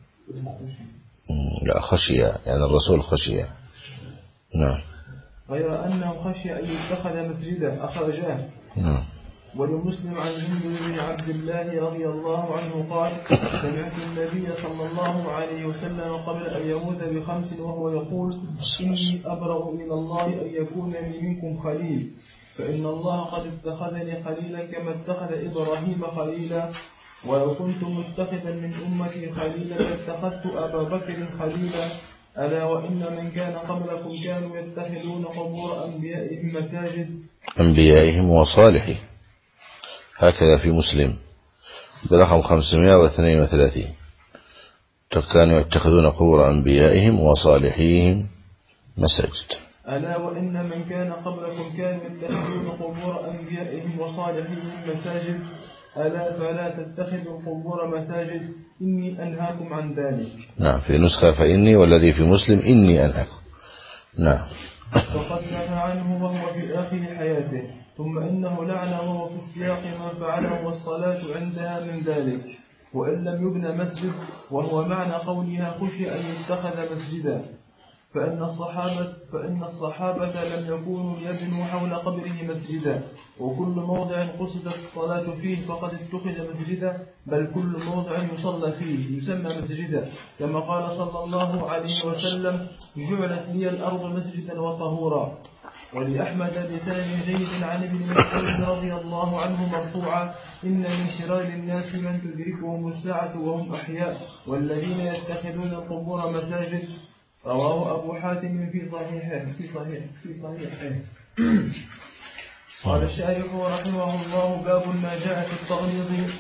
لا خشية يعني الرسول خشية. نعم. غير أنه خشي أن يتخذ مسجدا، أخرجاه. نعم. ولمسلم عن جندب بن عبد الله رضي الله عنه قال: سمعت النبي صلى الله عليه وسلم قبل أن يموت بخمس وهو يقول: إني أبرأ إلى الله أن يكون لي منكم خليل، فإن الله قد اتخذني خليلا كما اتخذ إبراهيم خليلا، ولو كنت متخذا من أمتي خليلا لاتخذت أبا بكر خليلا. ألا وإن من كان قبلكم كانوا يتخذون قبور أنبيائهم مساجد أنبيائهم وصالحهم. هكذا في مسلم برقم خمسمائة واثنين وثلاثين، كانوا يتخذون قبور أنبيائهم وصالحيهم مساجد. ألا وإن من كان قبلكم كانوا يتخذون قبور أنبيائهم وصالحيهم مساجد، ألا فلا تتخذوا القبور مساجد، إني أنهاكم عن ذلك. نعم. في نسخة فإني، والذي في مسلم إني أنهاكم. نعم. فقد نهى عنه وهو في آخر حياته، ثم إنه لعن وهو في السياق ما فعله والصلاة عندها من ذلك، وإن لم يبنى مسجد، وهو معنى قولها خشي أن يتخذ مسجدا. فإن الصحابة, فإن الصحابة لم يكونوا يبنوا حول قبره مسجدا، وكل موضع قصدت الصلاة فيه فقد اتخذ مسجدا، بل كل موضع يصلى فيه يسمى مسجدا، كما قال صلى الله عليه وسلم: جعلت لي الأرض مسجدا وطهورا. ولأحمد بسند جيد عن ابن مسعود رضي الله عنه مرفوعا: إن من شرار الناس من تدركهم الساعة وهم أحياء، والذين يتخذون القبور مساجد. رواه أبو حاتم في صحيحه في صحيح في صحيحه. قال الشارح رحمه الله: باب ما جاء في التغليظ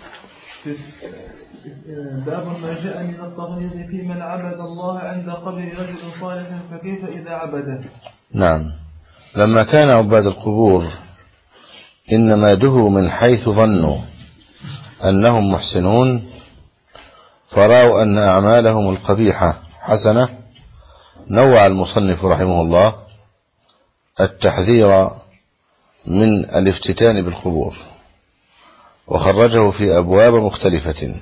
باب ما جاء من التغليظ في من عبد الله عند قبر رجل صالح فكيف إذا عبده. نعم. لما كان عباد القبور إنما دهوا من حيث ظنوا أنهم محسنون، فرأوا أن أعمالهم القبيحة حسنة، نوع المصنف رحمه الله التحذير من الافتتان بالقبور، وخرجه في أبواب مختلفة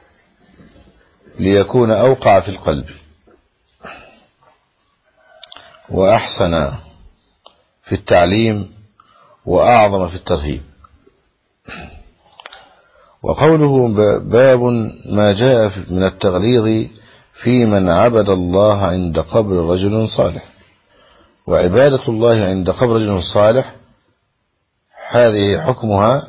ليكون أوقع في القلب وأحسن في التعليم وأعظم في الترهيب. وقوله باب ما جاء من التغليظ في من عبد الله عند قبر رجل صالح. وعبادة الله عند قبر رجل صالح هذه حكمها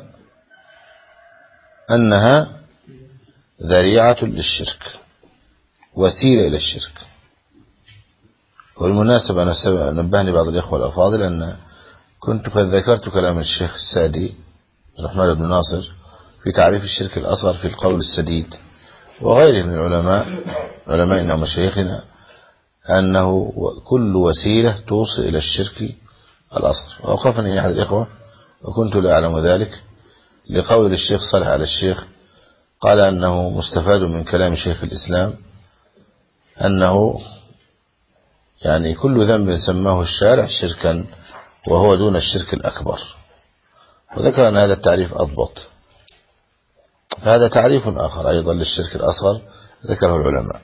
أنها ذريعة للشرك، وسيلة إلى الشرك. والمناسبة أنا نبهني بعض الإخوة الأفاضل أن كنت قد ذكرت كلام الشيخ السعدي الرحمن بن ناصر في تعريف الشرك الأصغر في القول السديد وغيره من العلماء علمائنا ومشايخنا أنه كل وسيلة توصل إلى الشرك الأصغر. وأوقفني أحد الإخوة وكنت لا أعلم ذلك لقول الشيخ صالح على الشيخ، قال أنه مستفاد من كلام شيخ الإسلام أنه يعني كل ذنب سماه الشارع شركا وهو دون الشرك الأكبر، وذكر أن هذا التعريف أضبط. فهذا تعريف آخر أيضا للشرك الأصغر ذكره العلماء.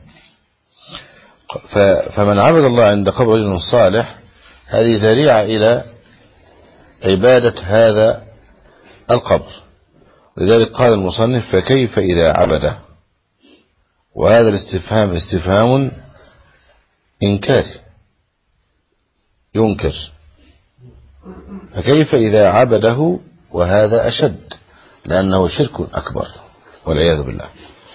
فمن عبد الله عند قبر رجل صالح هذه ذريعة إلى عبادة هذا القبر. لذلك قال المصنف فكيف إذا عبده، وهذا الاستفهام استفهام إنكاري ينكر، فكيف إذا عبده، وهذا أشد لأنه شرك أكبر والعياذ بالله.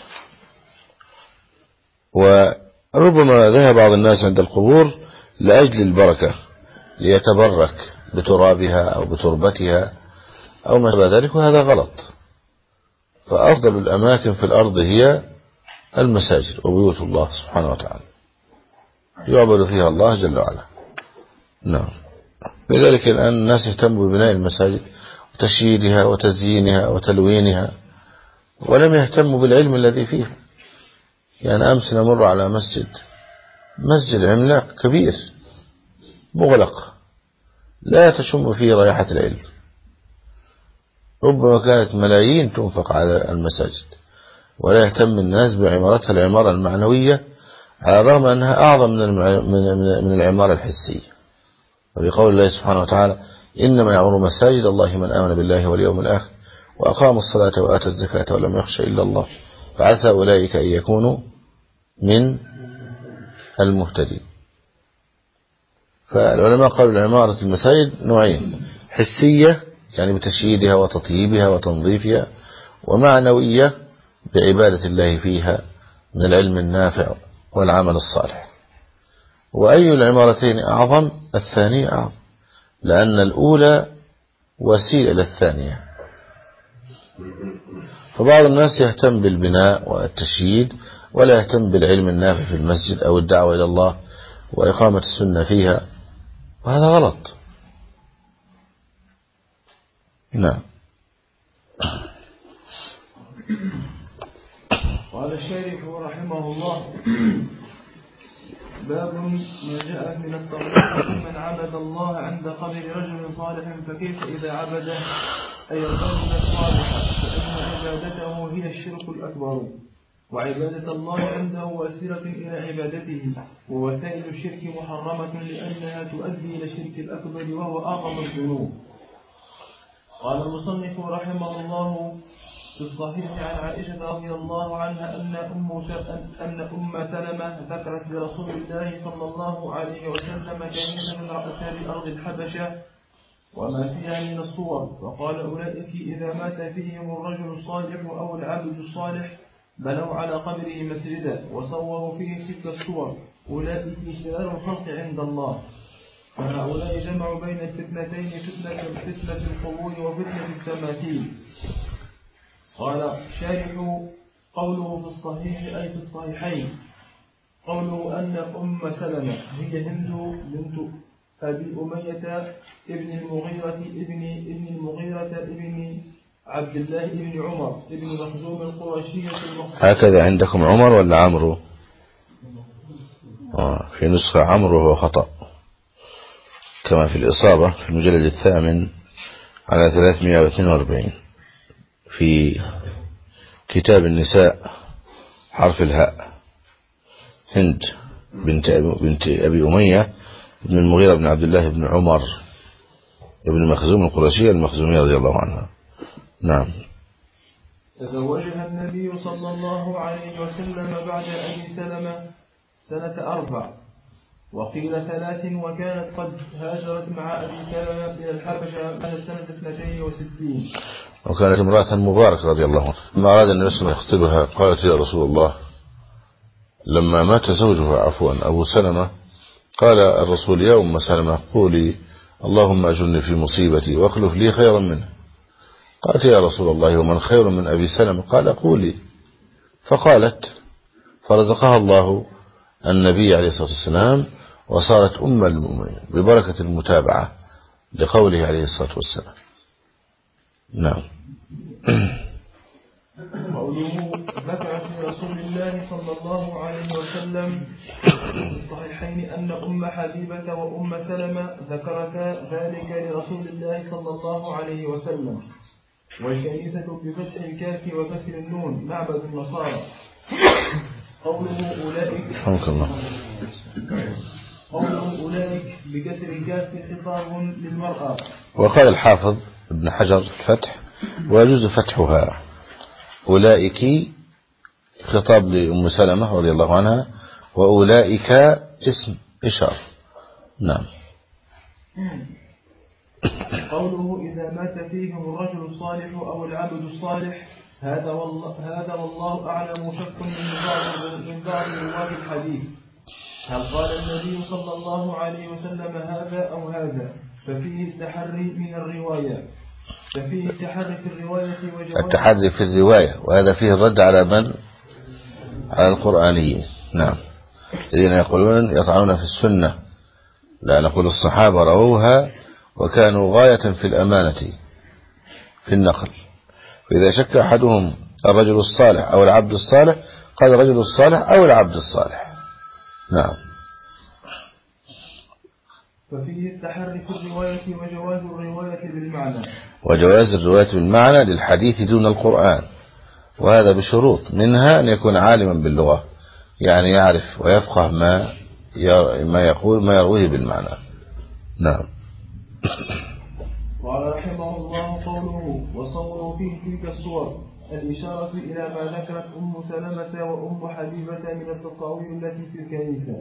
وربما ذهب بعض الناس عند القبور لأجل البركة ليتبرك بترابها أو بتربتها أو ما شابه ذلك، وهذا غلط. فأفضل الأماكن في الأرض هي المساجد وبيوت الله سبحانه وتعالى يعبد فيها الله جل وعلا. نعم. لذلك الآن الناس يهتموا ببناء المساجد وتشييدها وتزيينها وتلوينها، ولم يهتموا بالعلم الذي فيها. يعني أمس نمر على مسجد مسجد عملاق كبير مغلق لا تشم فيه رائحة العلم، ربما كانت ملايين تنفق على المساجد ولا يهتم الناس بعمارتها العمارة المعنوية، على الرغم أنها أعظم من العمارة الحسية. وبقول الله سبحانه وتعالى إنما يعمر مساجد الله من آمن بالله واليوم الآخر وأقام الصلاة وآتى الزكاة ولم يخش إلا الله فعسى أولئك أن يكونوا من المهتدين. فالعلماء قالوا عمارة المساجد نوعين: حسية يعني بتشييدها وتطييبها وتنظيفها، ومعنوية بعبادة الله فيها من العلم النافع والعمل الصالح. وأي العمارتين أعظم؟ الثانية أعظم، لأن الأولى وسيلة للثانية. فبعض الناس يهتم بالبناء والتشييد ولا يهتم بالعلم النافع في المسجد أو الدعوة إلى الله وإقامة السنة فيها، وهذا غلط. نعم. قال الشيخ رحمه الله باب ما جاء من التغليظ من عبد الله عند قبر رجل صالح فكيف إذا عبده أي الرجل الصالح، فإن عبادته هي الشرك الأكبر، وعبادة الله عنده وسيلة إلى عبادته، ووسائل الشرك محرمة لأنها تؤدي إلى الشرك الأكبر وهو أعظم الذنوب. قال المصنف رحمه الله في الصحيح عن عائشة رضي الله عنها أن أم أن أم سلمة ذكرت لرسول الله صلى الله عليه وسلم كنيسة رأتها بأرض الحبشة وما فيها من الصور، فقال أولئك إذا مات فيهم الرجل الصالح أو العبد الصالح بنوا على قبره مسجدا وصوروا فيه تلك الصور، أولئك شرار الخلق عند الله. فهؤلاء جمعوا بين الفتنتين، فتنة فتنة القبور وفتنة التماثيل. قال شارح قوله في الصحيح أي في الصحيحين قوله أن أم سلمة هي هند بنت أبي أمية ابن المغيرة ابن ابن المغيرة ابن عبد الله ابن عمر ابن مخزوم القرشية المخزوم. هكذا عندكم عمر ولا عمرو؟ آه في نسخة عمرو هو خطأ كما في الإصابة في المجلد الثامن على ثلاثمائة واثنين وأربعين في كتاب النساء حرف الهاء هند بنت بنت أبي أمية ابن المغيرة بن عبد الله بن عمر ابن مخزوم القرشية المخزومية رضي الله عنها. نعم. تزوجها النبي صلى الله عليه وسلم بعد أبي سلمة سنة أربع، وقيل ثلاث، وكانت قد هاجرت مع أبي سلمة إلى الحبشة بعد سنة اثنتين وستين. وكانت امرأة مباركة رضي الله عنها، لما أراد أن يسمى يخطبها قالت يا رسول الله، لما مات زوجها عفوا أبو سلمة، قال الرسول يا أم سلمة قولي اللهم أجرني في مصيبتي واخلف لي خيرا منه. قالت يا رسول الله ومن خير من أبي سلمة؟ قال قولي. فقالت، فرزقها الله النبي عليه الصلاة والسلام وصارت أم المؤمنين ببركة المتابعة لقوله عليه الصلاة والسلام. نعم. قوله ذكر في رسول الله صلى الله عليه وسلم في الصحيحين أن أم حبيبة وأم سلمة ذكرتا ذلك لرسول الله صلى الله عليه وسلم. والكنيسة بفتح الكاف وكسر النون معبد النصارى. قوله أولئك رحمك الله. قوله أولئك بكسر الكاف خطاب للمرأة. وقال الحافظ ابن حجر الفتح ويجوز فتحها. أولئك خطاب لأم سلمة رضي الله عنها، وأولئك اسم إشارة. نعم. قوله إذا مات فيهم الرجل الصالح أو العبد الصالح، هذا والله, هذا والله أعلم شك من بعض من بعض رواه الحديث، هل قال النبي صلى الله عليه وسلم هذا أو هذا؟ ففيه التحري من الرواية ففيه التحري في الرواية وجواز التحري في الرواية، وهذا فيه الرد على من؟ على القرآنيين. نعم، الذين يقولون يطعنون في السنة، لا نقول الصحابة رووها وكانوا غاية في الأمانة في النقل، فإذا شك أحدهم الرجل الصالح أو العبد الصالح قال الرجل الصالح أو العبد الصالح. نعم. ففيه التحري في الرواية وجواز الرواية بالمعنى وجواز الرواية بالمعنى للحديث دون القرآن، وهذا بشروط، منها أن يكون عالما باللغة، يعني يعرف ويفقه ما ما يقول ما يرويه بالمعنى. نعم. قال رحمه الله قوله وصوروا فيه تلك الصور، الإشارة إلى ما ذكرت أم سلمة وأم حبيبة من التصاوير التي في الكنيسة.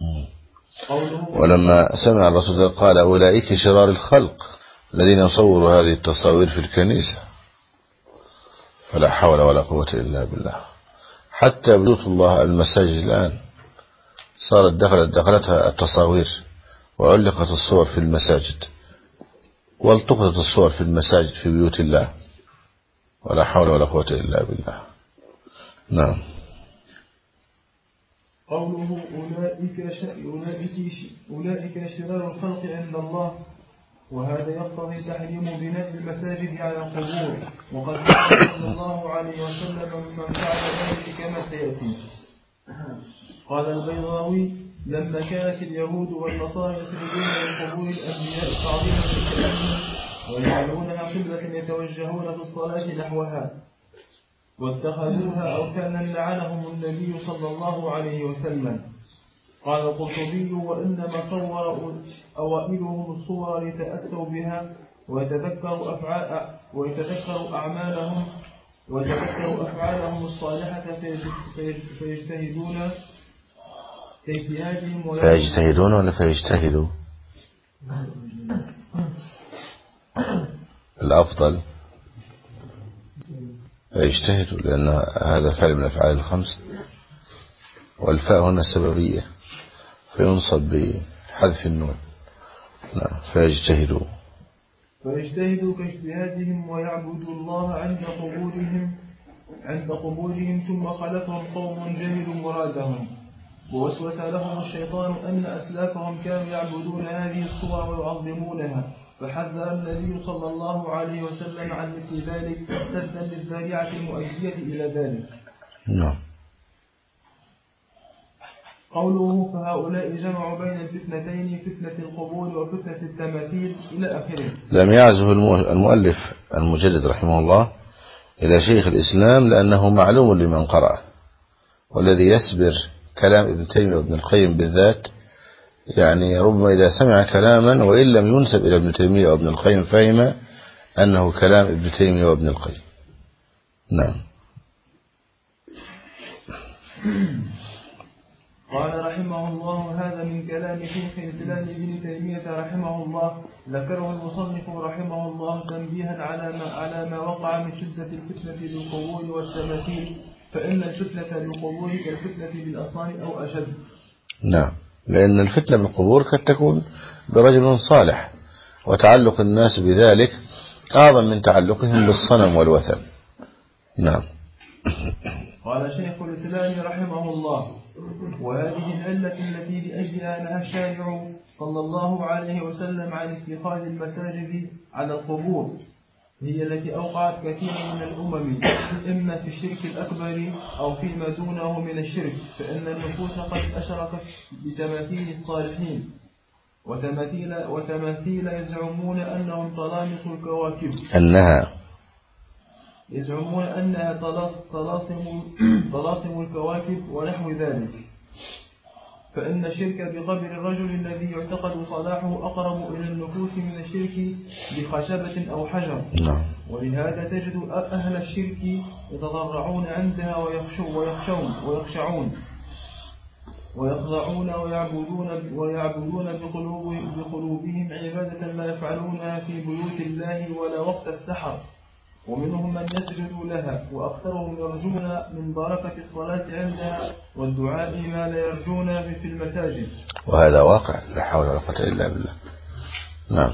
ولما سمع الرسول قال أولئك شرار الخلق الذين يصوروا هذه التصاوير في الكنيسة، فلا حول ولا قوة إلا بالله. حتى بيوت الله المساجد الآن صارت دخلت دخلتها التصاوير وعلقت الصور في المساجد، والتقطت الصور في المساجد في بيوت الله، ولا حول ولا قوة إلا بالله. نعم. قوله أولئك, ش... أولئك, ش... أولئك شرار الخلق عند الله، وهذا يقتضي تحريم بناء المساجد على القبور، وقد قال صلى الله عليه وسلم من فعل ذلك كما سيأتي. قال البيضاوي لما كانت اليهود والنصارى يسجدون لقبور الأنبياء تعظيما لشأنهم ويجعلونها قبلة يتوجهون في الصلاة نحوها، واتخذوها أوثانا لعنهم النبي صلى الله عليه وسلم. قال القرطبي وإنما صور أوائلهم الصور لتأسوا بها ويتذكروا أفعال ويتذكروا أعمالهم ويتذكروا أفعالهم الصالحة فيجتهدون فيجتهدون فيجتهدون ولا فيجتهدوا؟ الأفضل فيجتهدوا، لأن هذا فعل من الأفعال الخمس، والفاء هنا سببية فينصب بحذف النون. نعم. فيجتهدوا فيجتهدوا كاجتهادهم ويعبدوا الله عند قبورهم عند قبورهم ثم خلفهم قوم جهلوا مرادهم، ووسوس لهم الشيطان أن أسلافهم كانوا يعبدون هذه الصور ويعظمونها، فحذر النبي صلى الله عليه وسلم عن مثل ذلك سدا للذريعة المؤدية إلى ذلك. نعم. قوله فهؤلاء جمعوا بين الفتنتين، فتنة القبور وفتنة التماثيل إلى آخره. لم يعزه المؤلف المجدد رحمه الله إلى شيخ الإسلام لأنه معلوم لمن قرأ، والذي يسبر كلام ابن تيمية وابن القيم بالذات يعني ربما إذا سمع كلاما وإن لم ينسب إلى ابن تيمية وابن القيم فهم أنه كلام ابن تيمية وابن القيم. نعم. قال رحمه الله: هذا من كلام شيخ الإسلام ابن تيمية رحمه الله. ذكره المصنف رحمه الله تنبيها على ما, على ما وقع من شدة الفتنة بالقبور والتماثيل، فإن الفتنة بالقبور كالفتنة بالأصنام أو أشد. نعم، لأن الفتنة بالقبور قد تكون برجل صالح، وتعلق الناس بذلك أعظم من تعلقهم بالصنم والوثن. نعم. قال شيخ الإسلام رحمه الله: وهذه العلة التي لأجلها نهى الشارع صلى الله عليه وسلم عن اتخاذ المساجد على القبور هي التي أوقعت كثيرا من الأمم، إما في الشرك الأكبر أو فيما دونه من الشرك، فإن النفوس قد أشركت بتماثيل الصالحين وتماثيل, وتماثيل يزعمون أنهم طلاسم الكواكب أنها يزعمون أنها طلاسم طلاسم الكواكب ونحو ذلك، فإن الشرك بقبر الرجل الذي يعتقد صلاحه أقرب إلى النفوس من الشرك بخشبة أو حجر. نعم. ولهذا تجد أهل الشرك يتضرعون عندها ويخشون ويخشون ويخشعون ويخضعون ويعبدون ويعبدون بقلوب بقلوبهم عبادة لا يفعلونها في بيوت الله ولا وقت السحر، ومنهم من يسجد لها، وأكثرهم يرجون من بركة الصلاة عندها والدعاء ما لا يرجون في المساجد. وهذا واقع، لا حول ولا قوة إلا بالله. نعم.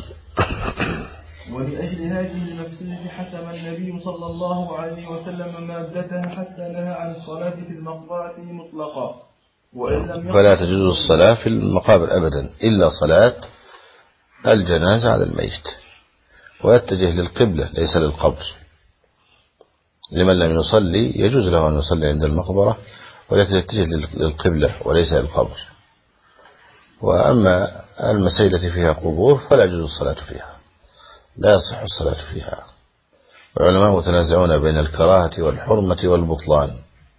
ولأجل هذه المفسدة حسم النبي صلى الله عليه وسلم مادتها حتى نهى عن الصلاة في المقبرة مطلقا. فلا تجوز الصلاة في المقابر أبدا إلا صلاة الجنازة على الميت، ويتجه للقبلة ليس للقبر. لمن لم يصلي يجوز له أن يصلي عند المقبرة، ولكن يتجه للقبلة وليس للقبر. وأما المسائل التي فيها قبور فلا يجوز الصلاة فيها، لا يصح الصلاة فيها. والعلماء متنازعون بين الكراهة والحرمة والبطلان.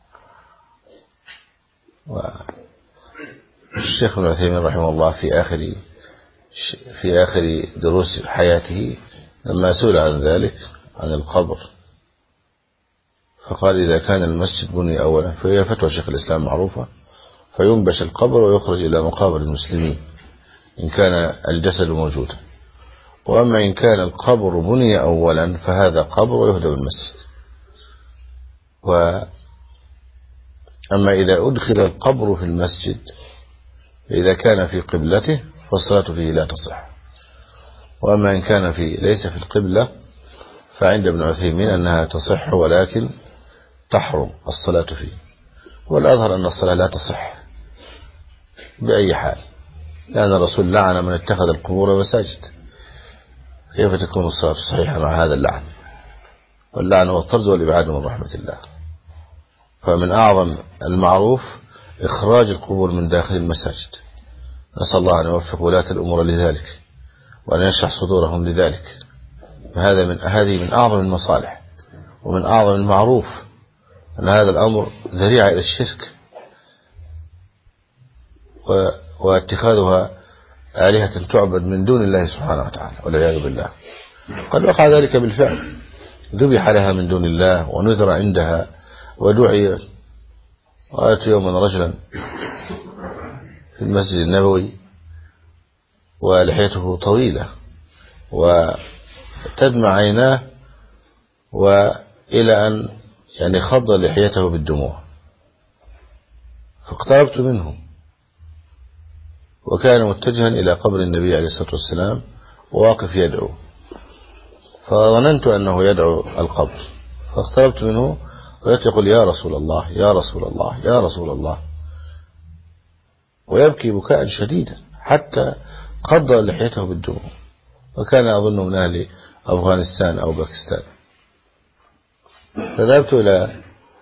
والشيخ ابن عثيمين رحمه الله في آخر في آخر دروس حياته لما سئل عن ذلك عن القبر فقال: إذا كان المسجد بني أولا، فهي فتوى شيخ الإسلام معروفة، فينبش القبر ويخرج إلى مقابر المسلمين إن كان الجسد موجودا. وأما إن كان القبر بني أولا فهذا قبر ويهدم المسجد. وأما إذا أدخل القبر في المسجد إذا كان في قبلته فالصلاة فيه لا تصح. وأما إن كان في ليس في القبلة فعند ابن عثيمين أنها تصح، ولكن تحرم الصلاة فيه. والأظهر أن الصلاة لا تصح بأي حال، لأن الرسول لعن من اتخذ القبور مساجد. كيف تكون الصلاة صحيحة مع هذا اللعن؟ واللعن هو الطرد والإبعاد من رحمة الله. فمن أعظم المعروف إخراج القبور من داخل المساجد. نسأل الله أن يوفق ولاة الأمور لذلك، وأن يشرح صدورهم لذلك. هذا من هذه من أعظم المصالح ومن أعظم المعروف، أن هذا الأمر ذريعة إلى الشرك واتخاذها آلهة تعبد من دون الله سبحانه وتعالى والعياذ بالله. قد وقع ذلك بالفعل، ذبح لها من دون الله ونذر عندها ودعي. رأيت يوما رجلا في المسجد النبوي ولحيته طويلة وتدمع عيناه، وإلى أن يعني خض لحيته بالدموع، فاقتربت منه وكان متجها إلى قبر النبي عليه الصلاة والسلام وواقف يدعو، فظننت أنه يدعو القبر، فاقتربت منه ويقول: يا رسول الله يا رسول الله يا رسول الله، ويبكي بكاء شديدا حتى قض لحيته بالدموع، وكان أظن من أهل أفغانستان أو باكستان. فذهبت إلى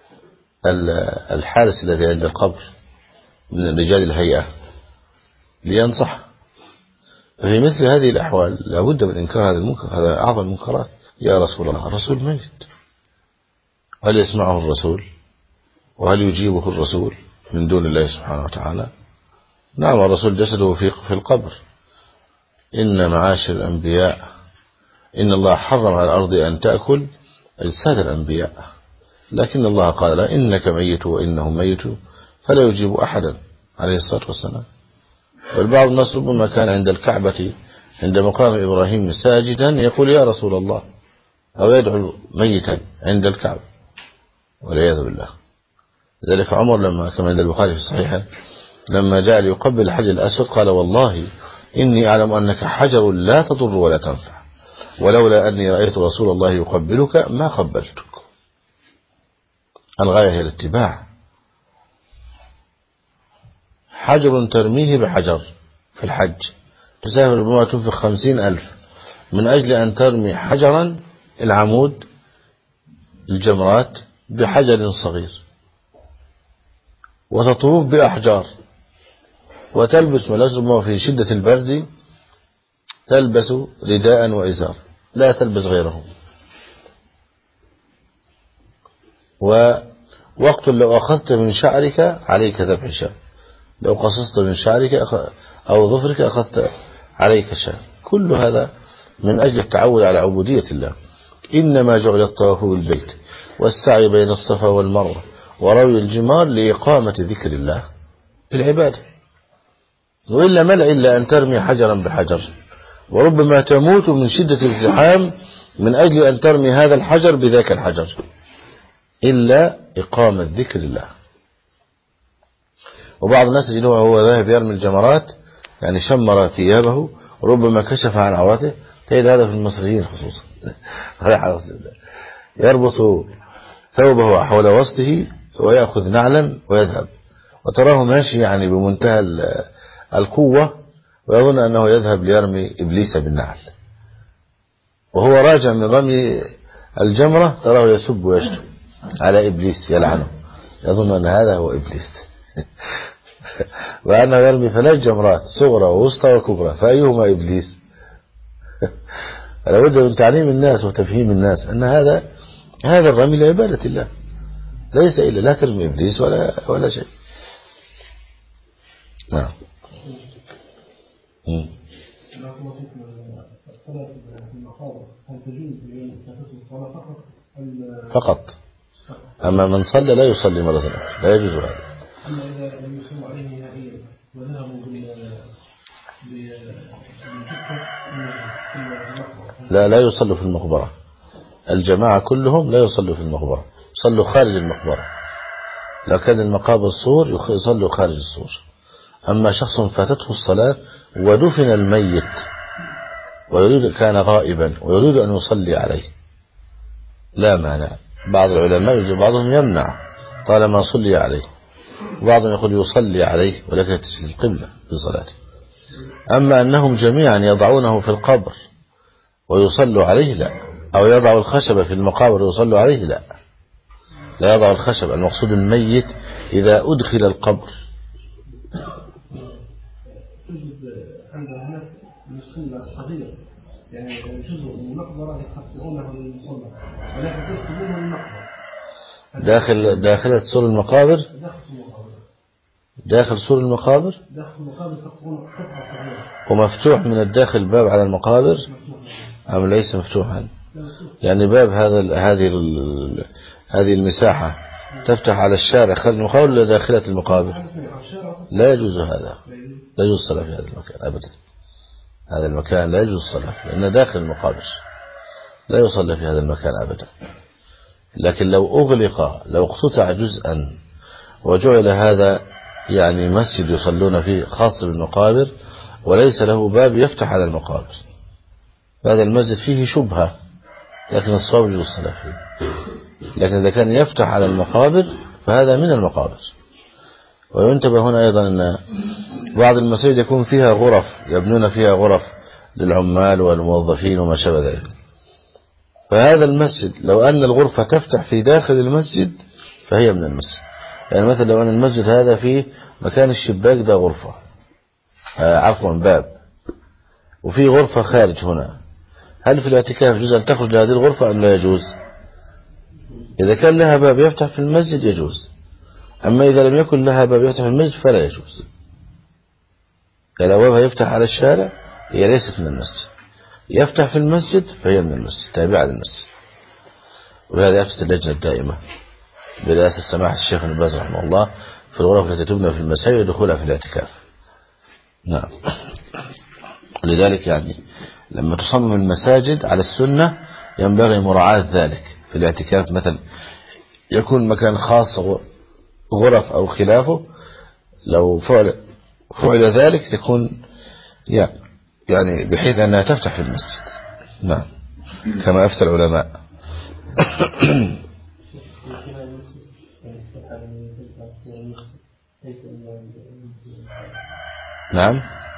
الحارس الذي عند القبر من رجال الهيئة لينصح. في مثل هذه الأحوال لابد من إنكار هذا المنكر، هذا أعظم المنكرات. يا رسول الله، الرسول ميت، هل يسمعه الرسول وهل يجيبه الرسول من دون الله سبحانه وتعالى؟ نعم، الرسول جسده في القبر. إن معاشر الأنبياء إن الله حرم على الأرض أن تأكل أجساد الأنبياء، لكن الله قال لا إنك ميت وإنهم ميتون فلا يجيب أحدا عليه الصلاة والسلام. والبعض الناس ربما كان عند الكعبة عند مقام إبراهيم ساجدا يقول يا رسول الله، أو يدعو ميتا عند الكعبة والعياذ بالله. ذلك عمر لما كما عند البخاري في الصحيح لما جاء ليقبل الحجر الأسود قال والله إني أعلم أنك حجر لا تضر ولا تنفع، ولولا أني رأيت رسول الله يقبلك ما قبلتك. الغاية هي الاتباع. حجر ترميه بحجر في الحج تسافر ربما تنفق خمسين ألف من أجل أن ترمي حجرا العمود الجمرات بحجر صغير، وتطوف بأحجار، وتلبس ملازم في شدة البرد تلبس رداء وإزار لا تلبس غيره. ووقت لو أخذت من شعرك عليك ذبح شاة، لو قصصت من شعرك أو ظفرك أخذت عليك شاة. كل هذا من أجل التعود على عبودية الله. إنما جعل الطواف بالبيت والسعي بين الصفا والمروة وروي الجمار لإقامة ذكر الله العبادة، وإلا ملع إلا أن ترمي حجرا بحجر، وربما تموت من شدة الزحام من أجل أن ترمي هذا الحجر بذاك الحجر، إلا إقامة ذكر الله. وبعض الناس يجدوه هو ذاهب يرمي الجمرات يعني شمر ثيابه وربما كشف عن عورته، تجد هذا في المصريين خصوصا يربط ثوبه حول وسطه ويأخذ نعلا ويذهب، وتراه ماشي يعني بمنتهى القوة ويظن أنه يذهب ليرمي إبليس بالنعل، وهو راجع من رمي الجمرة تراه يسب ويشتم على إبليس يلعنه، يظن أن هذا هو إبليس وأنه يرمي ثلاث جمرات صغرى ووسطى وكبرى، فأيهما إبليس؟ لابد من تعليم الناس وتفهيم الناس أن هذا هذا الرمي لعبادة الله، ليس إلا لا ترمي إبليس ولا ولا شيء. نعم. الصلاة في المقابر هل تجوز لمن فاتته الصلاة فقط؟ فقط. أما من صلى لا يصلي مرة أخرى، لا يجوز هذا. أما إذا لم يصلوا عليه نهائيا وذهبوا لا لا يصلوا في المقبرة. الجماعة كلهم لا يصلوا في المقبرة، يصلوا خارج المقبرة. لو كان المقابر صور يصلوا خارج الصور. أما شخص فاتته الصلاة ودفن الميت ويريد كان غائبا ويريد أن يصلي عليه لا مانع. بعض العلماء يجب بعضهم يمنع طالما صلي عليه، وبعضهم يقول يصلي عليه ولكن تسلي القبلة بصلاته. أما أنهم جميعا يضعونه في القبر ويصلوا عليه لا، أو يضع الخشب في المقابر ويصلوا عليه لا، لا يضع الخشب. المقصود الميت إذا أدخل القبر. عندنا هناك المصلى الصغير يعني جزء من المقبرة يستقطعونه للمصلى ولكن تدخلونه المقبرة داخل داخلة سور المقابر، داخل سور المقابر داخل المقابر يستقطعون قطعة صغيرة ومفتوح من الداخل باب على المقابر أم ليس مفتوحا؟ يعني باب هذا هذه هذه المساحة تفتح على الشارع خارج المقابر ولا داخلة المقابر؟ لا يجوز هذا، لا يجوز الصلاة في هذا المكان أبدا. هذا المكان لا يجوز الصلاة لأنه داخل المقابر، لا يصلى في هذا المكان أبدا. لكن لو أغلق، لو اقتطع جزءا وجعل هذا يعني مسجد يصلون فيه خاص بالمقابر وليس له باب يفتح على المقابر، هذا المسجد فيه شبهة، لكن الصواب يجوز الصلاة فيه. لكن إذا كان يفتح على المقابر فهذا من المقابر. وينتبه هنا أيضا أن بعض المساجد يكون فيها غرف، يبنون فيها غرف للعمال والموظفين وما شابه ذلك، فهذا المسجد لو أن الغرفة تفتح في داخل المسجد فهي من المسجد. يعني مثلا لو أن المسجد هذا فيه مكان الشباك ده غرفة آه عفوا باب، وفي غرفة خارج هنا، هل في الاعتكاف يجوز أن تخرج لهذه الغرفة أم لا يجوز؟ إذا كان لها باب يفتح في المسجد يجوز، أما إذا لم يكن لها باب يفتح في المسجد فلا يجوز. لو بابها يفتح على الشارع هي ليست من المسجد، يفتح في المسجد فهي من المسجد تابعة للمسجد. وهذا يفتح اللجنة الدائمة برئاسة سماحة الشيخ ابن باز رحمه الله في الغرف التي تبنى في المساجد ودخولها في الاعتكاف. نعم. لذلك يعني لما تصمم المساجد على السنة ينبغي مراعاة ذلك. في الاعتكاف مثلا يكون مكان خاص غرف أو خلافه، لو فعل, فعل ذلك تكون يعني بحيث أنها تفتح في المسجد. نعم كما أفتى العلماء. نعم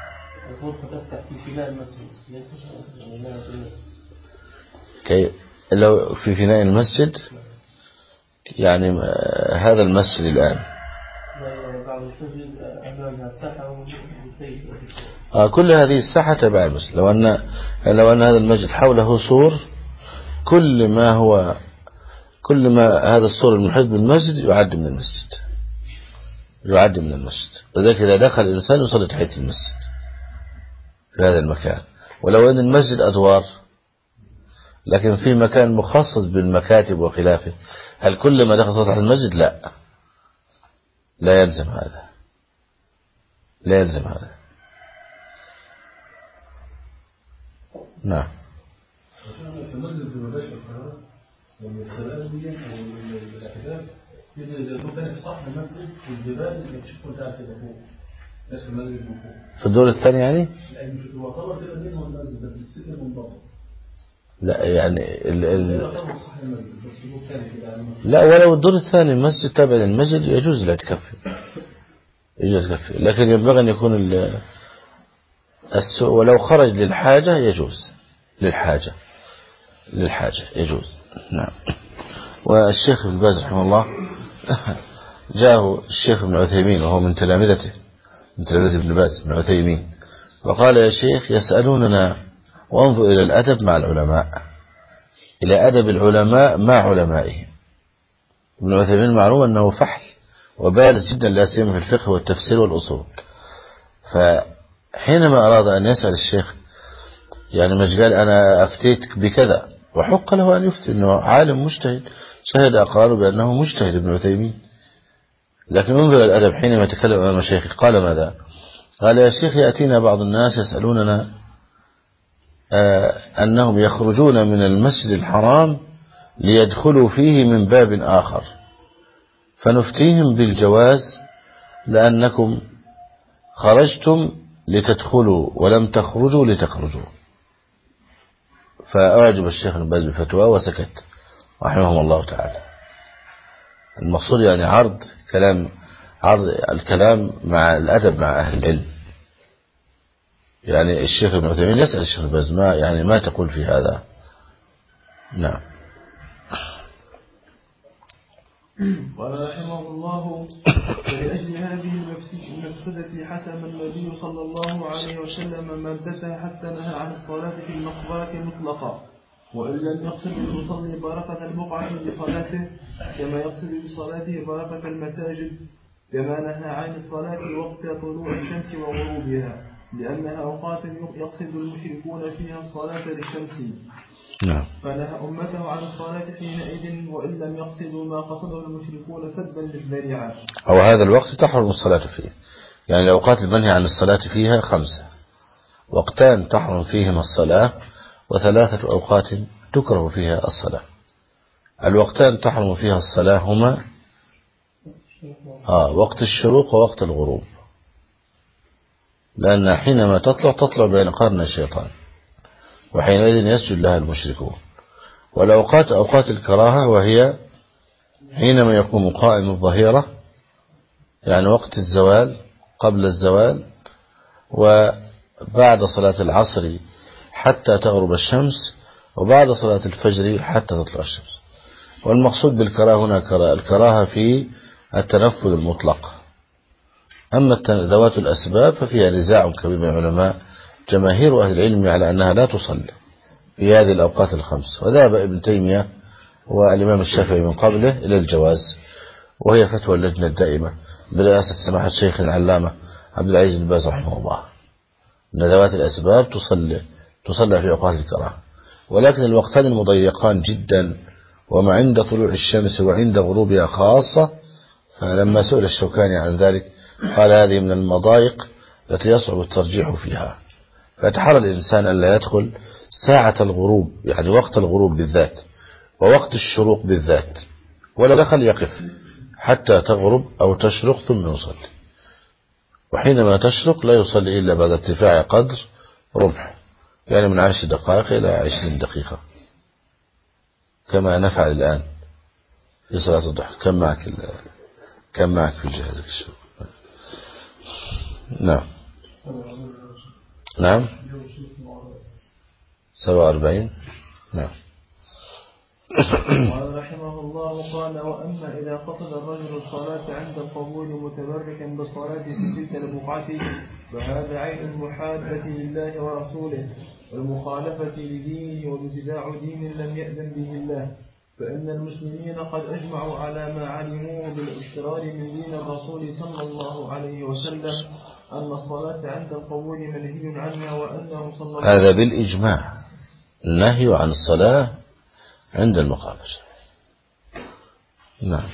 كي لو في فناء المسجد يعني هذا المسجد الآن آه كل هذه الساحة تبع المسجد. لو أن لو أن هذا المسجد حوله سور، كل ما هو كل ما هذا السور المحيط بالمسجد يعد من المسجد، يعد من المسجد. لذلك إذا دخل الإنسان يصلي تحية المسجد في هذا المكان. ولو أن المسجد أدوار لكن في مكان مخصص بالمكاتب وخلافه، هل كل ما دخل سطح المسجد؟ لا، لا يلزم هذا، لا يلزم هذا. نعم. في المسجد في المباشر القرار من الخلال دي أو الاعتكاف إذا لو كانت صح المسجد والجبال يكشفوا تعرف كده فوق بس في المسجد من فوق في الدور الثاني يعني؟ يعني مش يعتبر كده منهم المسجد بس السكن منضبط. لا يعني ال ال لا ولو الدور الثاني المسجد تابع للمسجد يجوز الاعتكاف فيه، يجوز الاعتكاف فيه، لكن ينبغي أن يكون السوق ولو خرج للحاجة يجوز، للحاجة للحاجة يجوز. نعم. والشيخ ابن باز رحمه الله جاءه الشيخ ابن عثيمين وهو من تلامذته، من تلامذة ابن باز ابن عثيمين، وقال يا شيخ يسألوننا وانظر إلى الأدب مع العلماء، إلى أدب العلماء مع علمائهم. ابن عثيمين معلوم أنه فحل وبارز جدا لا سيما في الفقه والتفسير والأصول. فحينما أراد أن يسأل الشيخ يعني مش قال أنا أفتيتك بكذا، وحق له أن يفتي، أنه عالم مجتهد شهد أقراره بأنه مجتهد ابن عثيمين. لكن انظر الأدب حينما يتكلم أمام الشيخ قال ماذا؟ قال يا شيخ يأتينا بعض الناس يسألوننا آه أنهم يخرجون من المسجد الحرام ليدخلوا فيه من باب آخر، فنفتيهم بالجواز لأنكم خرجتم لتدخلوا ولم تخرجوا لتخرجوا. فأعجب الشيخ ابن باز بالفتوى وسكت رحمه الله تعالى. المقصود يعني عرض كلام، عرض الكلام مع الأدب مع أهل العلم. يعني الشيخ ابن عثيمين يسأل الشيخ ابن باز ما يعني ما تقول في هذا. نعم. قال رحمه الله فلأجل هذه المفسدة حسم النبي صلى الله عليه وسلم مادتها حتى نهى عن الصلاة في المقبرة مطلقا، وإن لم يقصد المصلي بركة البقعة بصلاته كما يقصد بصلاته بركة المساجد، كما نهى عن الصلاة وقت طلوع الشمس وغروبها، لأنها أوقات يقصد المشركون فيها الصلاة للشمس. نعم. فنهى أمته عن الصلاة حينئذ وإن لم يقصدوا ما قصده المشركون سدا للذريعة. أو هذا الوقت تحرم الصلاة فيه. يعني الأوقات المنهي عن الصلاة فيها خمسة، وقتان تحرم فيهما الصلاة، وثلاثة أوقات تكره فيها الصلاة. الوقتان تحرم فيها الصلاة هما آه وقت الشروق ووقت الغروب، لأن حينما تطلع تطلع بين قرن الشيطان، وحينئذ يسجد لها المشركون. والأوقات أوقات الكراهة، وهي حينما يقوم قائم الظهيرة، يعني وقت الزوال قبل الزوال، وبعد صلاة العصر حتى تغرب الشمس، وبعد صلاة الفجر حتى تطلع الشمس. والمقصود بالكراهة هنا الكراهة في التنفذ المطلق. أما ذوات الأسباب ففيها نزاع كبير بين العلماء، جماهير أهل العلم على أنها لا تصلي في هذه الأوقات الخمس، وذهب ابن تيمية والإمام الشافعي من قبله إلى الجواز، وهي فتوى اللجنة الدائمة برئاسة سماحة الشيخ العلامة عبد العزيز بن باز رحمه الله، أن ذوات الأسباب تصلي تصلى في أوقات الكراهة. ولكن الوقتان المضيقان جدا وما عند طلوع الشمس وعند غروبها خاصة. فلما سئل الشوكاني عن ذلك قال هذه من المضايق التي يصعب الترجيح فيها، فيتحرى الإنسان أن لا يدخل ساعة الغروب، يعني وقت الغروب بالذات ووقت الشروق بالذات، ولا دخل يقف حتى تغرب أو تشرق ثم يصلي، وحينما تشرق لا يصلي إلا بعد ارتفاع قدر رمح، يعني من عشر دقائق إلى عشرين دقيقة، كما نفعل الآن في صلاة الضحى. كم معك كم معك في الجهاز الشروق؟ نعم نعم سبعة وأربعين. نعم. قال رحمه الله قال وأما إذا قصد الرجل الصلاة عند القبول متبركا بالصلاة في تلك البقعة فهذا عين محادة لله ورسوله والمخالفة لدينه وابتداع دين لم يأذن به الله، فإن المسلمين قد أجمعوا على ما علموه بالاضطرار من دين الرسول صلى الله عليه وسلم أن الصلاة عند القبول منهي عنها، وأنه صلى الله هذا بالإجماع النهي عن الصلاة عند المقابر. نعم.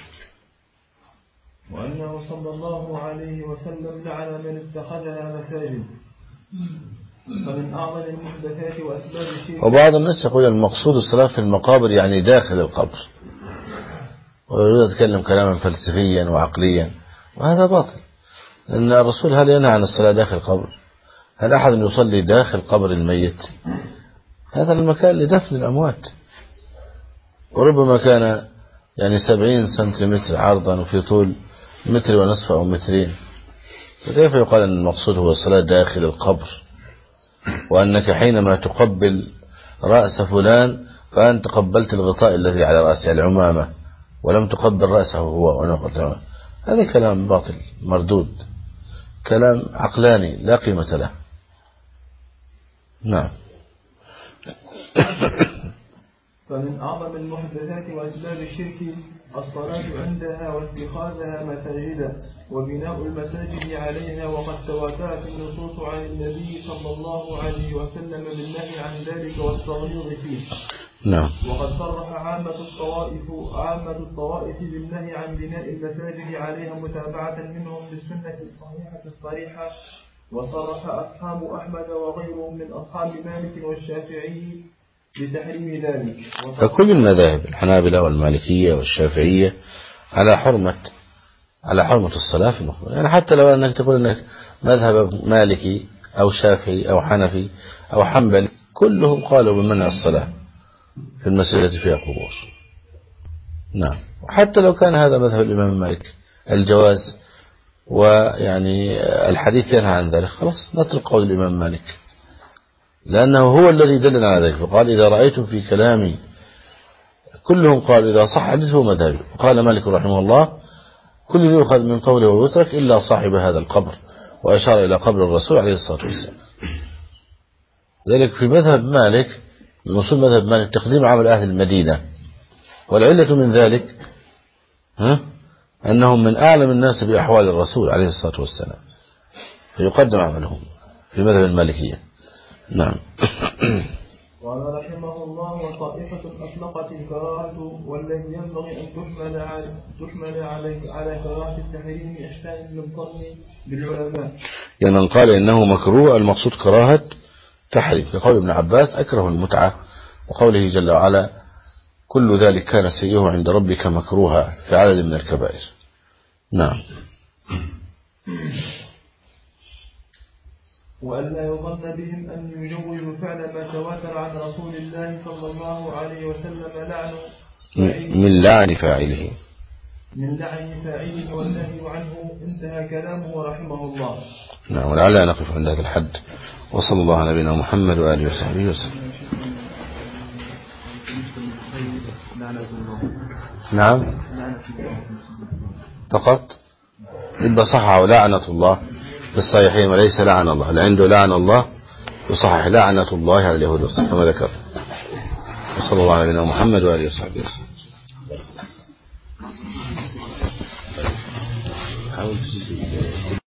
وأنه صلى الله عليه وسلم لعن من اتخذها مساجد. فمن أعظم المحدثات وأسباب الشرك. وبعض الناس يقول المقصود الصلاة في المقابر يعني داخل القبر، ويريد يتكلم كلاما فلسفيا وعقليا، وهذا باطل. لأن الرسول هل ينهى عن الصلاة داخل القبر؟ هل أحد يصلي داخل قبر الميت؟ هذا المكان لدفن الأموات، وربما كان يعني سبعين سنتيمتر عرضا وفي طول متر ونصف أو مترين، فكيف يقال أن المقصود هو الصلاة داخل القبر، وأنك حينما تقبل رأس فلان فأنت قبلت الغطاء الذي على رأسه العمامة ولم تقبل رأسه هو ونقل. هذا كلام باطل مردود، كلام عقلاني لا قيمة له. نعم. فمن أعظم المحدثات وأسباب الشرك الصلاة عندها واتخاذها مساجدا وبناء المساجد عليها، وقد تواترت النصوص عن النبي صلى الله عليه وسلم بالنهي عن ذلك والتغليظ فيه. نعم. وقد صرح عامة الطوائف عامة الطوائف بالنهي عن بناء المساجد عليها متابعة منهم بالسنة الصحيحة الصريحة، وصرح أصحاب أحمد وغيرهم من أصحاب مالك والشافعي بتحريم ذلك. فكل المذاهب الحنابلة والمالكية والشافعية على حرمة على حرمة الصلاة في المقبرة، يعني حتى لو أنك تقول أنك مذهب مالكي أو شافعي أو حنفي أو حنبلي كلهم قالوا بمنع الصلاة في المسجد التي فيها قبور. نعم. وحتى لو كان هذا مذهب الإمام مالك الجواز، ويعني الحديث ينهى عن ذلك، خلاص نترك قول الإمام مالك، لأنه هو الذي دلنا على ذلك، فقال إذا رأيتم في كلامي كلهم قال إذا صح حديثه مذهبي. وقال مالك رحمه الله كل يؤخذ من قوله ويترك إلا صاحب هذا القبر، وأشار إلى قبر الرسول عليه الصلاة والسلام. ذلك في مذهب مالك من أصول مذهب مالك تقديم عمل أهل المدينة، والعلة من ذلك ها أنهم من أعلم الناس بأحوال الرسول عليه الصلاة والسلام، فيقدم عملهم في مذهب المالكية. نعم. قال رحمه الله وطائفة أطلقت الكراهة والذي ينبغي أن تحمل على تحمل على على كراهة التحريم إحسان للظن بالعلماء، يعني من قال إنه مكروه المقصود كراهة تحريم، لقول ابن عباس أكره المتعة، وقوله جل وعلا كل ذلك كان سيئه عند ربك مكروها في عدد من الكبائر. نعم. وألا يظن بهم أن يجوزوا فعل ما تواتر عن رسول الله صلى الله عليه وسلم لعنه من لعن فاعله من لعن فاعله والنهي عنه. انتهى كلامه رحمه الله. نعم. ولعل نقف عند هذا الحد، وصلى الله على نبينا محمد وآله وصحبه وسلم. نعم فقط يبقى صححه لعنة الله في الصحيحين وليس لعن الله، اللي عنده لعن الله يصحح لعنة الله على اليهود والصحيح كما ذكر. وصلى الله على نبينا محمد وآله وصحبه وسلم.